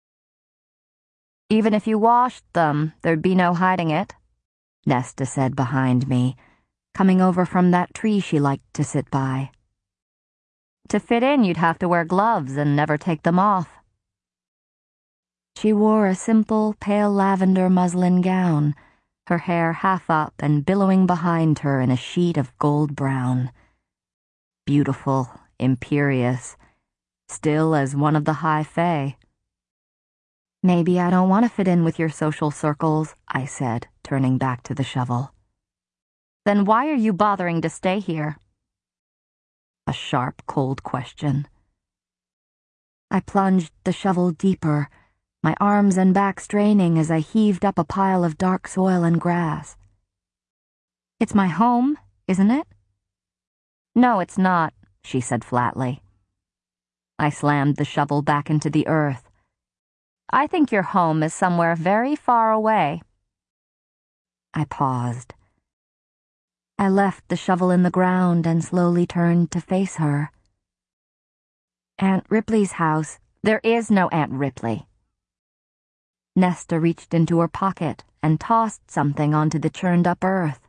A: Even if you washed them, there'd be no hiding it, Nesta said behind me, coming over from that tree she liked to sit by. To fit in, you'd have to wear gloves and never take them off. She wore a simple, pale lavender muslin gown, her hair half up and billowing behind her in a sheet of gold brown. Beautiful, imperious, still as one of the high fae. Maybe I don't want to fit in with your social circles, I said, turning back to the shovel. Then why are you bothering to stay here? A sharp, cold question. I plunged the shovel deeper, my arms and back straining as I heaved up a pile of dark soil and grass. It's my home, isn't it? No, it's not, she said flatly. I slammed the shovel back into the earth. I think your home is somewhere very far away. I paused. I left the shovel in the ground and slowly turned to face her. Aunt Ripley's house. There is no Aunt Ripley. Nesta reached into her pocket and tossed something onto the churned-up earth.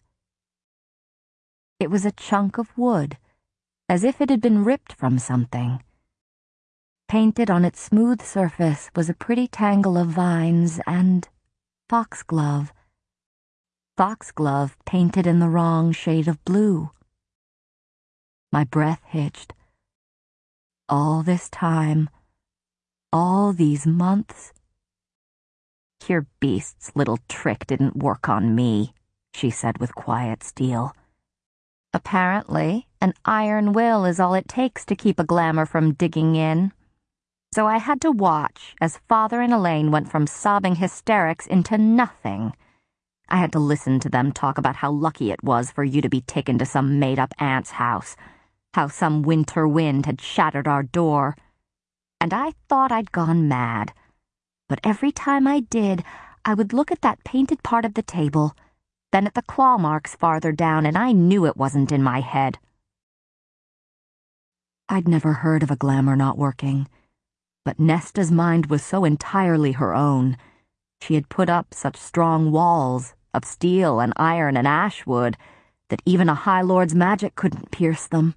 A: It was a chunk of wood, as if it had been ripped from something. Painted on its smooth surface was a pretty tangle of vines and foxglove. Foxglove painted in the wrong shade of blue. My breath hitched. All this time, all these months. Your beast's little trick didn't work on me, she said with quiet steel. Apparently, an iron will is all it takes to keep a glamour from digging in. So I had to watch as Father and Elaine went from sobbing hysterics into nothing. I had to listen to them talk about how lucky it was for you to be taken to some made-up aunt's house, how some winter wind had shattered our door. And I thought I'd gone mad. But every time I did, I would look at that painted part of the table, then at the claw marks farther down, and I knew it wasn't in my head. I'd never heard of a glamour not working, but Nesta's mind was so entirely her own. She had put up such strong walls of steel and iron and ashwood that even a High Lord's magic couldn't pierce them.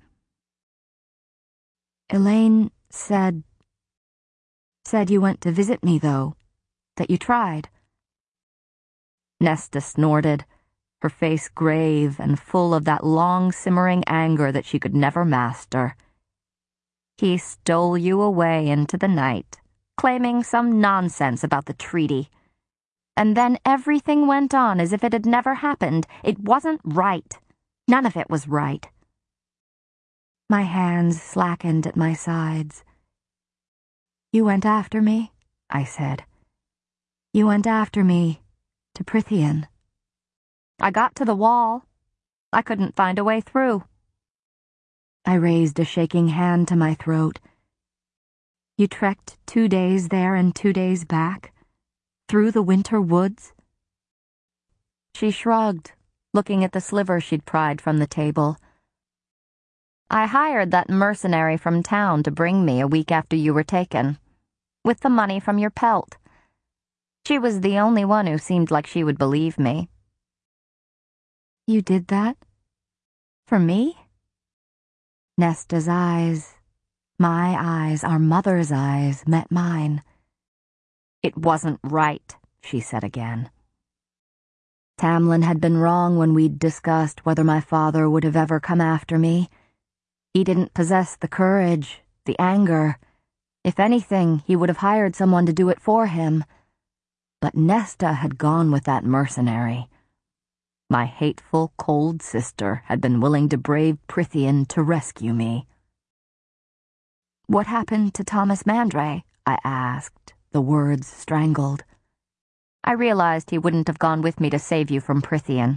A: Elaine said... Said you went to visit me, though. That you tried. Nesta snorted, her face grave and full of that long simmering anger that she could never master. He stole you away into the night, claiming some nonsense about the treaty. And then everything went on as if it had never happened. It wasn't right. None of it was right. My hands slackened at my sides. You went after me, I said. You went after me to Prythian. I got to the wall. I couldn't find a way through. I raised a shaking hand to my throat. You trekked two days there and two days back? Through the winter woods? She shrugged, looking at the sliver she'd pried from the table. I hired that mercenary from town to bring me a week after you were taken, with the money from your pelt. She was the only one who seemed like she would believe me. You did that? For me? Nesta's eyes, my eyes, our mother's eyes, met mine. It wasn't right, she said again. Tamlin had been wrong when we'd discussed whether my father would have ever come after me. He didn't possess the courage, the anger. If anything, he would have hired someone to do it for him. But Nesta had gone with that mercenary. My hateful, cold sister had been willing to brave Prythian to rescue me. What happened to Thomas Mandray? I asked, the words strangled. I realized he wouldn't have gone with me to save you from Prythian.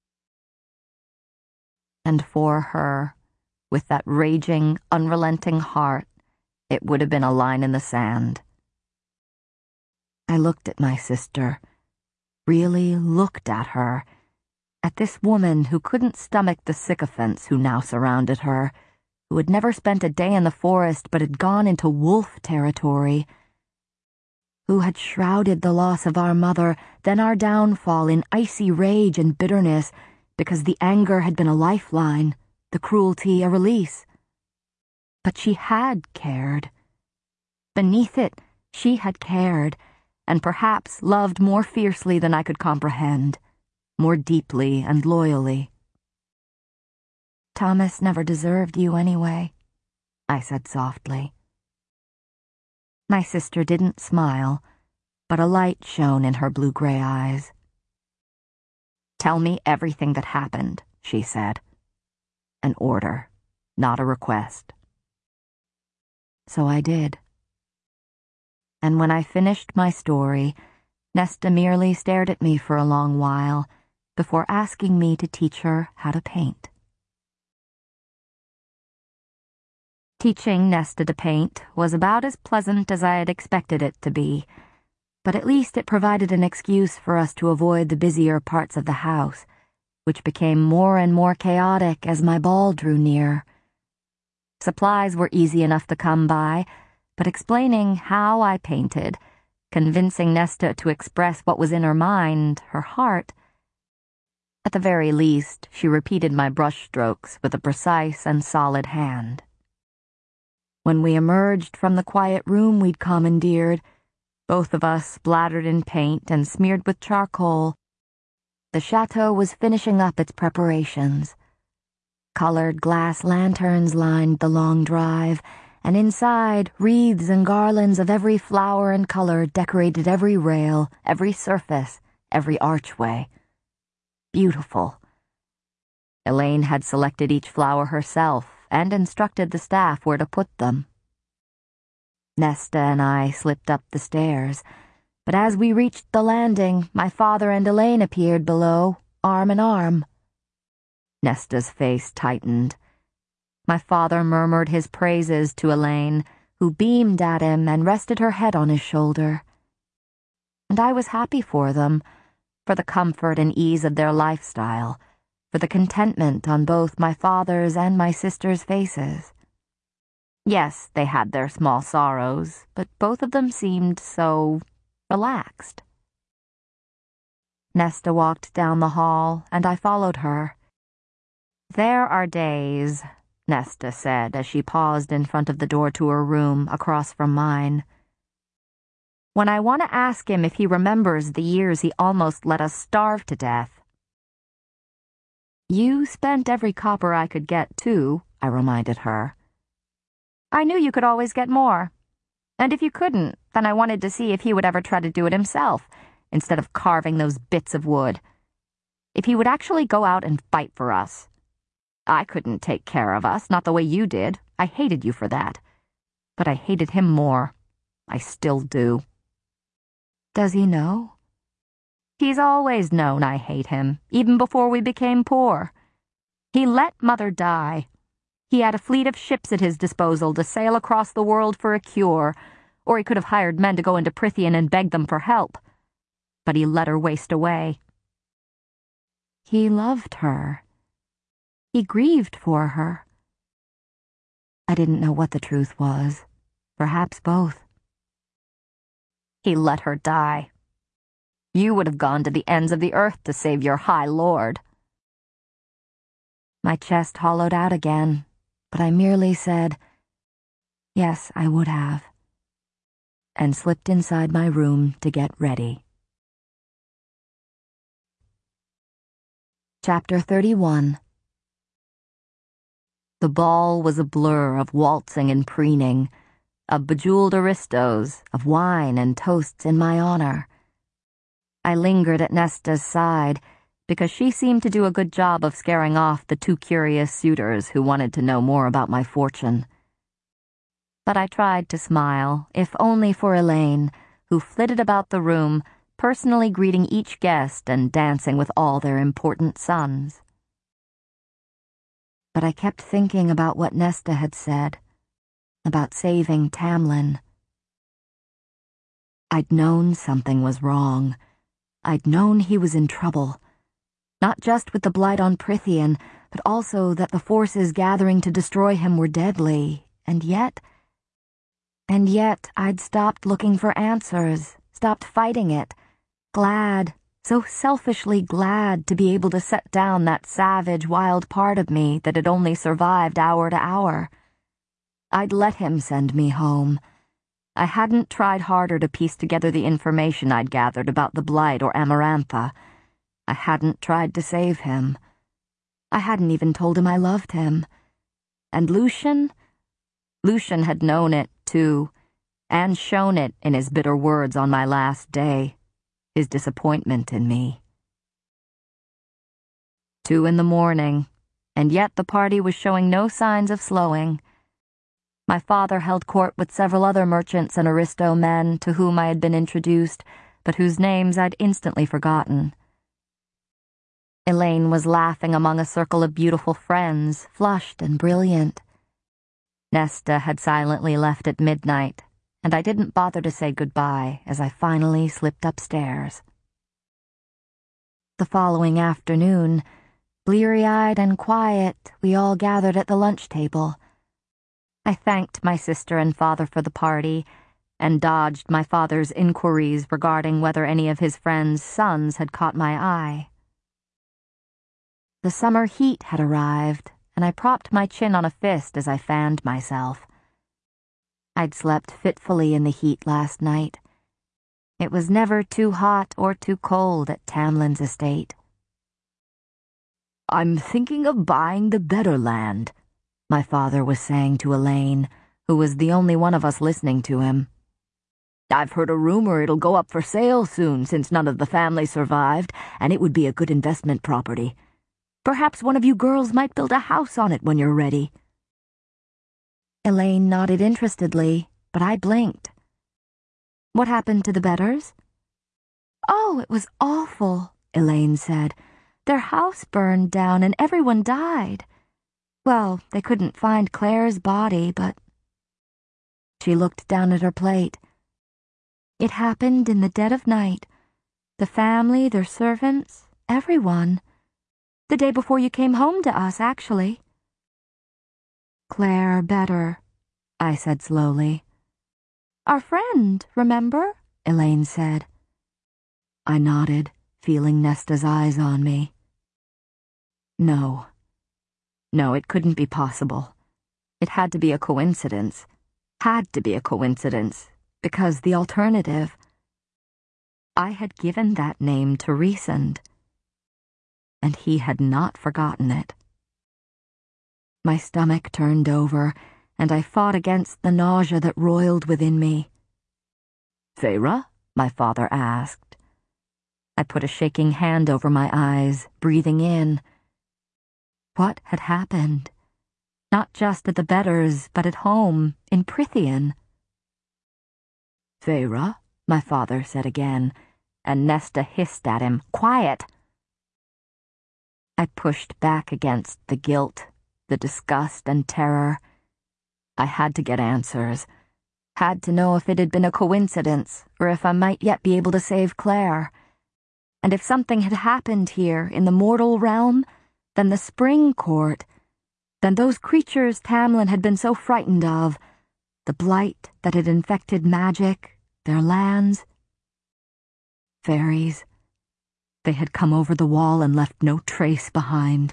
A: And for her, with that raging, unrelenting heart, it would have been a line in the sand. I looked at my sister, really looked at her, at this woman who couldn't stomach the sycophants who now surrounded her, who had never spent a day in the forest but had gone into wolf territory, who had shrouded the loss of our mother, then our downfall, in icy rage and bitterness, because the anger had been a lifeline, the cruelty a release. But she had cared. Beneath it, she had cared, and perhaps loved more fiercely than I could comprehend, more deeply and loyally. Thomas never deserved you anyway, I said softly. My sister didn't smile, but a light shone in her blue-gray eyes. Tell me everything that happened, she said. An order, not a request. So I did. And when I finished my story, Nesta merely stared at me for a long while before asking me to teach her how to paint. Teaching Nesta to paint was about as pleasant as I had expected it to be, but at least it provided an excuse for us to avoid the busier parts of the house, which became more and more chaotic as my ball drew near. Supplies were easy enough to come by, but explaining how I painted, convincing Nesta to express what was in her mind, her heart. At the very least, she repeated my brushstrokes with a precise and solid hand. When we emerged from the quiet room we'd commandeered, both of us splattered in paint and smeared with charcoal, the chateau was finishing up its preparations. Colored glass lanterns lined the long drive, and inside, wreaths and garlands of every flower and color decorated every rail, every surface, every archway. Beautiful. Elaine had selected each flower herself and instructed the staff where to put them. Nesta and I slipped up the stairs, but as we reached the landing, my father and Elaine appeared below, arm in arm. Nesta's face tightened. My father murmured his praises to Elaine, who beamed at him and rested her head on his shoulder. And I was happy for them, for the comfort and ease of their lifestyle, for the contentment on both my father's and my sister's faces. Yes, they had their small sorrows, but both of them seemed so relaxed. Nesta walked down the hall, and I followed her. There are days, Nesta said as she paused in front of the door to her room across from mine, when I want to ask him if he remembers the years he almost let us starve to death. You spent every copper I could get, too, I reminded her. I knew you could always get more. And if you couldn't, then I wanted to see if he would ever try to do it himself, instead of carving those bits of wood. If he would actually go out and fight for us. I couldn't take care of us, not the way you did. I hated you for that. But I hated him more. I still do. Does he know? He's always known I hate him, even before we became poor. He let Mother die. He had a fleet of ships at his disposal to sail across the world for a cure, or he could have hired men to go into Prythian and beg them for help. But he let her waste away. He loved her. He grieved for her. I didn't know what the truth was. Perhaps both. He let her die. You would have gone to the ends of the earth to save your high lord. My chest hollowed out again, but I merely said, yes, I would have, and slipped inside my room to get ready. Chapter thirty-one. The ball was a blur of waltzing and preening, of bejeweled aristos, of wine and toasts in my honor. I lingered at Nesta's side, because she seemed to do a good job of scaring off the too curious suitors who wanted to know more about my fortune. But I tried to smile, if only for Elaine, who flitted about the room, personally greeting each guest and dancing with all their important sons. But I kept thinking about what Nesta had said, about saving Tamlin. I'd known something was wrong. I'd known he was in trouble. Not just with the blight on Prythian, but also that the forces gathering to destroy him were deadly, and yet... And yet I'd stopped looking for answers, stopped fighting it, glad, so selfishly glad to be able to set down that savage, wild part of me that had only survived hour to hour. I'd let him send me home. I hadn't tried harder to piece together the information I'd gathered about the blight or Amarantha. I hadn't tried to save him. I hadn't even told him I loved him. And Lucien? Lucien had known it, too, and shown it in his bitter words on my last day, his disappointment in me. Two in the morning, and yet the party was showing no signs of slowing. My father held court with several other merchants and aristo men to whom I had been introduced, but whose names I'd instantly forgotten. Elaine was laughing among a circle of beautiful friends, flushed and brilliant. Nesta had silently left at midnight, and I didn't bother to say goodbye as I finally slipped upstairs. The following afternoon, bleary-eyed and quiet, we all gathered at the lunch table. I thanked my sister and father for the party, and dodged my father's inquiries regarding whether any of his friends' sons had caught my eye. The summer heat had arrived, and I propped my chin on a fist as I fanned myself. I'd slept fitfully in the heat last night. It was never too hot or too cold at Tamlin's estate. "I'm thinking of buying the better land," my father was saying to Elaine, who was the only one of us listening to him. "I've heard a rumor it'll go up for sale soon since none of the family survived, and it would be a good investment property. Perhaps one of you girls might build a house on it when you're ready." Elaine nodded interestedly, but I blinked. "What happened to the Bedders?" "Oh, it was awful," Elaine said. "Their house burned down and everyone died. Well, they couldn't find Claire's body, but..." She looked down at her plate. "It happened in the dead of night. The family, their servants, everyone. The day before you came home to us, actually." "Claire Bedder," I said slowly. "Our friend, remember?" Elaine said. I nodded, feeling Nesta's eyes on me. No. No, it couldn't be possible. It had to be a coincidence. Had to be a coincidence, because the alternative... I had given that name to Rhysand, and he had not forgotten it. My stomach turned over, and I fought against the nausea that roiled within me. "Feyre?" my father asked. I put a shaking hand over my eyes, breathing in. What had happened? Not just at the Bedders, but at home, in Prythian. "Feyre?" my father said again, and Nesta hissed at him, "Quiet!" I pushed back against the guilt, the disgust and terror. I had to get answers. Had to know if it had been a coincidence, or if I might yet be able to save Claire. And if something had happened here in the mortal realm, then the spring court, then those creatures Tamlin had been so frightened of, the blight that had infected magic, their lands. Fairies. They had come over the wall and left no trace behind.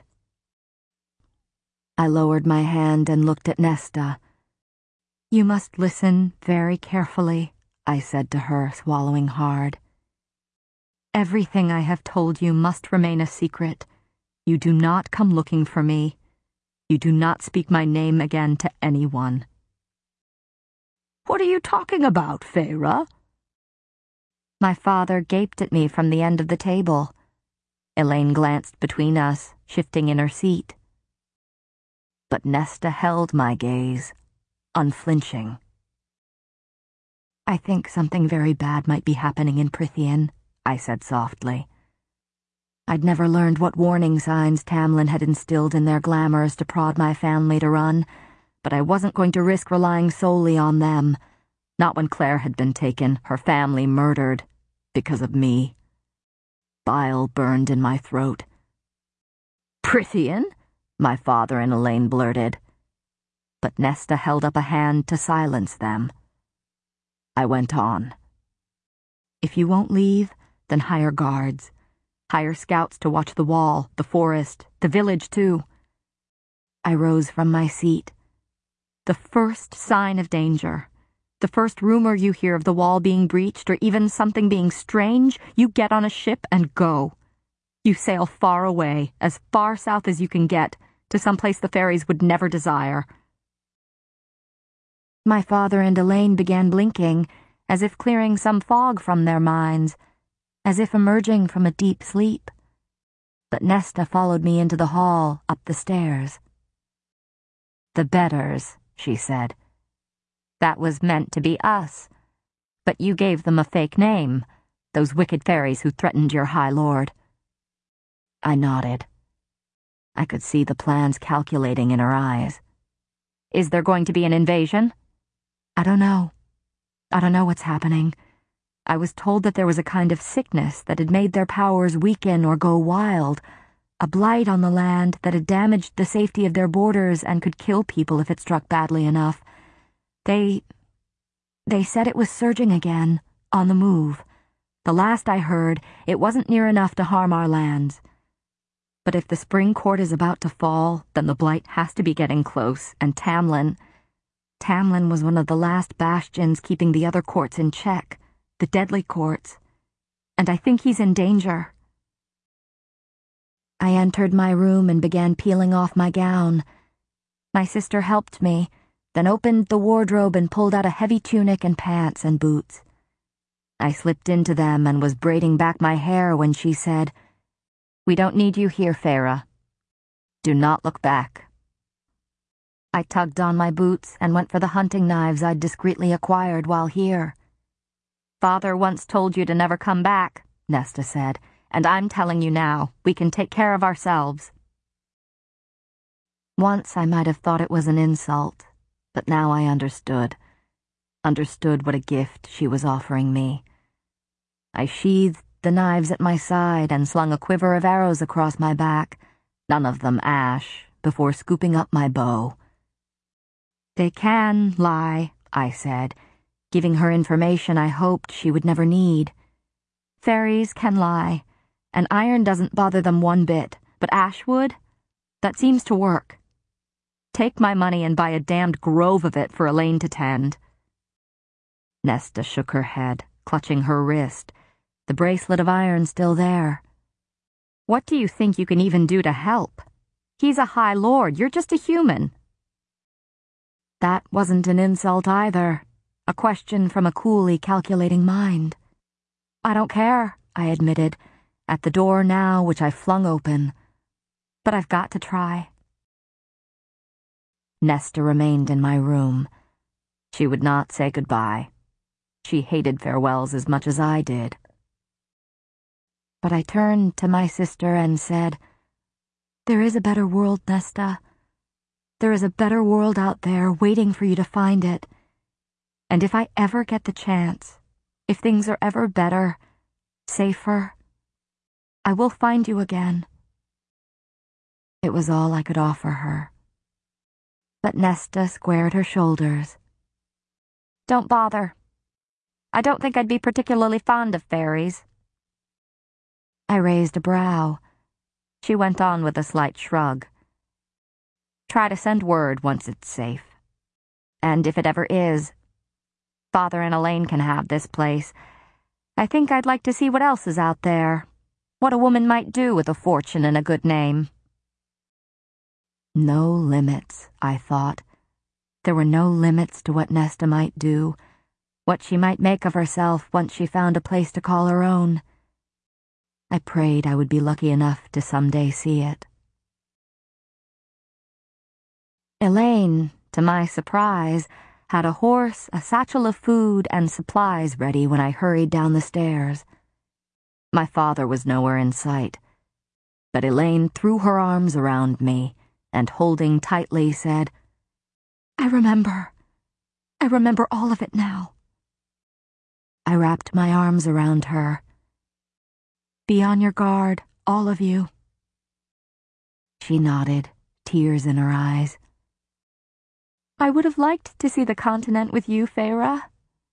A: I lowered my hand and looked at Nesta. "You must listen very carefully," I said to her, swallowing hard. "Everything I have told you must remain a secret. You do not come looking for me. You do not speak my name again to anyone."
B: "What are you talking about, Feyre?"
A: My father gaped at me from the end of the table. Elaine glanced between us, shifting in her seat. But Nesta held my gaze, unflinching. "I think something very bad might be happening in Prythian," I said softly. I'd never learned what warning signs Tamlin had instilled in their glamours to prod my family to run, but I wasn't going to risk relying solely on them. Not when Claire had been taken, her family murdered, because of me. Bile burned in my throat.
B: "Prythian?"
A: my father and Elaine blurted. But Nesta held up a hand to silence them. I went on. "If you won't leave, then hire guards. Hire scouts to watch the wall, the forest, the village too." I rose from my seat. "The first sign of danger, the first rumor you hear of the wall being breached or even something being strange, you get on a ship and go. You sail far away, as far south as you can get, to some place the fairies would never desire." My father and Elaine began blinking, as if clearing some fog from their minds, as if emerging from a deep sleep. But Nesta followed me into the hall, up the stairs. "The betters," she said. "That was meant to be us. But you gave them a fake name, those wicked fairies who threatened your High Lord." I nodded. I could see the plans calculating in her eyes. "Is there going to be an invasion?" "I don't know. I don't know what's happening. I was told that there was a kind of sickness that had made their powers weaken or go wild, a blight on the land that had damaged the safety of their borders and could kill people if it struck badly enough. They... they said it was surging again, on the move. The last I heard, it wasn't near enough to harm our lands. But if the spring court is about to fall, then the blight has to be getting close, and Tamlin... Tamlin was one of the last bastions keeping the other courts in check, the deadly courts, and I think he's in danger." I entered my room and began peeling off my gown. My sister helped me, then opened the wardrobe and pulled out a heavy tunic and pants and boots. I slipped into them and was braiding back my hair when she said, "We don't need you here, Feyre. Do not look back." I tugged on my boots and went for the hunting knives I'd discreetly acquired while here. "Father once told you to never come back," Nesta said, "and I'm telling you now, we can take care of ourselves." Once I might have thought it was an insult, but now I understood. Understood what a gift she was offering me. I sheathed the knives at my side and slung a quiver of arrows across my back, none of them ash, before scooping up my bow. "They can lie," I said, giving her information I hoped she would never need. "Fairies can lie, and iron doesn't bother them one bit, but ash would? That seems to work. Take my money and buy a damned grove of it for Elaine to tend." Nesta shook her head, clutching her wrist, the bracelet of iron still there. "What do you think you can even do to help? He's a High Lord, you're just a human." That wasn't an insult either, a question from a coolly calculating mind. "I don't care," I admitted, at the door now which I flung open. "But I've got to try." Nesta remained in my room. She would not say goodbye. She hated farewells as much as I did. But I turned to my sister and said, "There is a better world, Nesta. There is a better world out there waiting for you to find it. And if I ever get the chance, if things are ever better, safer, I will find you again." It was all I could offer her. But Nesta squared her shoulders.
B: "Don't bother. I don't think I'd be particularly fond of fairies."
A: I raised a brow.
B: She went on with a slight shrug. "Try to send word once it's safe. And if it ever is, Father and Elaine can have this place. I think I'd like to see what else is out there, what a woman might do with a fortune and a good name."
A: No limits, I thought. There were no limits to what Nesta might do, what she might make of herself once she found a place to call her own. I prayed I would be lucky enough to someday see it. Elaine, to my surprise, had a horse, a satchel of food, and supplies ready when I hurried down the stairs. My father was nowhere in sight, but Elaine threw her arms around me and, holding tightly, said, "I remember. I remember all of it now." I wrapped my arms around her. "Be on your guard, all of you." She nodded, tears in her eyes. "I would have liked to see the continent with you, Feyre."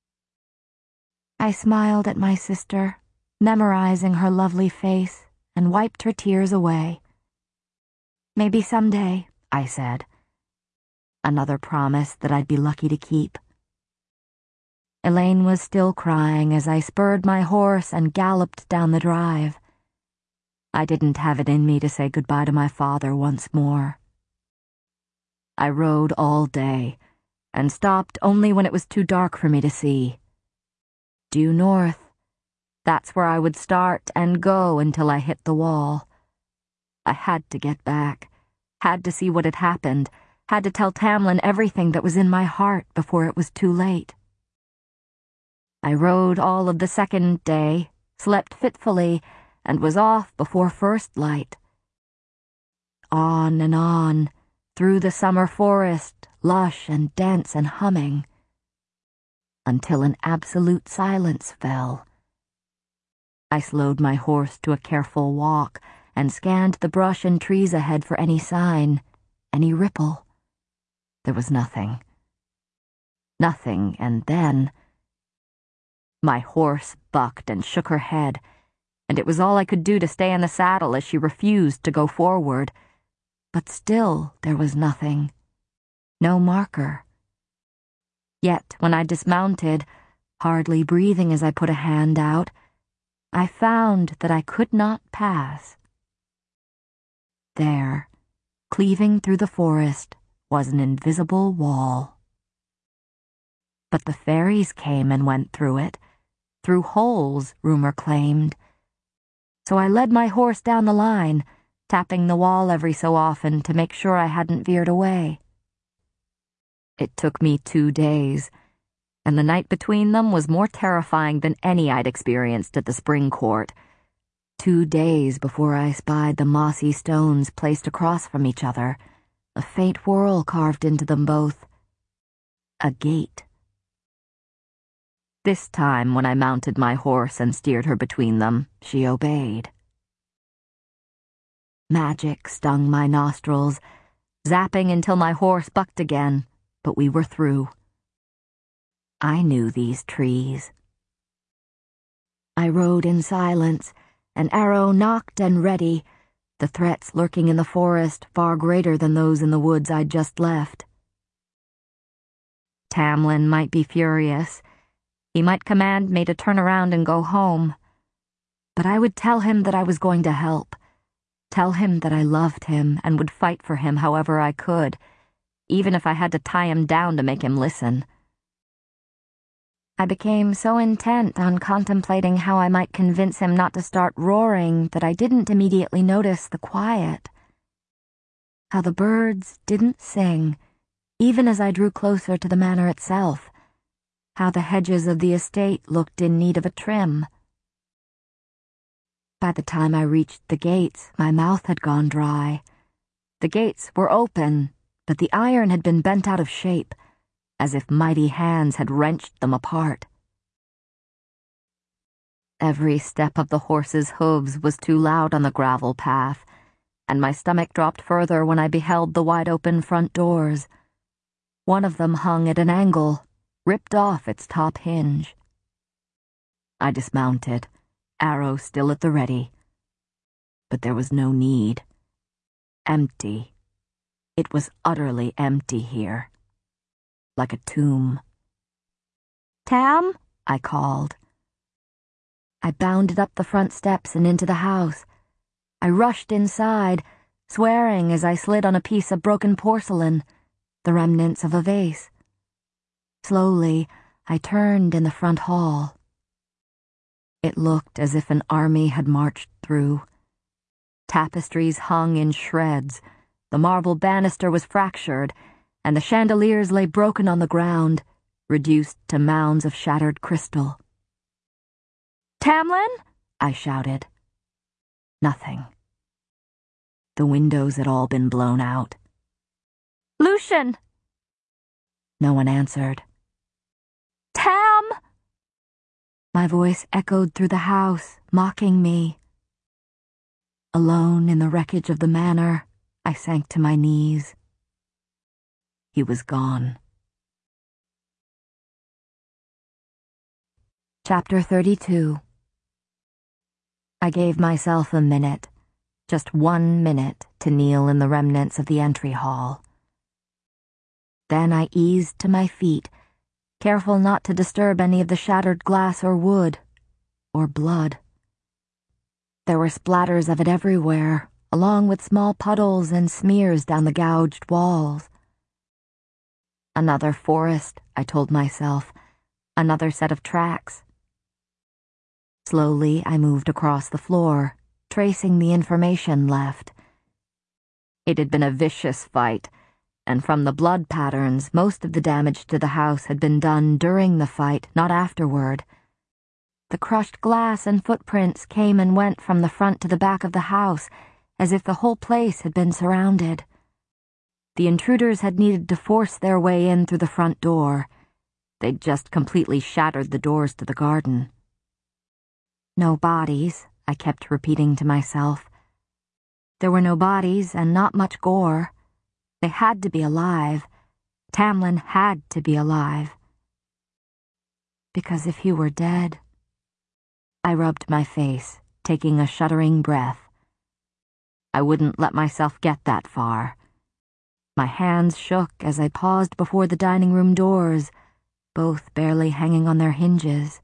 A: I smiled at my sister, memorizing her lovely face, and wiped her tears away. "Maybe someday," I said. Another promise that I'd be lucky to keep. Elaine was still crying as I spurred my horse and galloped down the drive. I didn't have it in me to say goodbye to my father once more. I rode all day, and stopped only when it was too dark for me to see. Due north. That's where I would start and go until I hit the wall. I had to get back, had to see what had happened, had to tell Tamlin everything that was in my heart before it was too late. I rode all of the second day, slept fitfully, and was off before first light. On and on, through the summer forest, lush and dense and humming, until an absolute silence fell. I slowed my horse to a careful walk and scanned the brush and trees ahead for any sign, any ripple. There was nothing. Nothing, and then my horse bucked and shook her head, and it was all I could do to stay in the saddle as she refused to go forward. But still there was nothing. No marker. Yet when I dismounted, hardly breathing as I put a hand out, I found that I could not pass. There, cleaving through the forest, was an invisible wall. But the fairies came and went through it, through holes, rumor claimed. So I led my horse down the line, tapping the wall every so often to make sure I hadn't veered away. It took me two days, and the night between them was more terrifying than any I'd experienced at the Spring Court. Two days before I spied the mossy stones placed across from each other, a faint whorl carved into them both. A gate. This time, when I mounted my horse and steered her between them, she obeyed. Magic stung my nostrils, zapping until my horse bucked again, but we were through. I knew these trees. I rode in silence, an arrow nocked and ready, the threats lurking in the forest far greater than those in the woods I'd just left. Tamlin might be furious. He might command me to turn around and go home. But I would tell him that I was going to help. Tell him that I loved him and would fight for him however I could, even if I had to tie him down to make him listen. I became so intent on contemplating how I might convince him not to start roaring that I didn't immediately notice the quiet. How the birds didn't sing, even as I drew closer to the manor itself. How the hedges of the estate looked in need of a trim. By the time I reached the gates, my mouth had gone dry. The gates were open, but the iron had been bent out of shape, as if mighty hands had wrenched them apart. Every step of the horse's hooves was too loud on the gravel path, and my stomach dropped further when I beheld the wide-open front doors. One of them hung at an angle, ripped off its top hinge. I dismounted, arrow still at the ready. But there was no need. Empty. It was utterly empty here. Like a tomb. "Tam?" I called. I bounded up the front steps and into the house. I rushed inside, swearing as I slid on a piece of broken porcelain, the remnants of a vase. Slowly, I turned in the front hall. It looked as if an army had marched through. Tapestries hung in shreds, the marble banister was fractured, and the chandeliers lay broken on the ground, reduced to mounds of shattered crystal. "Tamlin?" I shouted. Nothing. The windows had all been blown out. "Lucian!" No one answered. "Tam!" My voice echoed through the house, mocking me. Alone in the wreckage of the manor, I sank to my knees. He was gone. Chapter thirty-two. I gave myself a minute, just one minute, to kneel in the remnants of the entry hall. Then I eased to my feet, careful not to disturb any of the shattered glass or wood, or blood. There were splatters of it everywhere, along with small puddles and smears down the gouged walls. Another forest, I told myself, another set of tracks. Slowly, I moved across the floor, tracing the information left. It had been a vicious fight, and from the blood patterns, most of the damage to the house had been done during the fight, not afterward. The crushed glass and footprints came and went from the front to the back of the house, as if the whole place had been surrounded. The intruders had needed to force their way in through the front door. They'd just completely shattered the doors to the garden. No bodies, I kept repeating to myself. There were no bodies and not much gore. They had to be alive. Tamlin had to be alive. Because if he were dead... I rubbed my face, taking a shuddering breath. I wouldn't let myself get that far. My hands shook as I paused before the dining room doors, both barely hanging on their hinges.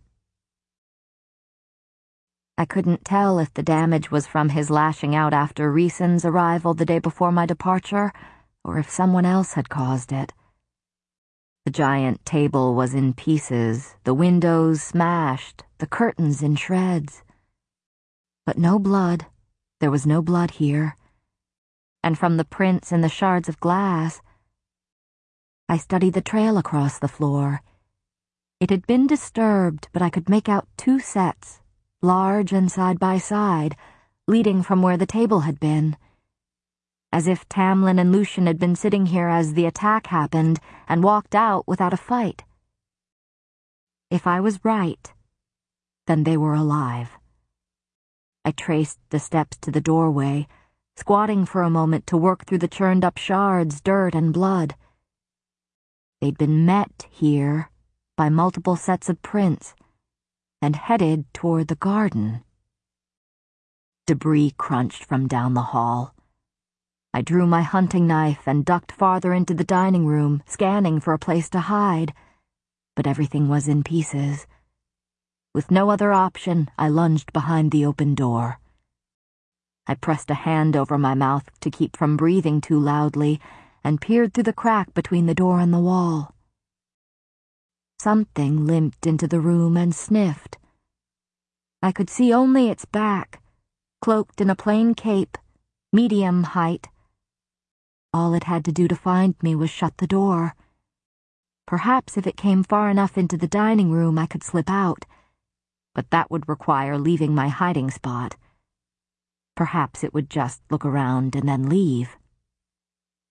A: I couldn't tell if the damage was from his lashing out after Reason's arrival the day before my departure, or if someone else had caused it. The giant table was in pieces, the windows smashed, the curtains in shreds. But no blood. There was no blood here. And from the prints in the shards of glass, I studied the trail across the floor. It had been disturbed, but I could make out two sets, large and side by side, leading from where the table had been. As if Tamlin and Lucian had been sitting here as the attack happened and walked out without a fight. If I was right, then they were alive. I traced the steps to the doorway, squatting for a moment to work through the churned-up shards, dirt, and blood. They'd been met here by multiple sets of prints and headed toward the garden. Debris crunched from down the hall. I drew my hunting knife and ducked farther into the dining room, scanning for a place to hide, but everything was in pieces. With no other option, I lunged behind the open door. I pressed a hand over my mouth to keep from breathing too loudly and peered through the crack between the door and the wall. Something limped into the room and sniffed. I could see only its back, cloaked in a plain cape, medium height. All it had to do to find me was shut the door. Perhaps if it came far enough into the dining room I could slip out, but that would require leaving my hiding spot. Perhaps it would just look around and then leave.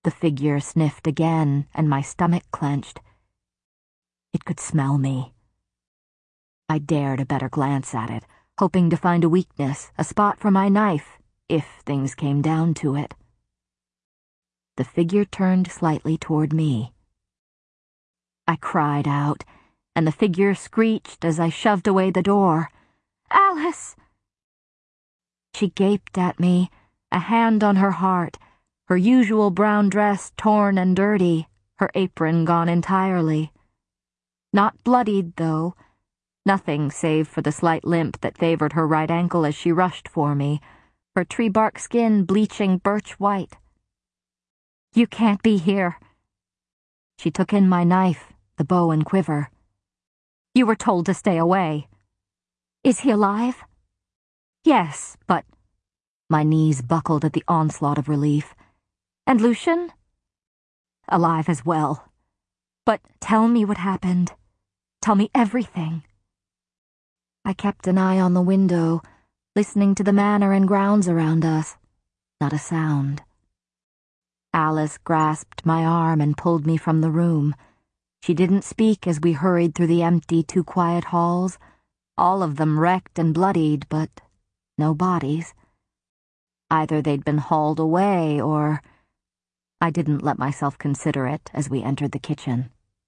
A: The figure sniffed again, and my stomach clenched. It could smell me. I dared a better glance at it, hoping to find a weakness, a spot for my knife, if things came down to it. The figure turned slightly toward me. I cried out, and the figure screeched as I shoved away the door. "Alice!" She gaped at me, a hand on her heart, her usual brown dress torn and dirty, her apron gone entirely. Not bloodied, though. Nothing save for the slight limp that favored her right ankle as she rushed for me, her tree bark skin bleaching birch white. "You can't be here." She took in my knife, the bow and quiver. "You were told to stay away." "Is he alive?" "Yes, but—" My knees buckled at the onslaught of relief. "And Lucian?" "Alive as well. But tell me what happened. Tell me everything." I kept an eye on the window, listening to the manor and grounds around us. Not a sound. Alice grasped my arm and pulled me from the room. She didn't speak as we hurried through the empty, too-quiet halls, all of them wrecked and bloodied, but no bodies. Either they'd been hauled away, or— I didn't let myself consider it as we entered the kitchen.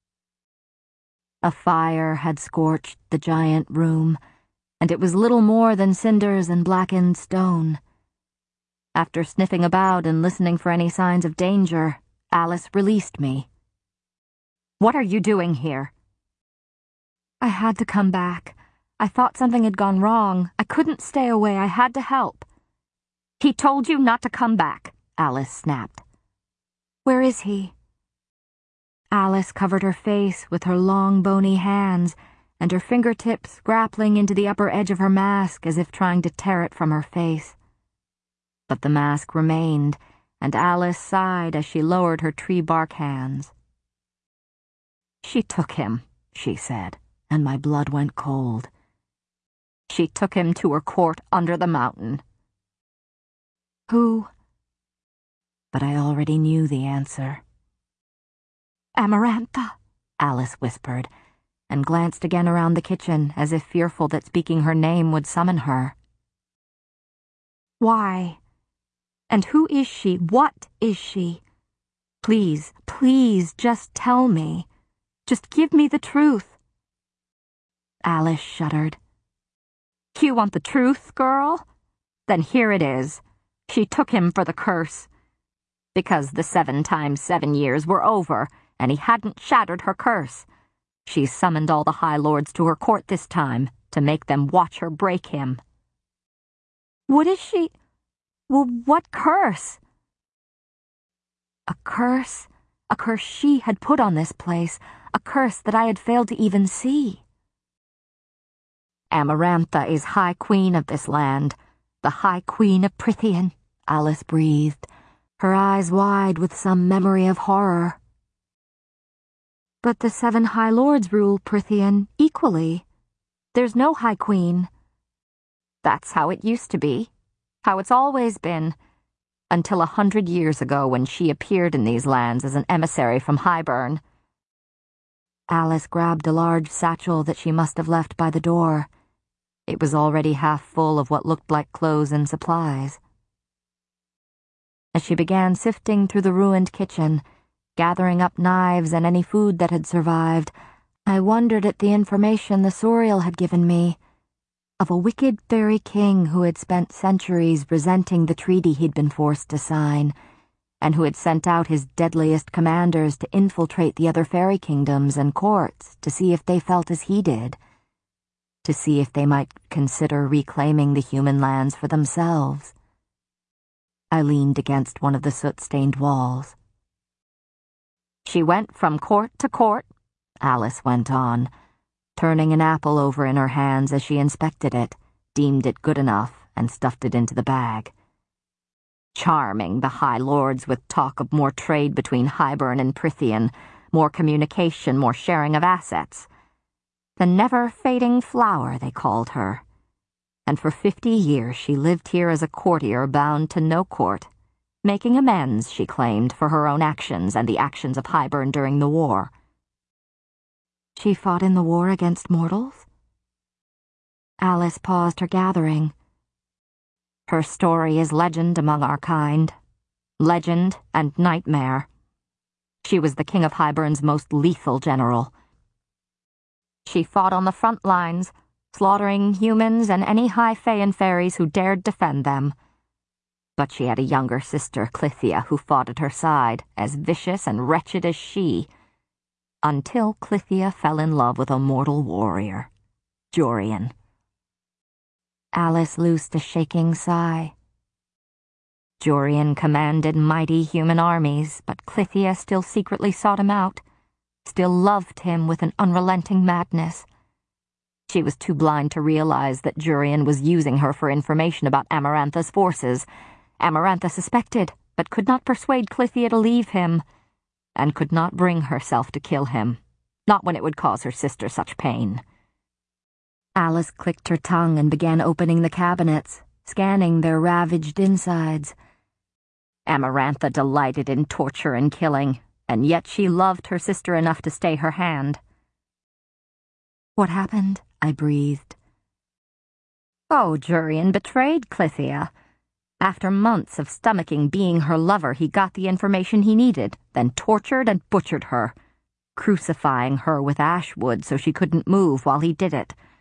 A: A fire had scorched the giant room, and it was little more than cinders and blackened stone. After sniffing about and listening for any signs of danger, Alice released me. "What are you doing here?" "I had to come back. I thought something had gone wrong. I couldn't stay away. I had to help." "He told you not to come back," Alice snapped. "Where is he?" Alice covered her face with her long, bony hands, and her fingertips grappling into the upper edge of her mask as if trying to tear it from her face. But the mask remained, and Alice sighed as she lowered her tree bark hands. "She took him," she said, and my blood went cold. "She took him to her court under the mountain." "Who?" But I already knew the answer. "Amarantha," Alice whispered, and glanced again around the kitchen as if fearful that speaking her name would summon her. "Why? And who is she? What is she? Please, please, just tell me. Just give me the truth." Alice shuddered. "You want the truth, girl? Then here it is. She took him for the curse. Because the seven times seven years were over, and he hadn't shattered her curse. She summoned all the High Lords to her court this time, to make them watch her break him." "What is she? Well, what curse?" A curse? A curse she had put on this place, a curse that I had failed to even see. "Amarantha is High Queen of this land, the High Queen of Prythian," Alice breathed, her eyes wide with some memory of horror. "But the seven High Lords rule Prythian equally. There's no High Queen." "That's how it used to be, how it's always been, until a hundred years ago when she appeared in these lands as an emissary from Hybern." Alice grabbed a large satchel that she must have left by the door. It was already half full of what looked like clothes and supplies. As she began sifting through the ruined kitchen, gathering up knives and any food that had survived, I wondered at the information the Suriel had given me, of a wicked fairy king who had spent centuries resenting the treaty he'd been forced to sign, and who had sent out his deadliest commanders to infiltrate the other fairy kingdoms and courts to see if they felt as he did, to see if they might consider reclaiming the human lands for themselves. I leaned against one of the soot-stained walls. "She went from court to court," Alice went on, turning an apple over in her hands as she inspected it, deemed it good enough, and stuffed it into the bag. "Charming the High Lords with talk of more trade between Hybern and Prythian, more communication, more sharing of assets. The never-fading flower, they called her. And for fifty years she lived here as a courtier bound to no court,
B: making amends, she claimed, for her own actions and the actions of Hybern during the war.
A: She fought in the war against mortals? Alice paused her gathering.
B: Her story is legend among our kind. Legend and nightmare. She was the king of Hybern's most lethal general. She fought on the front lines, slaughtering humans and any high fae and fairies who dared defend them. But she had a younger sister, Clythia, who fought at her side, as vicious and wretched as she, until Clythia fell in love with a mortal warrior, Jorian.
A: Alice loosed a shaking sigh.
B: Jorian commanded mighty human armies, but Clythia still secretly sought him out, still loved him with an unrelenting madness. She was too blind to realize that Jorian was using her for information about Amarantha's forces. Amarantha suspected, but could not persuade Clythia to leave him, and could not bring herself to kill him, not when it would cause her sister such pain.
A: Alice clicked her tongue and began opening the cabinets, scanning their ravaged insides.
B: Amarantha delighted in torture and killing, and yet she loved her sister enough to stay her hand.
A: What happened? I breathed.
B: Oh, Jorian betrayed Clythia. After months of stomaching being her lover, he got the information he needed, then tortured and butchered her, crucifying her with ash wood so she couldn't move while he did it.